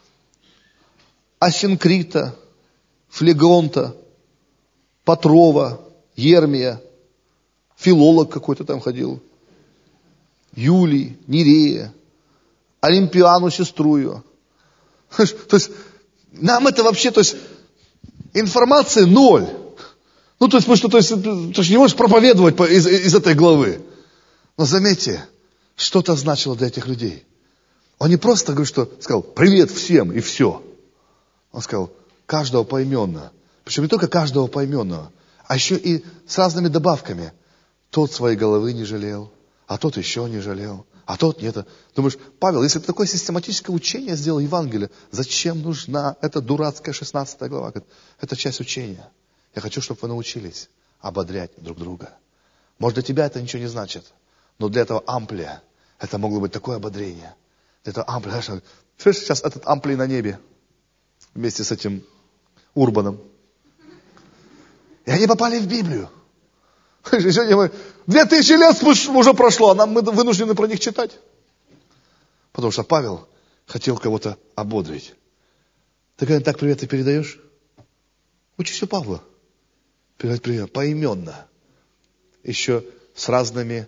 Асинкрита, Флегонта, Патрова, Ермия, филолог какой-то там ходил, Юлий, Нерея, Олимпиану, сестру ее. То есть, нам это вообще, то есть, информация ноль. Ну, то есть, потому что, то есть не можешь проповедовать из этой главы. Но заметьте, что это значило для этих людей. Он не просто говорит, что сказал, привет всем, и все. Он сказал, каждого поименно. Причем не только каждого поименно, а еще и с разными добавками. Тот своей головы не жалел, а тот еще не жалел, а тот нет. Думаешь, Павел, если ты такое систематическое учение сделал Евангелие, зачем нужна эта дурацкая 16 глава? Говорит, это часть учения. Я хочу, чтобы вы научились ободрять друг друга. Может, для тебя это ничего не значит, но для этого Амплия это могло быть такое ободрение. Для этого Амплия, знаешь, сейчас этот Амплий на небе вместе с этим Урбаном. И они попали в Библию. 2000 лет уже прошло, а мы вынуждены про них читать. Потому что Павел хотел кого-то ободрить. Ты когда так привет ты передаешь? Учись у Павла. Передать привет поименно. Еще с разными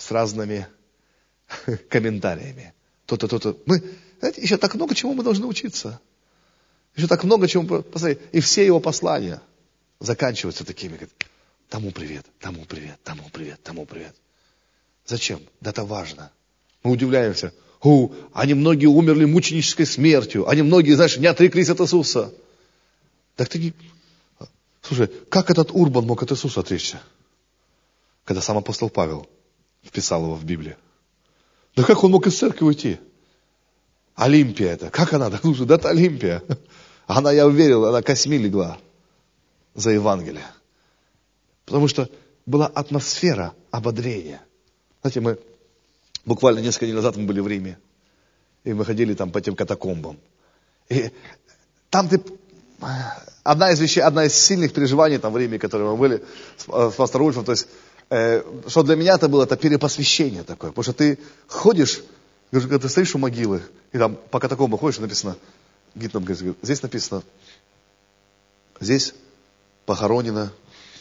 комментариями. То-то, то-то. Знаете, еще так много чему мы должны учиться. Еще так много чему. Посмотри, и все его послания заканчиваются такими, как тому привет, тому привет, тому привет, тому привет. Зачем? Да это важно. Мы удивляемся. Они многие умерли мученической смертью. Они многие, знаешь, не отреклись от Иисуса. Так ты не... Слушай, как этот Урбан мог от Иисуса отречься? Когда сам апостол Павел вписал его в Библию. Да как он мог из церкви уйти? Олимпия это. Как она? Да это Олимпия. Она, я уверен, она косьми легла за Евангелие. Потому что была атмосфера ободрения. Знаете, мы буквально несколько дней назад мы были в Риме. И мы ходили там по этим катакомбам. И там одна из сильных переживаний там в Риме, которые мы были с пастором Ульфом, то есть, что для меня это было, это перепосвящение такое. Потому что ты ходишь, когда ты стоишь у могилы, и там по катакомбам ходишь, и написано, гид нам говорит, здесь написано, здесь похоронена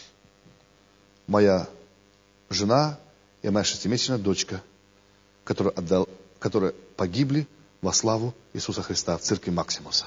моя жена и моя 6-месячная дочка, которые погибли во славу Иисуса Христа в церкви Максимуса.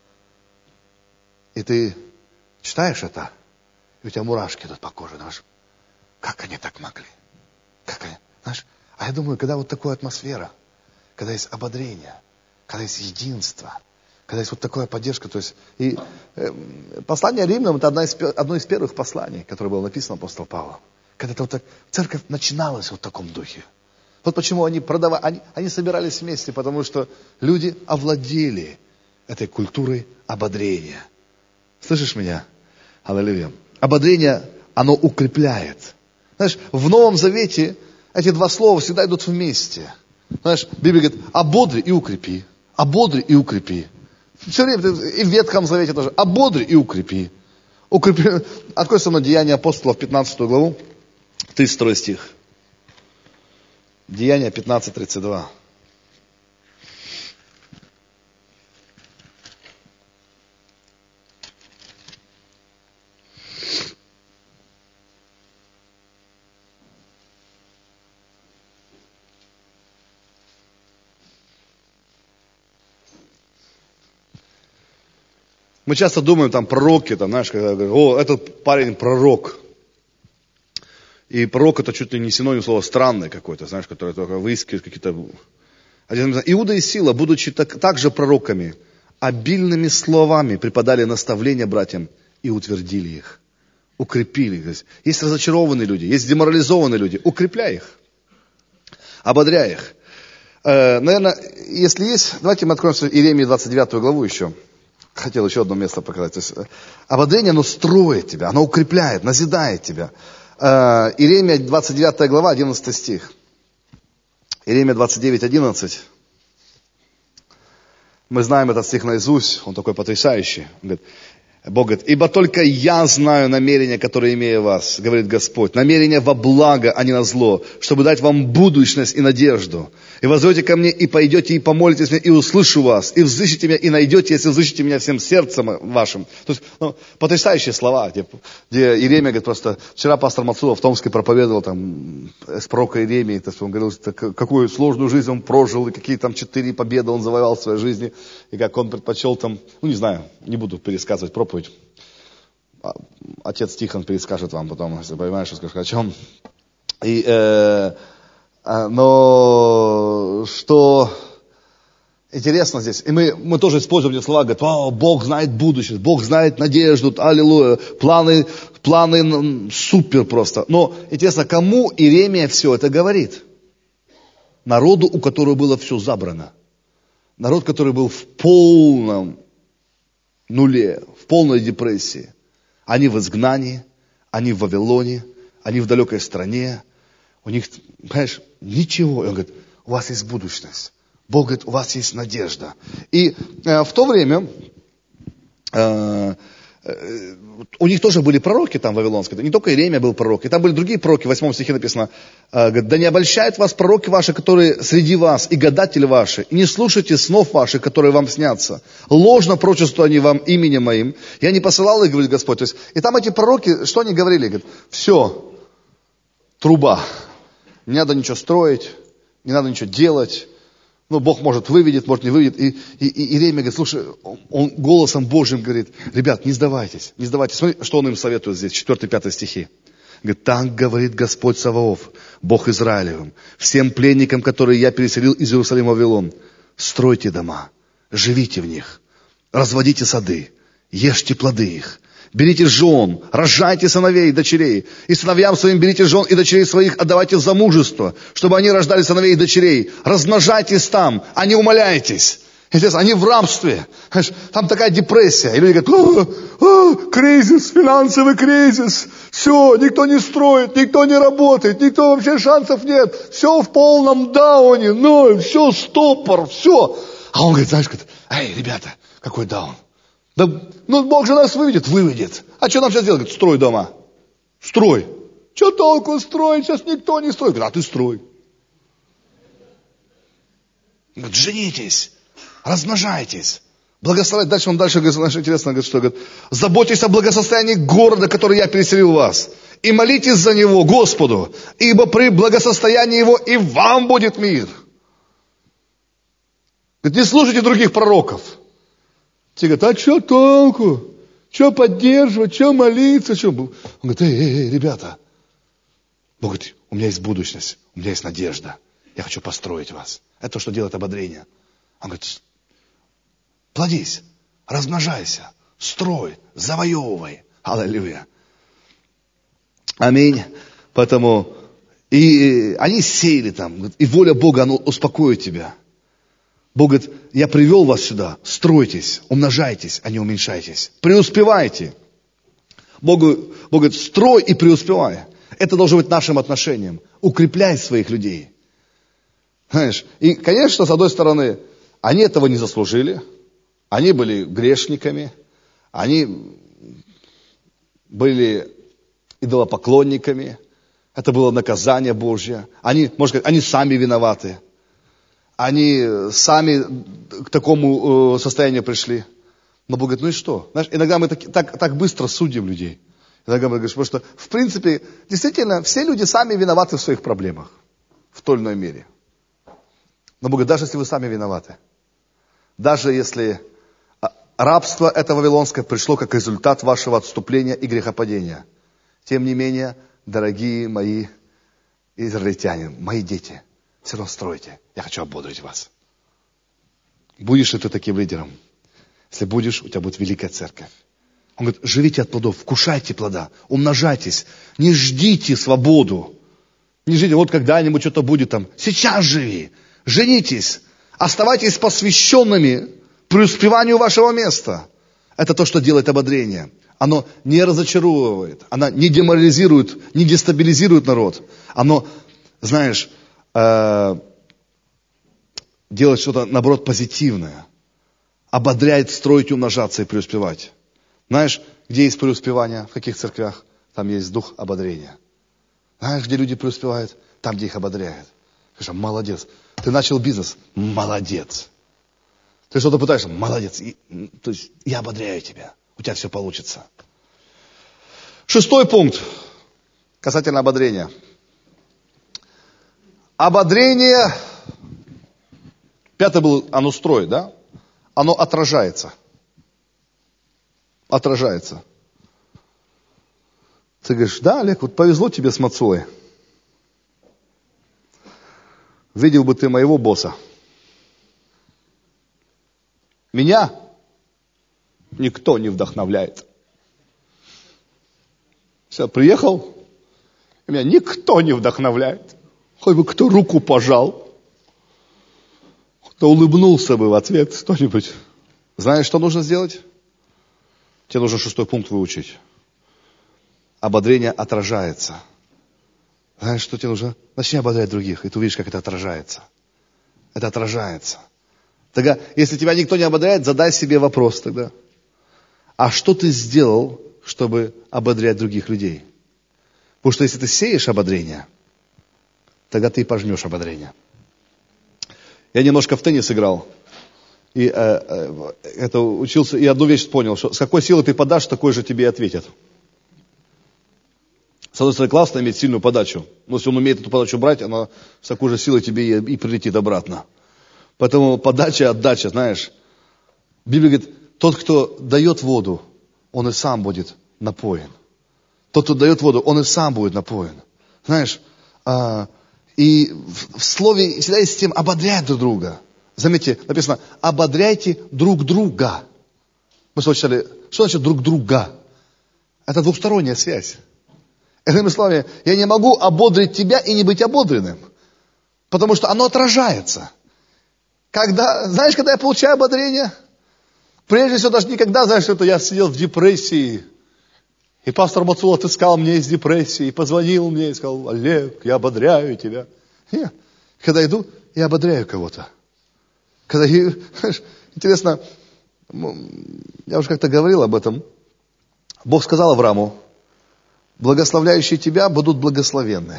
И ты читаешь это, и у тебя мурашки идут по коже. Знаешь, как они так могли? Как они? Знаешь, а я думаю, когда вот такая атмосфера, когда есть ободрение, когда есть единство, когда есть вот такая поддержка, то есть и послание Римлянам это одно из первых посланий, которое было написано апостолом Павлом. Когда-то вот так церковь начиналась вот в таком духе. Вот почему они собирались вместе, потому что люди овладели этой культурой ободрения. Слышишь меня? Аллилуйя. Ободрение, оно укрепляет. Знаешь, в Новом Завете эти два слова всегда идут вместе. Знаешь, Библия говорит, ободри и укрепи. Ободри и укрепи. Все время, и в Ветхом Завете тоже. Ободри и укрепи. Открой со мной Деяния апостолов, 15 главу, 32 стих. Деяния 15:32. Мы часто думаем, там, пророки, там, знаешь, когда говорят, этот парень пророк. И пророк это чуть ли не синоним слова странный какой-то, знаешь, который только выискивает какие-то... Иуда и Сила, будучи также пророками, обильными словами преподали наставления братьям и утвердили их, укрепили их. Есть разочарованные люди, есть деморализованные люди, укрепляй их, ободряй их. Наверное, если есть, давайте мы откроем Иеремии 29 главу еще. Хотел еще одно место показать. То есть, ободрение, оно строит тебя, оно укрепляет, назидает тебя. Иеремия 29 глава, 11 стих. Иеремия 29:11. Мы знаем этот стих наизусть, он такой потрясающий. Он говорит, Бог говорит, ибо только я знаю намерения, которые имею вас, говорит Господь. Намерения во благо, а не на зло, чтобы дать вам будущность и надежду. И воззрете ко мне, и пойдете, и помолитесь мне, и услышу вас, и взыщите меня, и найдете, если взыщите меня всем сердцем вашим. То есть, потрясающие слова, где Иеремия говорит, просто вчера пастор Мацула в Томске проповедовал там с пророка Иеремии, то есть он говорил, какую сложную жизнь он прожил, и какие там 4 победы он завоевал в своей жизни, и как он предпочел там, не знаю, не буду пересказывать проповедь. Отец Тихон перескажет вам потом, если понимаешь, что скажешь, о чем. Но что интересно здесь, и мы тоже используем эти слова, говорят, Бог знает будущее, Бог знает надежду, аллилуйя, планы супер просто. Но интересно, кому Иеремия все это говорит? Народу, у которого было все забрано. Народ, который был в полном нуле, в полной депрессии. Они в изгнании, они в Вавилоне, они в далекой стране. У них, понимаешь, ничего. И он говорит, у вас есть будущность. Бог говорит, у вас есть надежда. И в то время у них тоже были пророки там вавилонские. Не только Иеремия был пророк. И там были другие пророки. В 8 стихе написано, говорит, да не обольщают вас пророки ваши, которые среди вас, и гадатели ваши. И не слушайте снов ваших, которые вам снятся. Ложно пророчествуют они вам именем моим. Я не посылал их, говорит Господь. То есть, и там эти пророки, что они говорили? Говорят, все, труба. Не надо ничего строить, не надо ничего делать. Бог может выведет, может не выведет. И Иеремия говорит, слушай, он голосом Божьим говорит, ребят, не сдавайтесь, не сдавайтесь. Смотри, что он им советует здесь, 4-5 стихи. Говорит, так говорит Господь Саваоф, Бог Израилевым, всем пленникам, которые я переселил из Иерусалима в Вавилон, стройте дома, живите в них, разводите сады, ешьте плоды их. Берите жен, рожайте сыновей и дочерей. И сыновьям своим берите жен и дочерей своих, отдавайте в замужество, чтобы они рождали сыновей и дочерей. Размножайтесь там, а не умоляйтесь. Естественно, они в рабстве. Там такая депрессия. И люди говорят, кризис, финансовый кризис. Все, никто не строит, никто не работает, никто вообще шансов нет. Все в полном дауне, все, стопор, все. А он говорит, знаешь, эй, ребята, какой даун? Да, Бог же нас выведет. А что нам сейчас делать? Говорит, строй дома. Строй. Что толку строить? Сейчас никто не строит. Говорит, а ты строй. Говорит, женитесь, размножайтесь, благословляйте. Дальше он интересно говорит, что говорит, заботьтесь о благосостоянии города, который я переселил вас. И молитесь за него, Господу, ибо при благосостоянии его и вам будет мир. Говорит, не слушайте других пророков. Те говорят, а что толку? Что поддерживать? Что молиться? Что? Он говорит, эй, ребята. Бог говорит, у меня есть будущность, у меня есть надежда. Я хочу построить вас. Это то, что делает ободрение. Он говорит, плодись, размножайся, строй, завоевывай. Аллилуйя. Аминь. Поэтому и они сеяли там, и воля Бога, она успокоит тебя. Бог говорит, я привел вас сюда, стройтесь, умножайтесь, а не уменьшайтесь. Преуспевайте. Бог говорит, строй и преуспевай. Это должно быть нашим отношением. Укрепляй своих людей. Знаешь, и, конечно, с одной стороны, они этого не заслужили. Они были грешниками. Они были идолопоклонниками. Это было наказание Божье. Они, можно сказать, они сами виноваты. Они сами к такому состоянию пришли. Но Бог говорит, ну и что? Знаешь, иногда мы так быстро судим людей. Иногда мы говорим, потому что, в принципе, действительно, все люди сами виноваты в своих проблемах. В той или иной мере. Но Бог говорит, даже если вы сами виноваты, даже если рабство это вавилонское пришло как результат вашего отступления и грехопадения, тем не менее, дорогие мои израильтяне, мои дети, все равно стройте. Я хочу ободрить вас. Будешь ли ты таким лидером? Если будешь, у тебя будет великая церковь. Он говорит, живите от плодов, вкушайте плода, умножайтесь, не ждите свободу. Не ждите, вот когда-нибудь что-то будет там. Сейчас живи, женитесь, оставайтесь посвященными преуспеванию вашего места. Это то, что делает ободрение. Оно не разочаровывает, оно не деморализирует, не дестабилизирует народ. Оно, знаешь, делать что-то, наоборот, позитивное. Ободряет строить, умножаться и преуспевать. Знаешь, где есть преуспевание, в каких церквях? Там есть дух ободрения. Знаешь, где люди преуспевают? Там, где их ободряют. Скажи, молодец. Ты начал бизнес? Молодец. Ты что-то пытаешься? Молодец. То есть я ободряю тебя. У тебя все получится. 6 пункт касательно ободрения. Ободрение, 5 был, оно строит, да? Оно отражается. Отражается. Ты говоришь, да, Олег, вот повезло тебе с мацой. Видел бы ты моего босса. Меня никто не вдохновляет. Все, приехал, и меня никто не вдохновляет. Хоть бы кто руку пожал, кто улыбнулся бы в ответ, кто-нибудь. Знаешь, что нужно сделать? Тебе нужно 6 пункт выучить. Ободрение отражается. Знаешь, что тебе нужно? Начни ободрять других, и ты увидишь, как это отражается. Это отражается. Тогда, если тебя никто не ободряет, задай себе вопрос тогда. А что ты сделал, чтобы ободрять других людей? Потому что если ты сеешь ободрение, тогда ты и пожнешь ободрение. Я немножко в теннис играл. И это учился, и одну вещь понял, что с какой силой ты подашь, такой же тебе и ответят. С одной стороны, классно иметь сильную подачу. Но если он умеет эту подачу брать, она с такой же силой тебе и прилетит обратно. Поэтому подача, отдача, знаешь. Библия говорит, тот, кто дает воду, он и сам будет напоен. Тот, кто дает воду, он и сам будет напоен. Знаешь, и в слове всегда есть тема ободрять друг друга. Заметьте, написано, ободряйте друг друга. Мы слышали, что значит друг друга? Это двухсторонняя связь. Иными словами, я не могу ободрить тебя и не быть ободренным. Потому что оно отражается. Знаешь, когда я получаю ободрение? Прежде всего, даже никогда, знаешь, это я сидел в депрессии. И пастор Мацул отыскал меня из депрессии. И позвонил мне и сказал, Олег, я ободряю тебя. Нет. Когда иду, я ободряю кого-то. Когда, знаешь, интересно, я уже как-то говорил об этом. Бог сказал Аврааму, благословляющие тебя будут благословенны.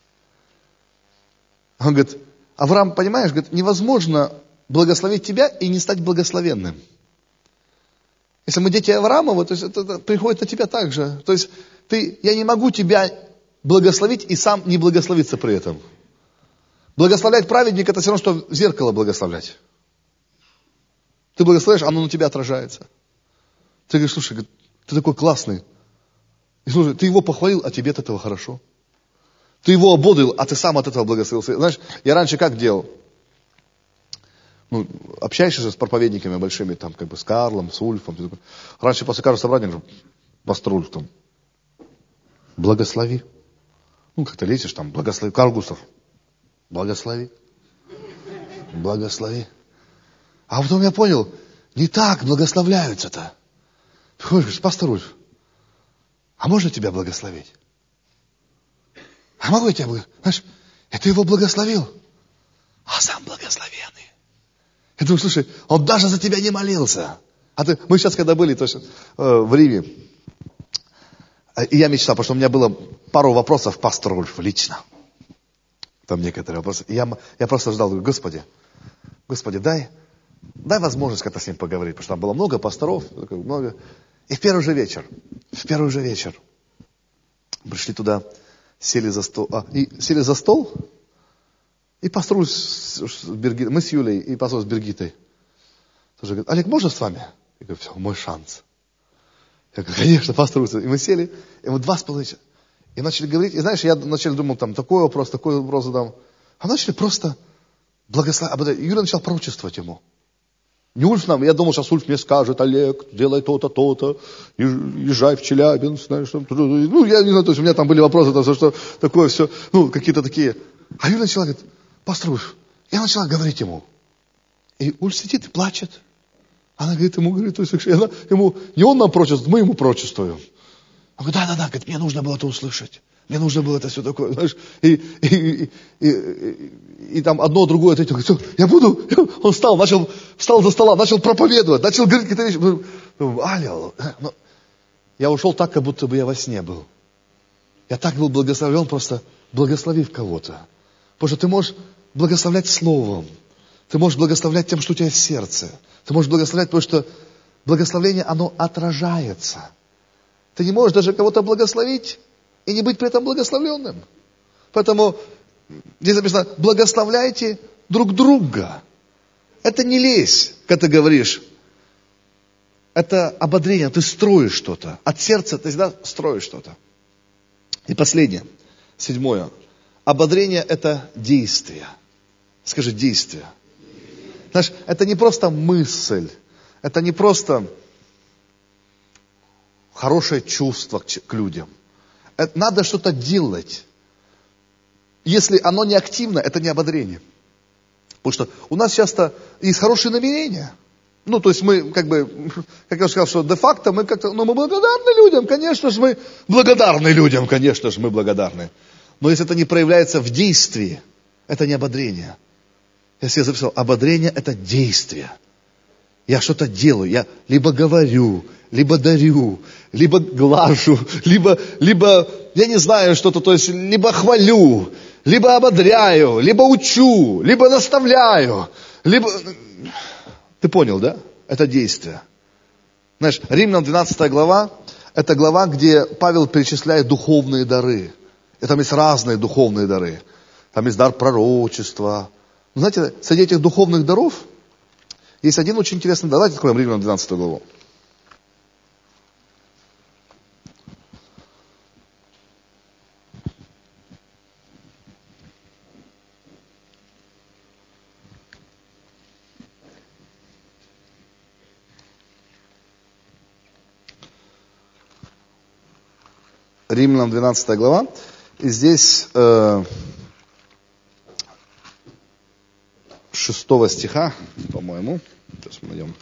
Он говорит, Авраам, понимаешь, говорит, невозможно благословить тебя и не стать благословенным. Если мы дети Авраамова, то есть это приходит на тебя так же. То есть я не могу тебя благословить и сам не благословиться при этом. Благословлять праведника, это все равно, что в зеркало благословлять. Ты благословляешь, оно на тебя отражается. Ты говоришь, слушай, ты такой классный. И слушай, ты его похвалил, а тебе от этого хорошо. Ты его ободрил, а ты сам от этого благословился. Знаешь, я раньше как делал? Общаешься же с проповедниками большими, там, как бы с Карлом, с Ульфом. Раньше после каждого собрания говорю, пастор Ульф, там, благослови. Как-то лезешь там, благослови. Карл Густав, благослови. Благослови. А потом я понял, не так благословляются-то. Говоришь, пастор Ульф, а можно тебя благословить? А могу я тебя благословить? Знаешь, это его благословил, а сам благословенный. Я думаю, слушай, он даже за тебя не молился. Мы сейчас когда были в Риме, и я мечтал, потому что у меня было пару вопросов пастору Ульфу лично. Там некоторые вопросы. И я просто ждал, говорю, Господи, дай возможность как-то с ним поговорить, потому что там было много пасторов, много. И в первый же вечер, пришли туда, сели за стол, и пастор Ульф мы с Юлей, и пастор с Бергитой. Тоже говорит, Олег, можно с вами? Я говорю, все, мой шанс. Я говорю, конечно, пастор Ульф. И мы сели, и мы 2,5 часа. И начали говорить, и знаешь, я вначале думал, там, такой вопрос задам. А начали просто благословить. Юля начал пророчествовать ему. Не Ульф нам, я думал, сейчас Ульф мне скажет, Олег, делай то-то, то-то, езжай в Челябинск, знаешь, я не знаю, то есть у меня там были вопросы, что такое все, какие-то такие. А Юля начала, говорит, пастор Ульф, я начала говорить ему. И Ульф сидит и плачет. Она говорит, то есть ему, не он нам пророчествует, мы ему пророчествуем. Он говорит, да, говорит, мне нужно было это услышать. Мне нужно было это все такое, знаешь. И там одно, другое, третье. Говорит, все, я буду. Он встал за стола, начал проповедовать, начал говорить какие-то вещи. я ушел так, как будто бы я во сне был. Я так был благословлен, просто благословив кого-то. Потому что ты можешь благословлять словом. Ты можешь благословлять тем, что у тебя в сердце. Ты можешь благословлять, потому что благословение, оно отражается. Ты не можешь даже кого-то благословить и не быть при этом благословленным. Поэтому здесь написано, благословляйте друг друга. Это не лезь, когда ты говоришь. Это ободрение, ты строишь что-то. От сердца ты всегда строишь что-то. И последнее, 7. Ободрение – это действие. Скажи, действие. Знаешь, это не просто мысль, это не просто хорошее чувство к людям. Это надо что-то делать. Если оно не активно, это не ободрение. Потому что у нас часто есть хорошие намерения. Ну, то есть мы, как я сказал, что де-факто мы как-то, мы благодарны людям, конечно же мы благодарны людям, конечно же мы благодарны. Но если это не проявляется в действии, это не ободрение. Я себе записал, ободрение – это действие. Я что-то делаю, я либо говорю, либо дарю, либо глажу, либо я не знаю что-то, то есть либо хвалю, либо ободряю, либо учу, либо наставляю, либо... Ты понял, да? Это действие. Знаешь, Римлянам 12 глава, это глава, где Павел перечисляет духовные дары. И там есть разные духовные дары. Там есть дар пророчества. Но знаете, среди этих духовных даров есть один очень интересный дар. Давайте откроем Римлянам 12 главу. Римлянам 12 глава. И здесь 6 стиха, по-моему. Сейчас мы найдем.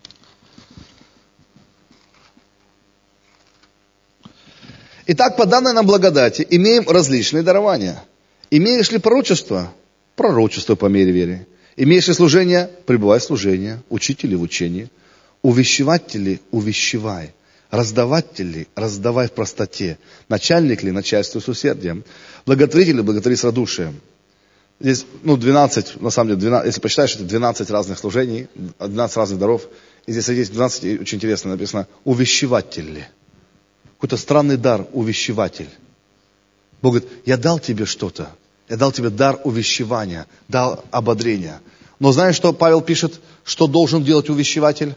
Итак, по данной нам благодати имеем различные дарования. Имеешь ли пророчество? Пророчество по мере веры. Имеешь ли служение? Пребывай в служении. Учители в учении. Увещеватели? Увещевай. Раздаватель, раздавай в простоте. Начальник ли, начальствуй с усердием. Благотворитель, благотвори с радушием. Здесь, 12, на самом деле, 12, если посчитаешь, это 12 разных служений, 12 разных даров. И здесь есть 12, очень интересно написано, увещеватель ли. Какой-то странный дар, увещеватель. Бог говорит, я дал тебе что-то. Я дал тебе дар увещевания, дал ободрения. Но знаешь, что Павел пишет, что должен делать увещеватель?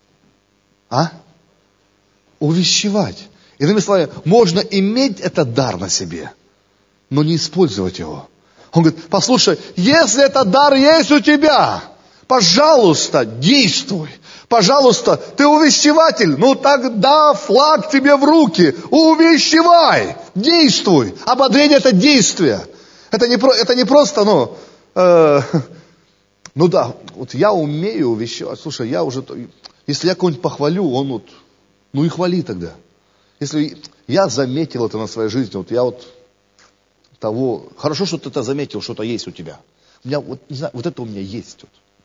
Увещевать. Иными словами, можно иметь этот дар на себе, но не использовать его. Он говорит, послушай, если этот дар есть у тебя, пожалуйста, действуй. Пожалуйста, ты увещеватель, тогда флаг тебе в руки. Увещевай, действуй. Ободрение – это действие. Это не просто, вот я умею увещевать. Слушай, если я кого-нибудь похвалю, он и хвали тогда. Если я заметил это на своей жизни, хорошо, что ты это заметил, что-то есть у тебя. У меня, не знаю, это у меня есть.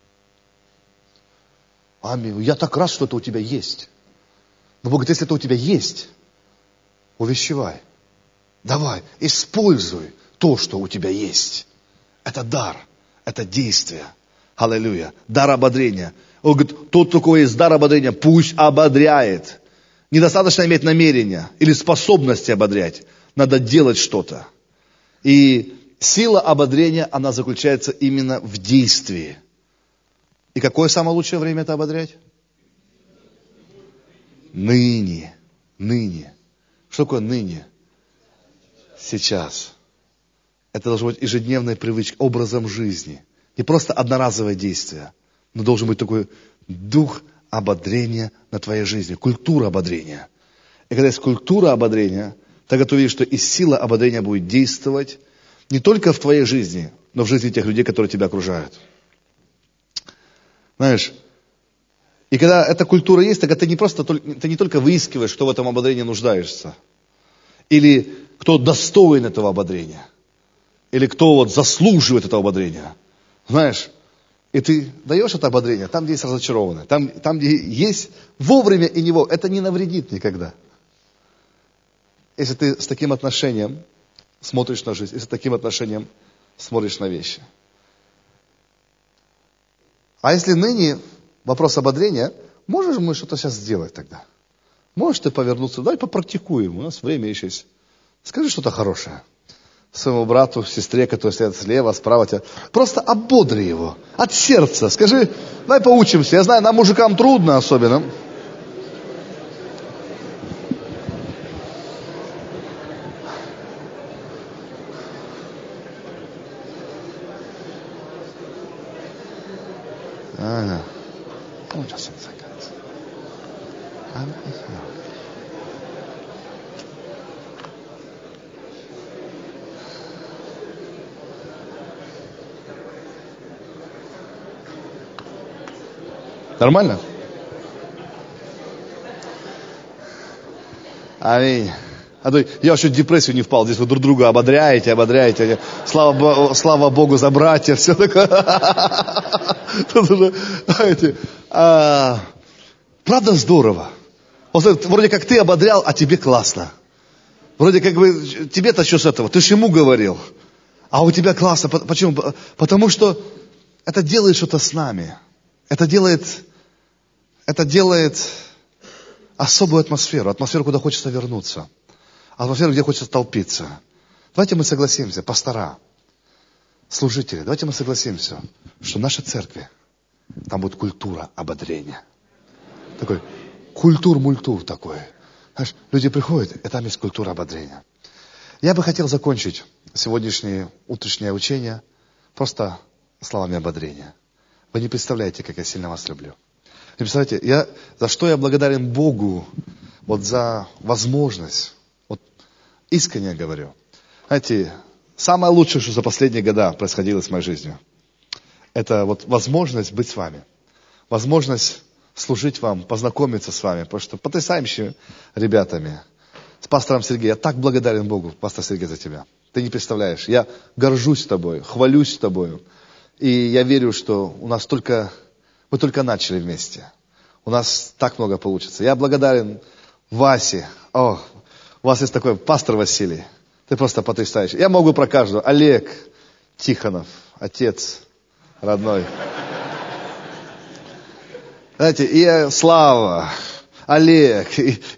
Аминь. Я так рад, что это у тебя есть. Но Бог говорит, если это у тебя есть, увещевай. Давай, используй то, что у тебя есть. Это дар, это действие. Аллилуйя. Дар ободрения. Он говорит, тот, у кого есть дар ободрения, пусть ободряет. Недостаточно иметь намерения или способности ободрять. Надо делать что-то. И сила ободрения, она заключается именно в действии. И какое самое лучшее время это ободрять? Ныне. Что такое ныне? Сейчас. Это должно быть ежедневной привычкой, образом жизни. Не просто одноразовое действие, но должен быть такой дух ободрения на твоей жизни, культура ободрения. И когда есть культура ободрения, тогда ты увидишь, что и сила ободрения будет действовать не только в твоей жизни, но в жизни тех людей, которые тебя окружают. Знаешь, и когда эта культура есть, тогда ты не только выискиваешь, кто в этом ободрении нуждаешься, или кто достоин этого ободрения, или кто заслуживает этого ободрения. Знаешь, и ты даешь это ободрение там, где есть разочарованные, там, где есть вовремя и него. Это не навредит никогда. если ты с таким отношением смотришь на жизнь, если с таким отношением смотришь на вещи. А если ныне вопрос ободрения, можешь мы что-то сейчас сделать тогда? Можешь ты повернуться? Давай попрактикуем, у нас время еще есть. Скажи что-то хорошее своему брату, сестре, которые стоят слева, справа тебя. Просто ободри его от сердца. Скажи, давай поучимся. Я знаю, нам, мужикам, трудно особенно. Ага. Нормально? Аминь. А то я еще в депрессию не впал. Здесь вы друг друга ободряете. Слава Богу за братьев. Все такое. Правда здорово. Вроде как ты ободрял, а тебе классно. Вроде как бы тебе-то что с этого? Ты же ему говорил. А у тебя классно. Почему? Потому что это делает что-то с нами. Это делает особую атмосферу, куда хочется вернуться, атмосферу, где хочется толпиться. Давайте мы согласимся, пастора, служители, давайте мы согласимся, что в нашей церкви там будет культура ободрения. Такой культур-мультур такой. Знаешь, люди приходят, и там есть культура ободрения. Я бы хотел закончить сегодняшнее утреннее учение просто словами ободрения. Вы не представляете, как я сильно вас люблю. Не представляете, за что я благодарен Богу, вот за возможность, вот искренне говорю. Знаете, самое лучшее, что за последние года происходило с моей жизнью, это вот возможность быть с вами, возможность служить вам, познакомиться с вами, потому что потрясающими ребятами, с пастором Сергеем. Я так благодарен Богу, пастор Сергей, за тебя. Ты не представляешь, я горжусь тобой, хвалюсь тобой. И я верю, что мы только начали вместе. У нас так много получится. Я благодарен Васе. У вас есть такой пастор Василий. Ты просто потрясающий. Я могу про каждого. Олег Тихонов, отец родной. Знаете, и Слава, Олег.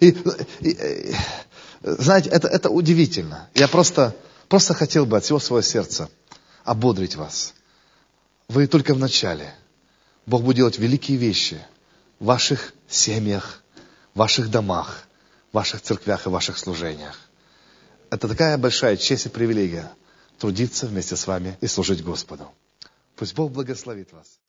Знаете, это удивительно. Я просто хотел бы от всего своего сердца ободрить вас. Вы только в начале. Бог будет делать великие вещи в ваших семьях, в ваших домах, в ваших церквях и ваших служениях. Это такая большая честь и привилегия трудиться вместе с вами и служить Господу. Пусть Бог благословит вас.